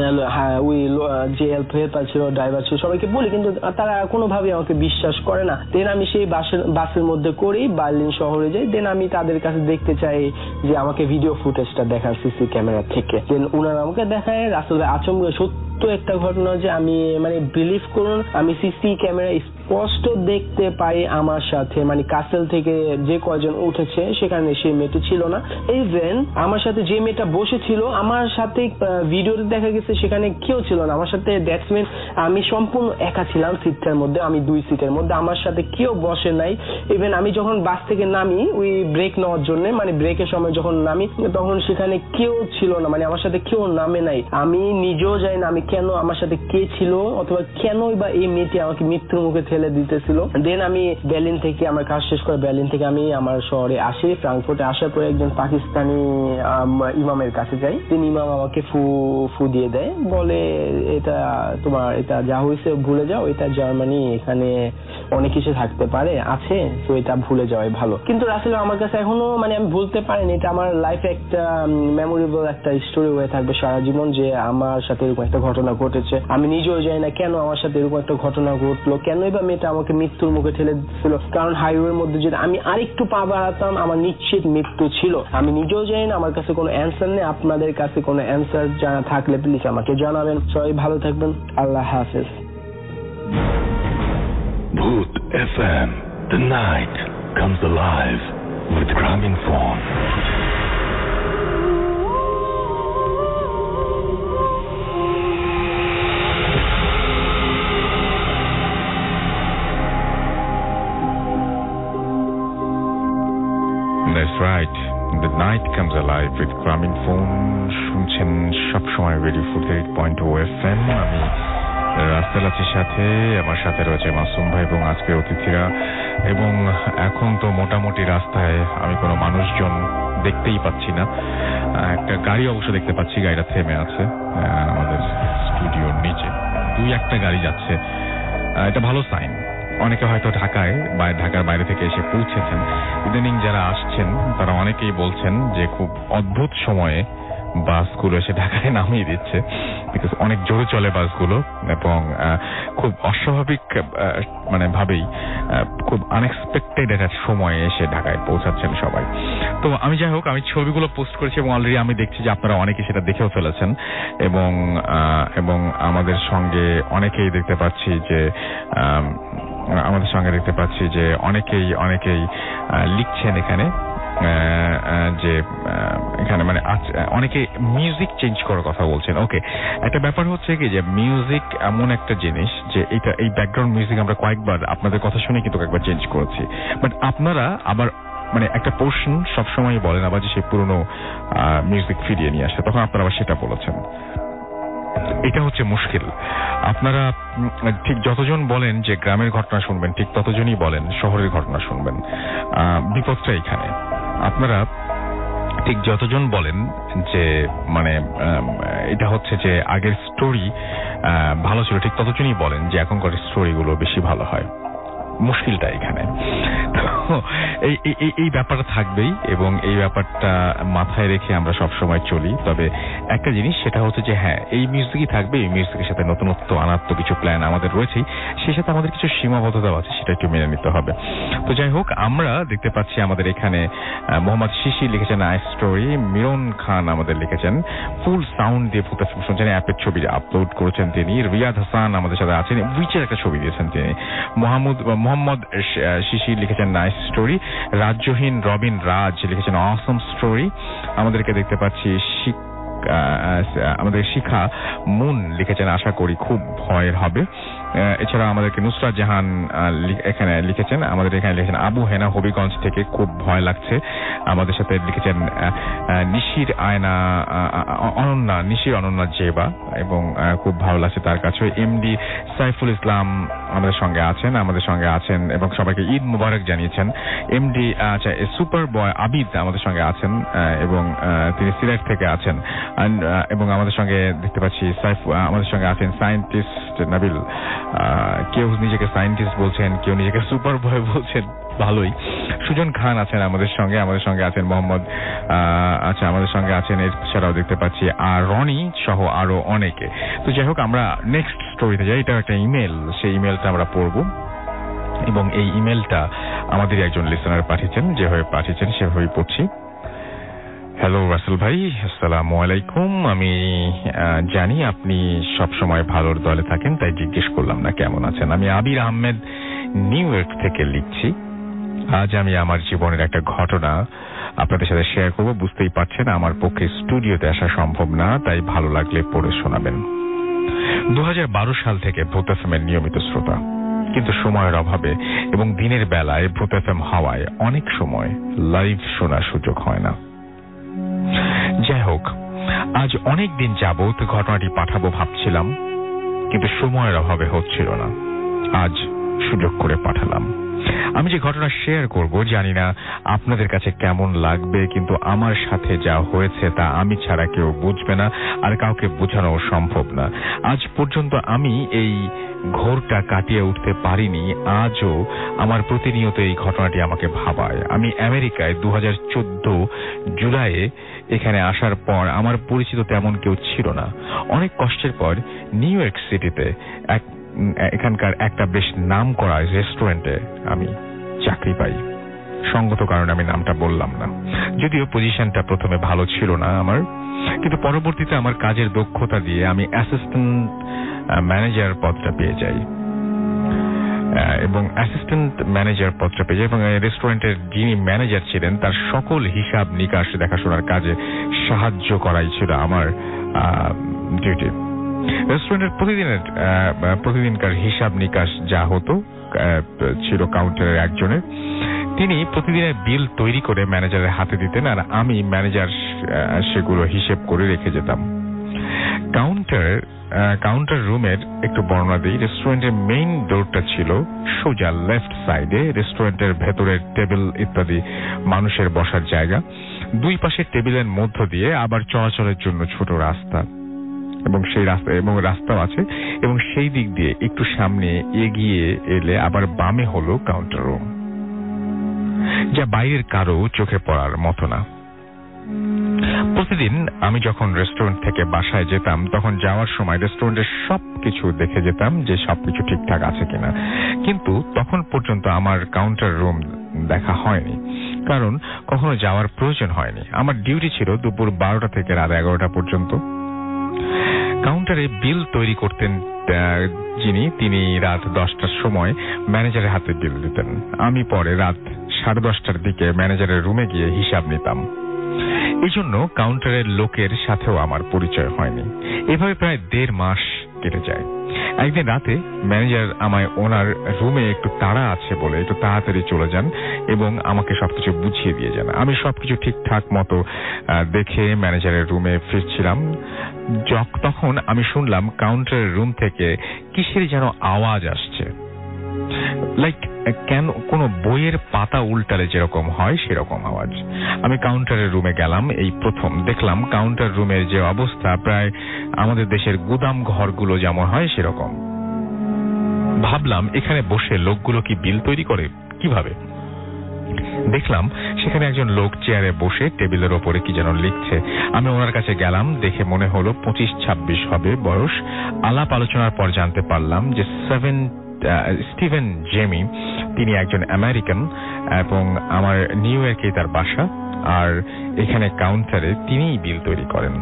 ওই যে হেল্পার ছিল ড্রাইভার ছিল সবাইকে বলি, কিন্তু তারা কোনোভাবে আমাকে বিশ্বাস করে না। দেন আমি সেই বাসের বাসের মধ্যে করেই বার্লিন শহরে যাই। দেন আমি তাদের কাছে দেখতে চাই যে আমাকে ভিডিও ফুটেজটা দেখার সিসি ক্যামেরা থেকে। দেন ওনারা আমাকে দেখায় রাসেল ভাই আচমকা সত্য একটা ঘটনা যে আমি মানে বিলিভ করুন আমি সিসি ক্যামেরা স্পষ্ট দেখতে পাই আমার সাথে মানে কাসেল থেকে যে কয়জন উঠেছে সেখানে সেই মেয়েটা ছিল না। ইভেন আমার সাথে যে মেয়েটা বসেছিল আমার সাথে ভিডিওতে দেখা গেছে সেখানে কেউ ছিল না আমার সাথে। দ্যাটস মিন আমি সম্পূর্ণ একা ছিলাম সিটটার মধ্যে, আমি দুই সিটের মধ্যে, আমার সাথে কেউ বসে নাই। ইভেন আমি যখন বাস থেকে নামি ওই ব্রেক নেওয়ার জন্য মানে ব্রেকের সময় যখন নামি তখন সেখানে কেউ ছিল না, মানে আমার সাথে কেউ নামে নাই। আমি নিজেও জানি না আমি কেন, আমার সাথে কে ছিল অথবা কেনই বা এই মেয়েটি আমাকে মৃত্যুর মুখে ঠেলে দিতেছিল। দেন আমি বার্লিন থেকে আমার কাজ শেষ করে বার্লিন থেকে আমি আমার শহরে আসি, ফ্রাঙ্কফুর্টে আসার পরে একজন পাকিস্তানি ইমামের কাছে যাই। তিনি ইমাম আমাকে ফু ফু দিয়ে দেয়, বলে এটা তোমার এটা যা হয়েছে ভুলে যাও, এটা জার্মানি, এখানে অনেক কিছু থাকতে পারে আছে, তো এটা ভুলে যাওয়াই ভালো। কিন্তু রাসেল আমার কাছে এখনো মানে আমি ভুলতে পারিনি, এটা আমার লাইফে একটা মেমোরেবল একটা স্টোরি হয়ে থাকবে সারা জীবন যে আমার সাথে এরকম একটা ঘটনা ঘটেছে। আমি নিজেও জানি না কেন আমার সাথে এরকম একটা ঘটনা ঘটলো, কেনই বা মেয়েটা আমাকে মৃত্যুর মুখে ঠেলে দিচ্ছিল। কারণ হাইওয়ের মধ্যে যদি আমি আরেকটু পা বাড়াতাম আমার নিশ্চিত মৃত্যু ছিল। আমি নিজেও জানি না, আমার কাছে কোনো অ্যান্সার নেই। আপনাদের কাছে কোনো অ্যান্সার জানা থাকলে প্লিজ আমাকে জানাবেন। সবাই ভালো থাকবেন, আল্লাহ হাফেজ। Bhoot F M, the night comes alive with Graminphone. That's right. The night comes alive with Gramin Phone. শুনছেন সবসময় radio Foorti eight point O F M. আমি রাসেল আছি সাথে, আমার সাথে রয়েছে মাসুম ভাই এবং আজকের অতিথিরা। এবং এখন তো মোটামুটি রাস্তায় আমি কোনো মানুষজন দেখতেই পাচ্ছি না। একটা গাড়ি অবশ্য দেখতে পাচ্ছি, গাড়িটা থেমে আছে আমাদের স্টুডিওর নিচে। দুই একটা গাড়ি যাচ্ছে, এটা ভালো সাইন। অনেকে হয়তো ঢাকায় বা ঢাকার বাইরে থেকে এসে পৌঁছেছেন। ইদানিং যারা আসছেন তারা অনেকেই বলছেন যে খুব অদ্ভুত সময়ে বাসগুলো এসে ঢাকায় নামিয়ে দিচ্ছে, বিকজ অনেক জোরে চলে বাসগুলো এবং খুব অস্বাভাবিক মানে ভাবেই খুব আনএক্সপেক্টেড একটা সময়ে এসে ঢাকায় পৌঁছাচ্ছেন সবাই। তো আমি যাই হোক, আমি ছবিগুলো পোস্ট করেছি এবং অলরেডি আমি দেখছি যে আপনারা অনেকেই সেটা দেখেও ফেলেছেন এবং এবং আমাদের সঙ্গে অনেকেই দেখতে পাচ্ছি যে আমাদের সঙ্গে দেখতে পাচ্ছি যে অনেকেই অনেকেই লিখছেন এখানে যে এখানে মানে অনেকে মিউজিক চেঞ্জ করার কথা বলছেন। ওকে, একটা ব্যাপার হচ্ছে কি যে মিউজিক এমন একটা জিনিস যে এটা এই ব্যাকগ্রাউন্ড মিউজিক আমরা কয়েকবার আপনাদের কথা শুনে কিন্তু কয়েকবার চেঞ্জ করেছি, বাট আপনারা আবার মানে একটা পোর্শন সবসময় বলেন আবার যে সেই পুরনো মিউজিক ফিরিয়ে নিয়ে আসে, তখন আপনারা আবার সেটা বলেছেন। এটা হচ্ছে মুশকিল। আপনারা ঠিক যতজন বলেন যে গ্রামের ঘটনা শুনবেন, ঠিক ততজনই বলেন শহরের ঘটনা শুনবেন। বিপদটা এখানে। আপনারা ঠিক যতজন বলেন যে মানে এটা হচ্ছে যে আগের স্টোরি ভালো ছিল, ঠিক ততজনই বলেন যে এখনকার স্টোরিগুলো বেশি ভালো হয়। মুশকিলটা এখানে। এই এই ব্যাপারটা থাকবেই এবং এই ব্যাপারটা মাথায় রেখে আমরা সব সময় চলি। তবে একটা জিনিস সেটা হচ্ছে যে হ্যাঁ, এই মিউজিকই থাকবে, এই মিউজিকের সাথে নতুনত্ব আনার তো কিছু প্ল্যান আমাদের রয়েছেই, সেই সাথে আমাদের কিছু সীমাবদ্ধতাও আছে, সেটা একটু মেনে নিতে হবে। তো যাই হোক, আমরা দেখতে পাচ্ছি আমাদের এখানে মোহাম্মদ শিশির লিখেছেন আই স্টোরি, মিরন খান আমাদের লিখেছেন ফুল সাউন্ড দিয়ে ভূত শুনছেন, অ্যাপের ছবি আপলোড করেছেন তিনি। রিয়াদ হাসান আমাদের সাথে আছেন, উইচের একটা ছবি দিয়েছেন তিনি। মোহাম্মদ মোহাম্মদ শিশির লিখেছেন নাইস স্টোরি। রাজ্যহীন রবিন রাজ লিখেছেন অসম স্টোরি। আমাদেরকে দেখতে পাচ্ছি আমাদের শিখা মুন লিখেছেন আশা করি খুব ভয়ের হবে। এছাড়া আমাদেরকে নুসরাত জাহান এখানে লিখেছেন, আমাদের এখানে লিখেছেন আবু হেনা হবিগঞ্জ থেকে খুব ভয় লাগছে। আমাদের সাথে লিখেছেন নিশির আয়না অনন্যা নিশির অনন্যা জেবা এবং খুব ভালো লাগছে তার কাছে। এমডি সাইফুল ইসলাম আমাদের সঙ্গে আছেন আমাদের সঙ্গে আছেন এবং সবাইকে ঈদ মুবারক জানিয়েছেন। এমডি আচ্ছা সুপার বয় আবিদ আমাদের সঙ্গে আছেন এবং তিনি সিলেট থেকে আছেন এবং আমাদের সঙ্গে দেখতে পাচ্ছি সাইফ আমাদের সঙ্গে আছেন সায়েন্টিস্ট নাবিল। কেউ নিজেকে সায়েন্টিস্ট বলছেন, কেউ নিজেকে সুপার বয় বলছেন, ভালোই। সুজন খান আছেন আমাদের সঙ্গে আমাদের সঙ্গে আছেন মোহাম্মদ আচ্ছা আমাদের সঙ্গে আছেন এছাড়াও দেখতে পাচ্ছি আর রনি সহ আরো অনেকে। তো যাই হোক, আমরা নেক্সট স্টোরিতে যাই। এটা একটা ইমেল, সেই ইমেলটা আমরা পড়ব এবং এই ইমেলটা আমাদের একজন লিসেনার পাঠিয়েছেন, যেভাবে পাঠিয়েছেন সেভাবেই পড়ছি। হ্যালো রাসেল ভাই, আসসালামু আলাইকুম। আমি জানি আপনি সবসময় ভালোর দলে থাকেন, তাই জিজ্ঞেস করলাম না কেমন আছেন। আমি আবির আহমেদ নিউ ইয়র্ক থেকে লিখছি। আজ আমি আমার জীবনের একটা ঘটনা আপনাদের সাথে শেয়ার করব। বুঝতেই পারছেন আমার পক্ষে স্টুডিওতে আসা সম্ভব না, তাই ভালো লাগলে পড়ে শোনাবেন। দু হাজার বারো সাল থেকে ভূত এফএম এর নিয়মিত শ্রোতা, কিন্তু সময়ের অভাবে এবং দিনের বেলায় ভূত এফএম হওয়ায় অনেক সময় লাইভ শোনার সুযোগ হয় না। যাই হোক, আজ অনেক দিন যাবত ঘটনাটি পাঠাবো ভাবছিলাম, কিন্তু সময়ের অভাবে হচ্ছিল না। আজ সুযোগ করে পাঠালাম। আমি যে ঘটনা শেয়ার করব জানি না আপনাদের কাছে কেমন লাগবে, কিন্তু আমার সাথে যা হয়েছে তা আমি ছাড়া কেউ বুঝবে না, আর কাউকে বোঝানো সম্ভব না। আজ পর্যন্ত আমি এই ঘোরটা কাটিয়ে উঠতে পারিনি। আজও আমার প্রতিনিয়ত এই ঘটনাটি আমাকে ভাবায়। আমি আমেরিকায় দু হাজার চোদ্দ জুলাইয়ে এখানে আসার পর আমার পরিচিত তেমন কেউ ছিল না। অনেক কষ্টের পর নিউ ইয়র্ক সিটিতে এক এখানকার একটা বেশ নাম করা রেস্টুরেন্টে আমি চাকরি পাই। সঙ্গত কারণে আমি নামটা বললাম না, যদিও পজিশনটা প্রথমে ভালো ছিল না আমার, কিন্তু পরবর্তীতে আমার কাজের দক্ষতা দিয়ে আমি অ্যাসিস্ট্যান্ট ম্যানেজার পদটা পেয়ে যাই এবং অ্যাসিস্ট্যান্ট ম্যানেজার পদটা পেয়ে যাই এবং রেস্টুরেন্টের যিনি ম্যানেজার ছিলেন তার সকল হিসাব নিকাশ দেখাশোনার কাজে সাহায্য করাই ছিল আমার ডিউটি। রেস্টুরেন্টের প্রতিদিনের প্রতিদিনকার হিসাব নিকাশ যা হতো ছিল কাউন্টারের একজনের, তিনি প্রতিদিনের বিল তৈরি করে ম্যানেজারের হাতে দিতেন, আর আমি ম্যানেজার সেগুলো হিসেব করে রেখে যেতাম। কাউন্টার কাউন্টার রুমের একটু বর্ণনা দিই। রেস্টুরেন্টের মেইন ডোরটা ছিল সোজা লেফট সাইডে। রেস্টুরেন্টের ভেতরের টেবিল ইত্যাদি মানুষের বসার জায়গা, দুই পাশে টেবিলের মধ্য দিয়ে আবার চলাচলের জন্য ছোট রাস্তা এবং সেই রাস্তা এবং রাস্তাও আছে, এবং সেই দিক দিয়ে একটু সামনে এগিয়ে এলে আবার বামে হলো কাউন্টার রুম, যা বাইরের কারো চোখে পড়ার মতো না। প্রতিদিন আমি যখন রেস্টুরেন্ট থেকে বাসায় যেতাম তখন যাওয়ার সময় রেস্টুরেন্টের সবকিছু দেখে যেতাম যে সবকিছু ঠিকঠাক আছে কিনা, কিন্তু তখন পর্যন্ত আমার কাউন্টার রুম দেখা হয়নি, কারণ কখনো যাওয়ার প্রয়োজন হয়নি। আমার ডিউটি ছিল দুপুর বারোটা থেকে রাত এগারোটা পর্যন্ত। কাউন্টারে বিল তৈরি করতেন যিনি, তিনি রাত দশটার সময় ম্যানেজারের হাতে বিল দিতেন। আমি পরে রাত সাড়ে দশটার দিকে ম্যানেজারের রুমে গিয়ে হিসাব নিতাম। এই জন্য কাউন্টারের লোকের সাথেও আমার পরিচয় হয়নি। এভাবে প্রায় দেড় মাস কেটে যায়। একদিন রাতে ম্যানেজার আমায় ওনার রুমে একটু তাড়া আছে বলে একটু তাড়াতাড়ি চলে যান এবং আমাকে সবকিছু বুঝিয়ে দিয়ে যান। আমি সবকিছু ঠিকঠাক মতো দেখে ম্যানেজারের রুমে ফিরছিলাম, তখন আমি শুনলাম কাউন্টারের রুম থেকে কিসের যেন আওয়াজ আসছে, লাইক কেন কোনো বইয়ের পাতা উল্টালে যেরকম হয় সেরকম আওয়াজ। আমি কাউন্টারের রুমে গেলাম, এই প্রথম দেখলাম কাউন্টার রুমের যে অবস্থা প্রায় আমাদের দেশের গুদাম ঘরগুলো যেমন হয় সেরকম। ভাবলাম এখানে বসে লোকগুলো কি বিল তৈরি করে কিভাবে। দেখলাম সেখানে একজন লোক চেয়ারে বসে টেবিলের ওপরে কি যেন লিখছে। আমি ওনার কাছে গেলাম, দেখে মনে হলো পঁচিশ ছাব্বিশ হবে বয়স। আলাপ আলোচনার পর জানতে পারলাম যে সেভেন স্টিভেন জেমি, তিনি একজন আমেরিকান এবং আমার নিউ ইয়র্কে তার বাসা, আর এখানে কাউন্টারে তিনিই বিল তৈরি করেন।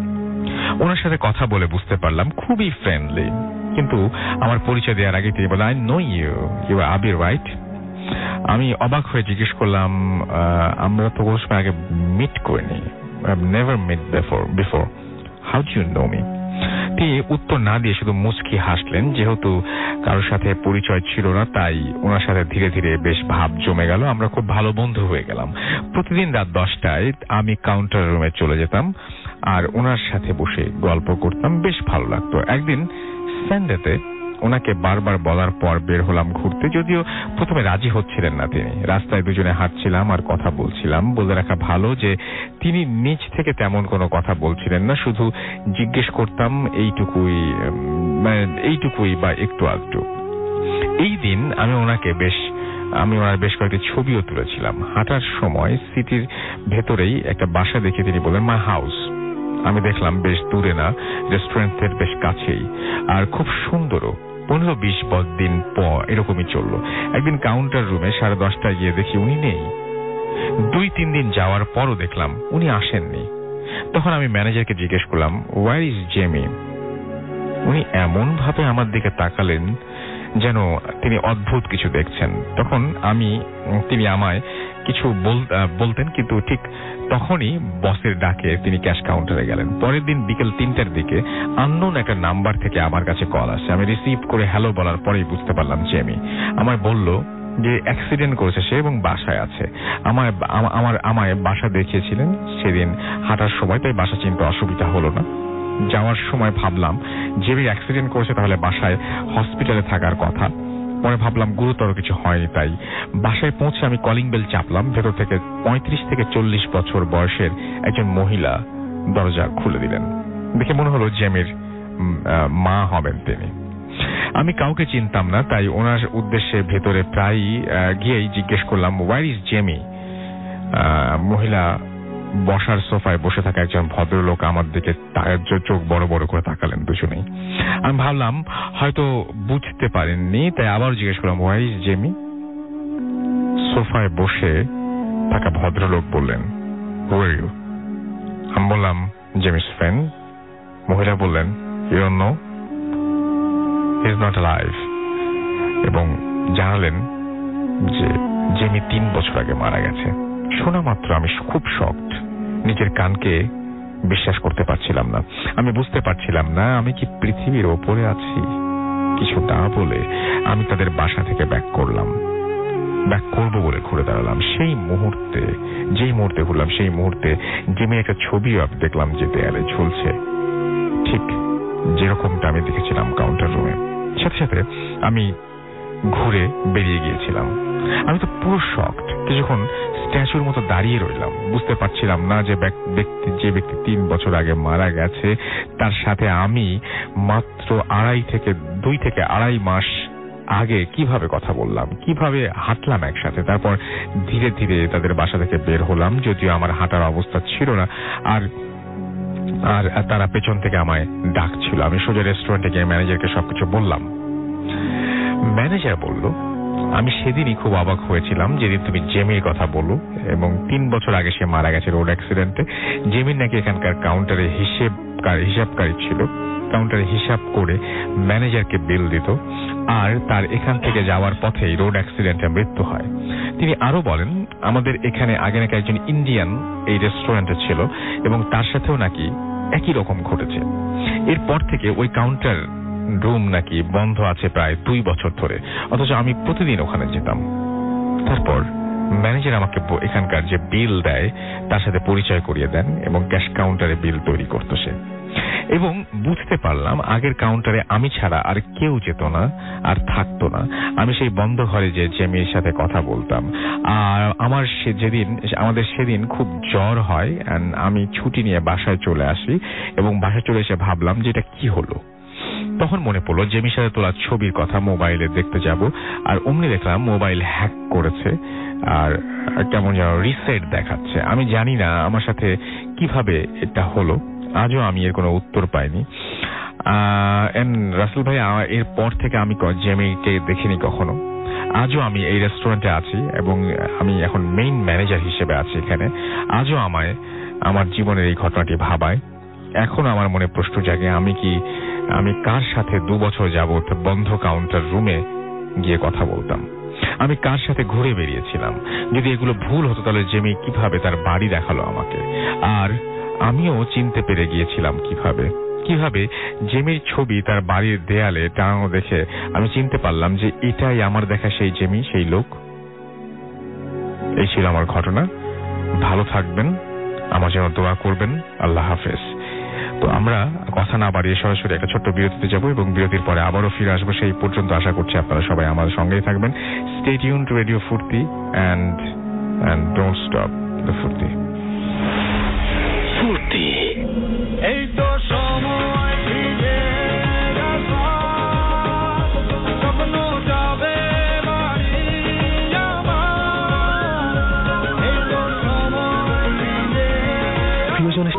ওনার সাথে কথা বলে বুঝতে পারলাম খুবই ফ্রেন্ডলি, কিন্তু আমার পরিচয় দেওয়ার আগে তিনি বললেন, I know you you are Abir, right? আমি অবাক হয়ে জিজ্ঞেস করলাম, আমরা তো কোনো সময় আগে মিট করিনি, I have never meet before before how do you know me? তিনি উত্তর না দিয়ে শুধু মুচকি হাসলেন। যেহেতু কারোর সাথে পরিচয় ছিল না, তাই ওনার সাথে ধীরে ধীরে বেশ ভাব জমে গেল। আমরা খুব ভালো বন্ধু হয়ে গেলাম। প্রতিদিন রাত দশটায় আমি কাউন্টার রুমে চলে যেতাম আর ওনার সাথে বসে গল্প করতাম, বেশ ভালো লাগতো। একদিন সানডেতে ওনাকে বারবার বলার পর বের হলাম ঘুরতে, যদিও প্রথমে রাজি হচ্ছিলেন না তিনি। রাস্তায় দুজনে হাঁটছিলাম আর কথা বলছিলাম। বলে রাখা ভালো যে তিনি নিজ থেকে তেমন কোনো কথা বলছিলেন না, শুধু জিজ্ঞেস করতাম এইটুকুই মানে এইটুকুই বা একটু আধটু। এই দিন আমি ওনাকে বেশ আমি ওনার বেশ কয়েকটি ছবিও তুলেছিলাম। হাঁটার সময় সিটির ভেতরেই একটা বাসা দেখে তিনি বললেন, মাই হাউস। আমি দেখলাম বেশ দূরে না, রেস্টুরেন্টের বেশ কাছেই, আর খুব সুন্দরও। পনেরো বিশ দিন পর এরকমই চললো। একদিন কাউন্টার রুমে সাড়ে দশটায় গিয়ে দেখি উনি নেই। দুই তিন দিন যাওয়ার পরও দেখলাম উনি আসেননি। তখন আমি ম্যানেজারকে জিজ্ঞেস করলাম, ওয়ার ইজ জেমি? উনি এমন ভাবে আমার দিকে তাকালেন যেন তিনি অদ্ভুত কিছু দেখছেন। তখন আমি তিনি আমায় কিছু বলতেন, কিন্তু ঠিক তখনই বসের ডাকে তিনি ক্যাশ কাউন্টারে গেলেন। পরের দিন বিকেল তিনটার দিকে আননোন একটা নাম্বার থেকে আমার কাছে কল আসে। আমি রিসিভ করে হ্যালো বলার পরেই বুঝতে পারলাম জেমি। আমায় বলল যে অ্যাক্সিডেন্ট করেছে সে এবং বাসায় আছে। আমায় আমার আমায় বাসা দেখিয়েছিলেন সেদিন হাঁটার সময়, তাই বাসা চিনতে অসুবিধা হলো না। যাওয়ার সময় ভাবলাম জেমি অ্যাক্সিডেন্ট করেছে, তাহলে বাসায় হসপিটালে থাকার কথা। পরে ভাবলাম গুরুতর কিছু হয়নি, তাই বাসায় পৌঁছে আমি কলিং বেল চাপলাম। ভেতর থেকে পঁয়ত্রিশ থেকে চল্লিশ বছর বয়সের একজন মহিলা দরজা খুলে দিলেন। দেখে মনে হলো জেমির মা হবেন তিনি। আমি কাউকে চিনতাম না, তাই ওনার উদ্দেশ্যে ভেতরে প্রায় গিয়েই জিজ্ঞেস করলাম, ওয়ার ইজ জেমি? মহিলা বসার সোফায় বসে থাকা একজন ভদ্রলোক আমার দিকে চোখ বড় বড় করে তাকালেন দুজনেই। আমি ভাবলাম হয়তো বুঝতে পারেননি, তাই আবার জিজ্ঞেস করলাম, ওয়ার ইজ জেমি? সোফায় বসে থাকা ভদ্রলোক বললেন, হু আর ইউ? আমি বললাম, জেমিস ফ্রেন্ড। মহিলা বললেন, you don't know? He is not alive. এবং জানালেন যে জেমি তিন বছর আগে মারা গেছে। শোনা মাত্র আমি খুব শকড। নিজের কানকে বিশ্বাস করতে পারছিলাম না। আমি বুঝতে পারছিলাম না আমি কি পৃথিবীর ওপরে আছি। কিছু না বলে আমি তাদের বাসা থেকে ব্যাক করলাম। ব্যাক করবো বলে ঘুরে দাঁড়ালাম। সেই মুহূর্তে যেই মুহূর্তে ঘুরলাম সেই মুহূর্তে জিমির একটা ছবিও আমি দেখলাম যে দেয়ালে ঝুলছে, ঠিক যেরকমটা আমি দেখেছিলাম কাউন্টার রুমে। সাথে সাথে আমি ঘুরে বেরিয়ে গিয়েছিলাম। আমি তো পুরো শকড, কিছুক্ষণ স্ট্যাচুর মতো দাঁড়িয়ে রইলাম। বুঝতে পারছিলাম না যে ব্যক্তি যে ব্যক্তি তিন বছর আগে মারা গেছে তার সাথে আমি মাত্র আড়াই থেকে দুই থেকে আড়াই মাস আগে কিভাবে কথা বললাম, কিভাবে হাঁটলাম একসাথে। তারপর ধীরে ধীরে তাদের বাসা থেকে বের হলাম, যদিও আমার হাঁটার অবস্থা ছিল না। আর আর তারা পেছন থেকে আমায় ডাকছিল। আমি সোজা রেস্টুরেন্টে গিয়ে ম্যানেজারকে সবকিছু বললাম। ম্যানেজার বলল, আমি সেদিনই খুব অবাক হয়েছিলাম যেদিন তুমি জেমির কথা বলো এবং তিন বছর আগে সে মারা গেছে রোড অ্যাক্সিডেন্টে। জেমির নাকি এখানকার কাউন্টারে হিসেব হিসাবকারী ছিল, কাউন্টারে হিসাব করে ম্যানেজারকে বিল দিত, আর তার এখান থেকে যাওয়ার পথেই রোড অ্যাক্সিডেন্টে মৃত্যু হয়। তিনি আরো বলেন, আমাদের এখানে আগে নাকি একজন ইন্ডিয়ান এই রেস্টুরেন্টে ছিল এবং তার সাথেও নাকি একই রকম ঘটেছে। এরপর থেকে ওই কাউন্টার রুম নাকি বন্ধ আছে প্রায় দুই বছর ধরে, অথচ আমি প্রতিদিন ওখানে যেতাম। তারপর ম্যানেজার আমাকে এখানকার যে বিল দেয় তার সাথে পরিচয় করিয়ে দেন এবং ক্যাশ কাউন্টারে বিল তৈরি করতো সে। এবং বুঝতে পারলাম আগের কাউন্টারে আমি ছাড়া আর কেউ যেত না আর থাকতো না। আমি সেই বন্ধ ঘরে যে জেমির সাথে কথা বলতাম। আর আমার সে যেদিন আমাদের সেদিন খুব জ্বর হয়, আমি ছুটি নিয়ে বাসায় চলে আসি এবং বাসায় চলে এসে ভাবলাম যে এটা কি হলো। তখন মনে পড়লো জেমির সাথে তোলা ছবির কথা, মোবাইলে দেখতে যাব, আর অমনি দেখলাম মোবাইল হ্যাক করেছে আর কেমন যেন রিসেট দেখাচ্ছে। আমি জানি না আমার সাথে কিভাবে এটা হলো, আজও আমি এর কোনো উত্তর পাইনি। রাসেল ভাই, এর পর থেকে আমি জেমিকে দেখিনি কখনো। আজও আমি এই রেস্টুরেন্টে আছি এবং আমি এখন মেইন ম্যানেজার হিসেবে আছি এখানে। আজও আমায় আমার জীবনের এই ঘটনাটি ভাবায়। এখন আমার মনে প্রশ্ন জাগে, আমি কি আমি কার সাথে দু বছর যাবত বন্ধ কাউন্টার রুমে গিয়ে কথা বলতাম? আমি কার সাথে ঘুরে বেরিয়েছিলাম? যদি এগুলো ভুল হতো তাহলে জেমি কিভাবে তার বাড়ি দেখালো আমাকে? আর আমিও চিনতে পেরে গিয়েছিলাম কিভাবে কিভাবে জেমির ছবি তার বাড়ির দেয়ালে টাঙানো দেখে আমি চিনতে পারলাম যে এটাই আমার দেখা সেই জেমি, সেই লোক। এই ছিল আমার ঘটনা। ভালো থাকবেন, আমার জন্য দোয়া করবেন। আল্লাহ হাফেজ। তো আমরা কথা না বাড়িয়ে সরাসরি একটা ছোট্ট বিরতিতে যাব এবং বিরতির পরে আবারও ফিরে আসবো। সেই পর্যন্ত আশা করছি আপনারা সবাই আমাদের সঙ্গেই থাকবেন। Stay tuned to radio Foorti and and don't stop the Foorti. Foorti এই তো সময় ফিরে স্বপ্ন যাবে বাড়ি আমার, এই তো সময় ফিরে প্রিয়জনের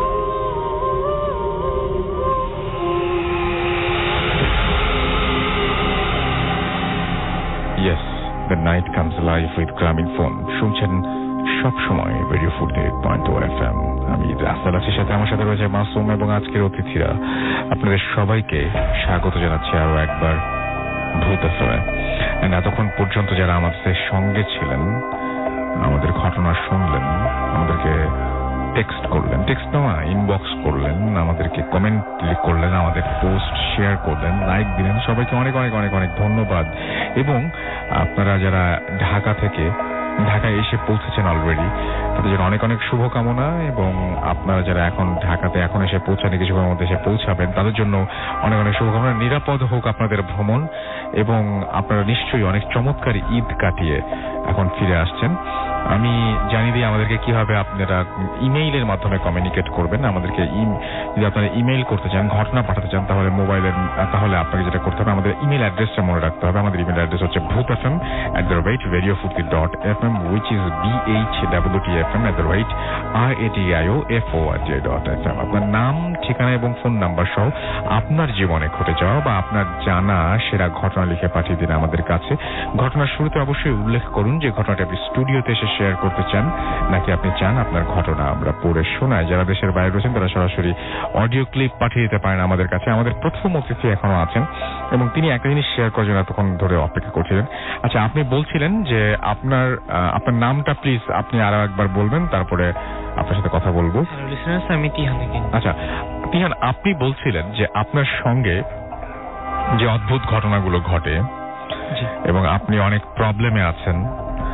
Yes, the night comes alive with Grameenphone. শুনছেন সব সময় radio Foorti eight point two F M. আমি রাসেল আছি, সাথে আমার সাথে রয়েছে মাসুম এবং আজকের অতিথিরা। আপনাদের সবাইকে স্বাগত জানাচ্ছি আরো একবার ভূত এফএমে। এতক্ষণ পর্যন্ত যারা আমাদের সঙ্গে ছিলেন, আমাদের ঘটনা শুনলেন, আমাদেরকে টেক্সট করলেন, টেক্সট না ইনবক্স করলেন, আমাদেরকে কমেন্ট করলেন, আমাদের পোস্ট শেয়ার করলেন, লাইক দিলেন, সবাইকে অনেক অনেক অনেক অনেক ধন্যবাদ। এবং আপনারা যারা ঢাকা থেকে ঢাকায় এসে পৌঁছেছেন অলরেডি, তাদের জন্য অনেক অনেক শুভকামনা। এবং আপনারা যারা এখন ঢাকাতে এখন এসে পৌঁছানি, কিছুক্ষণের মধ্যে এসে পৌঁছাবেন, তাদের জন্য অনেক অনেক শুভকামনা। নিরাপদ হোক আপনাদের ভ্রমণ এবং আপনারা নিশ্চয়ই অনেক চমৎকার ঈদ কাটিয়ে এখন ফিরে আসছেন। আমি জানি দিই আমাদেরকে কিভাবে আপনারা ইমেইলের মাধ্যমে কমিউনিকেট করবেন। আমাদেরকে যদি আপনারা ইমেইল করতে চান, ঘটনা পাঠাতে চান, তাহলে মোবাইলের তাহলে আপনাকে যেটা করতে হবে, আমাদের ইমেল অ্যাড্রেসটা মনে রাখতে হবে। আমাদের ইমেল অ্যাড্রেস হচ্ছে Bhoot F M at the rate radio Foorti dot F M, which is B H W T F M at the rate R A T I O F O R J dot F M. আপনার নাম, ঠিকানা এবং phone number সহ আপনার জীবনে ঘটে যাওয়া বা আপনার জানা সেরা ঘটনা লিখে পাঠিয়ে দিন আমাদের কাছে। ঘটনার শুরুতে অবশ্যই উল্লেখ করুন যে ঘটনাটা আপনি স্টুডিওতে এসে শেয়ার করতে চান, নাকি আপনি চান আপনার ঘটনা আমরা পড়ে শোনাই। যারা দেশের বাইরে রয়েছেন তারা সরাসরি অডিও ক্লিপ পাঠিয়ে দিতে পারেন আমাদের কাছে। আমাদের প্রথম অতিথি এখনো আছেন এবং তিনি একটা জিনিস শেয়ার করার জন্য এতক্ষণ ধরে অপেক্ষা করছিলেন। আচ্ছা, আপনি বলছিলেন যে আপনার আপনার নামটা প্লিজ আপনি আরো একবার বলবেন, তারপরে আপনার সাথে কথা বলবো। আমি তিহান। আচ্ছা তিহান, আপনি বলছিলেন যে আপনার সঙ্গে যে অদ্ভুত ঘটনাগুলো ঘটে এবং আপনি অনেক প্রবলেমে আছেন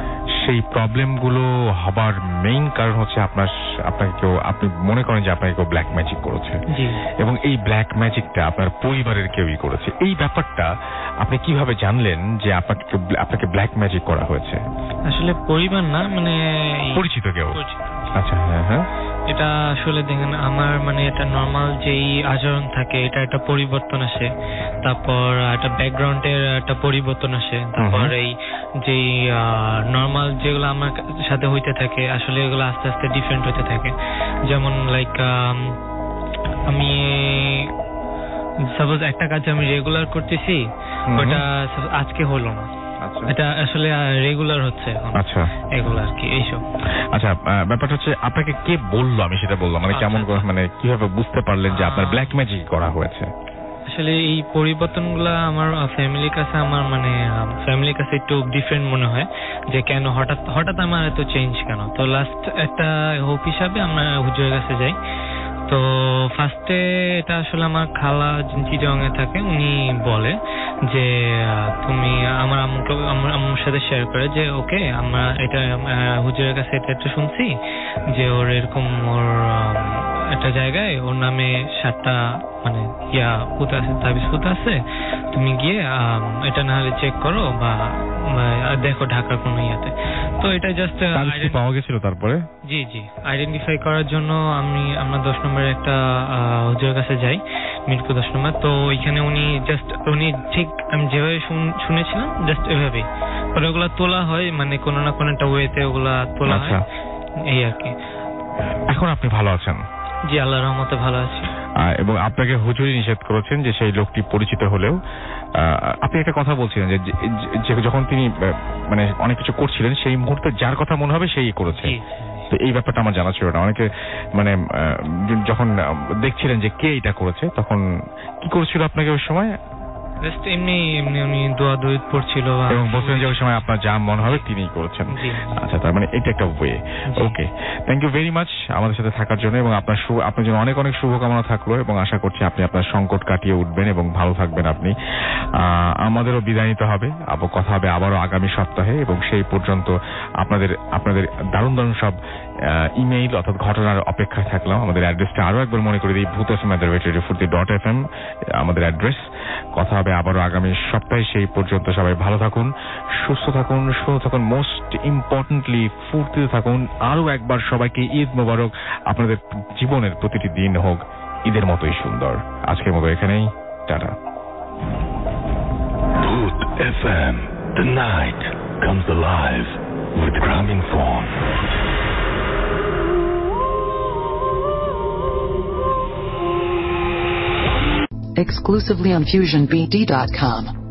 সেই প্রবলেমগুলো হবার মেইন কারণ হচ্ছে আপনার আপনাকে কেউ আপনি মনে করেন যে আপনাকে কেউ ব্ল্যাক ম্যাজিক করেছে এবং এই ব্ল্যাক ম্যাজিকটা আপনার পরিবারের কেউই করেছে। এই ব্যাপারটা আপনি কিভাবে জানলেন যে আপনাকে আপনাকে ব্ল্যাক ম্যাজিক করা হয়েছে? আসলে পরিবার না, মানে পরিচিত কেউ। আচ্ছা, হ্যাঁ হ্যাঁ। এটা আসলে দেখেন আমার মানে এটা নর্মাল যেই আচরণ থাকে এটা একটা পরিবর্তন আসে, তারপর একটা ব্যাকগ্রাউন্ডের একটা পরিবর্তন আসে, তারপর এই যেই নর্মাল যেগুলো আমার সাথে হইতে থাকে আসলে এগুলো আস্তে আস্তে ডিফারেন্ট হতে থাকে। যেমন লাইক আমি সাপোজ একটা কাজ আমি রেগুলার করতেছি, ওটা আজকে হলো না, এটা আসলে রেগুলার হচ্ছে এখন। আচ্ছা, এগুলো আর কি এইসব। আচ্ছা, ব্যাপারটা হচ্ছে আপনাকে কে বললো? আমি সেটা বললাম, মানে কেমন করে, মানে কিভাবে বুঝতে পারলেন যে আপনার ব্ল্যাক ম্যাজিক করা হয়েছে? আসলে এই পরিবর্তনগুলো আমার ফ্যামিলির কাছে আমার মানে ফ্যামিলির কাছে একটু ডিফারেন্ট মনে হয় যে কেন হঠাৎ হঠাৎ আমার এত চেঞ্জ কেন। তো লাস্ট একটা হোপ হিসাবে আমরা হুজুরের কাছে যাই। তো ফার্স্টে এটা আসলে আমার খালা চিটাগাংয়ে থাকে, উনি বলে যে তুমি আমার আম্মুকে আমার আম্মুর সাথে শেয়ার করে যে ওকে আমরা এটা হুজুরের কাছে এটা একটু শুনছি যে ওর এরকম ওর একটা জায়গায় ওর নামে সাতটা মানে ইয়া পুত আছে, তাবিজ পুত আছে, তুমি গিয়ে এটা না হলে চেক করো বা দেখো ঢাকার কোনো ইয়াতে। তো এটা জাস্ট পাওয়া গেছিল। তারপরে জি জি আইডেন্টিফাই করার জন্য আমি আমরা দশ নম্বরের একটা হুজুরের কাছে যাই, মিরপুর দশ নম্বর। তো ওইখানে উনি জাস্ট উনি ঠিক আমি যেভাবে শুনেছিলাম জাস্ট এভাবেই পরে ওগুলা তোলা হয়, মানে কোনো না কোনো একটা ওয়েতে ওগুলা তোলা হয়, এই আর কি। এখন আপনি ভালো আছেন? জি আল্লাহর রহমতে ভালো আছি। এবং আপনাকে হুজুরি নিষেধ করেছেন যে সেই লোকটি পরিচিত হলেও আপনি একটা কথা বলছিলেন যে যখন তিনি মানে অনেক কিছু করছিলেন সেই মুহূর্তে যার কথা মনে হবে সেই করেছে। তো এই ব্যাপারটা আমার জানা ছিল না। অনেকে মানে যখন দেখছিলেন যে কে এটা করেছে তখন কি করেছিল আপনাকে ওই সময়? জাস্ট এমনি এমনি উনি দোয়া দরুদ পড়ছিল এবং বলছিলেন যে ওই সময় আপনার যা মনে হবে তিনিই করেছেন। আচ্ছা, তার মানে এটা একটা way. Okay, thank you very much আমাদের সাথে থাকার জন্য এবং আপনার আপনার জন্য অনেক অনেক শুভকামনা থাকলো এবং আশা করছি আপনি আপনার সংকট কাটিয়ে উঠবেন এবং ভালো থাকবেন আপনি। আমাদেরও বিদায় নিতে হবে, আবার কথা হবে আবারও আগামী সপ্তাহে এবং সেই পর্যন্ত আপনাদের আপনাদের দারুণ দারুণ সব ইমেইল অর্থাৎ ঘটনার অপেক্ষায় থাকলাম। আমাদের অ্যাড্রেসটা আরো একবার মনে করে দিই, Bhoot FM radio radio Foorti dot F M আমাদের অ্যাড্রেস। কথা হবে আবারও আগামী সপ্তাহে, সেই পর্যন্ত সবাই ভালো থাকুন, সুস্থ থাকুন, সুস্থ থাকুন, মোস্ট ইম্পর্টেন্টলি ফুর্তিতে থাকুন। আরো একবার সবাইকে ঈদ মোবারক। আপনাদের জীবনের প্রতিটি দিন হোক ঈদের মতোই সুন্দর। আজকের মতো এখানেই, tata. Bhoot FM, the night comes alive with Gramophone. Exclusively on fusion b d dot com.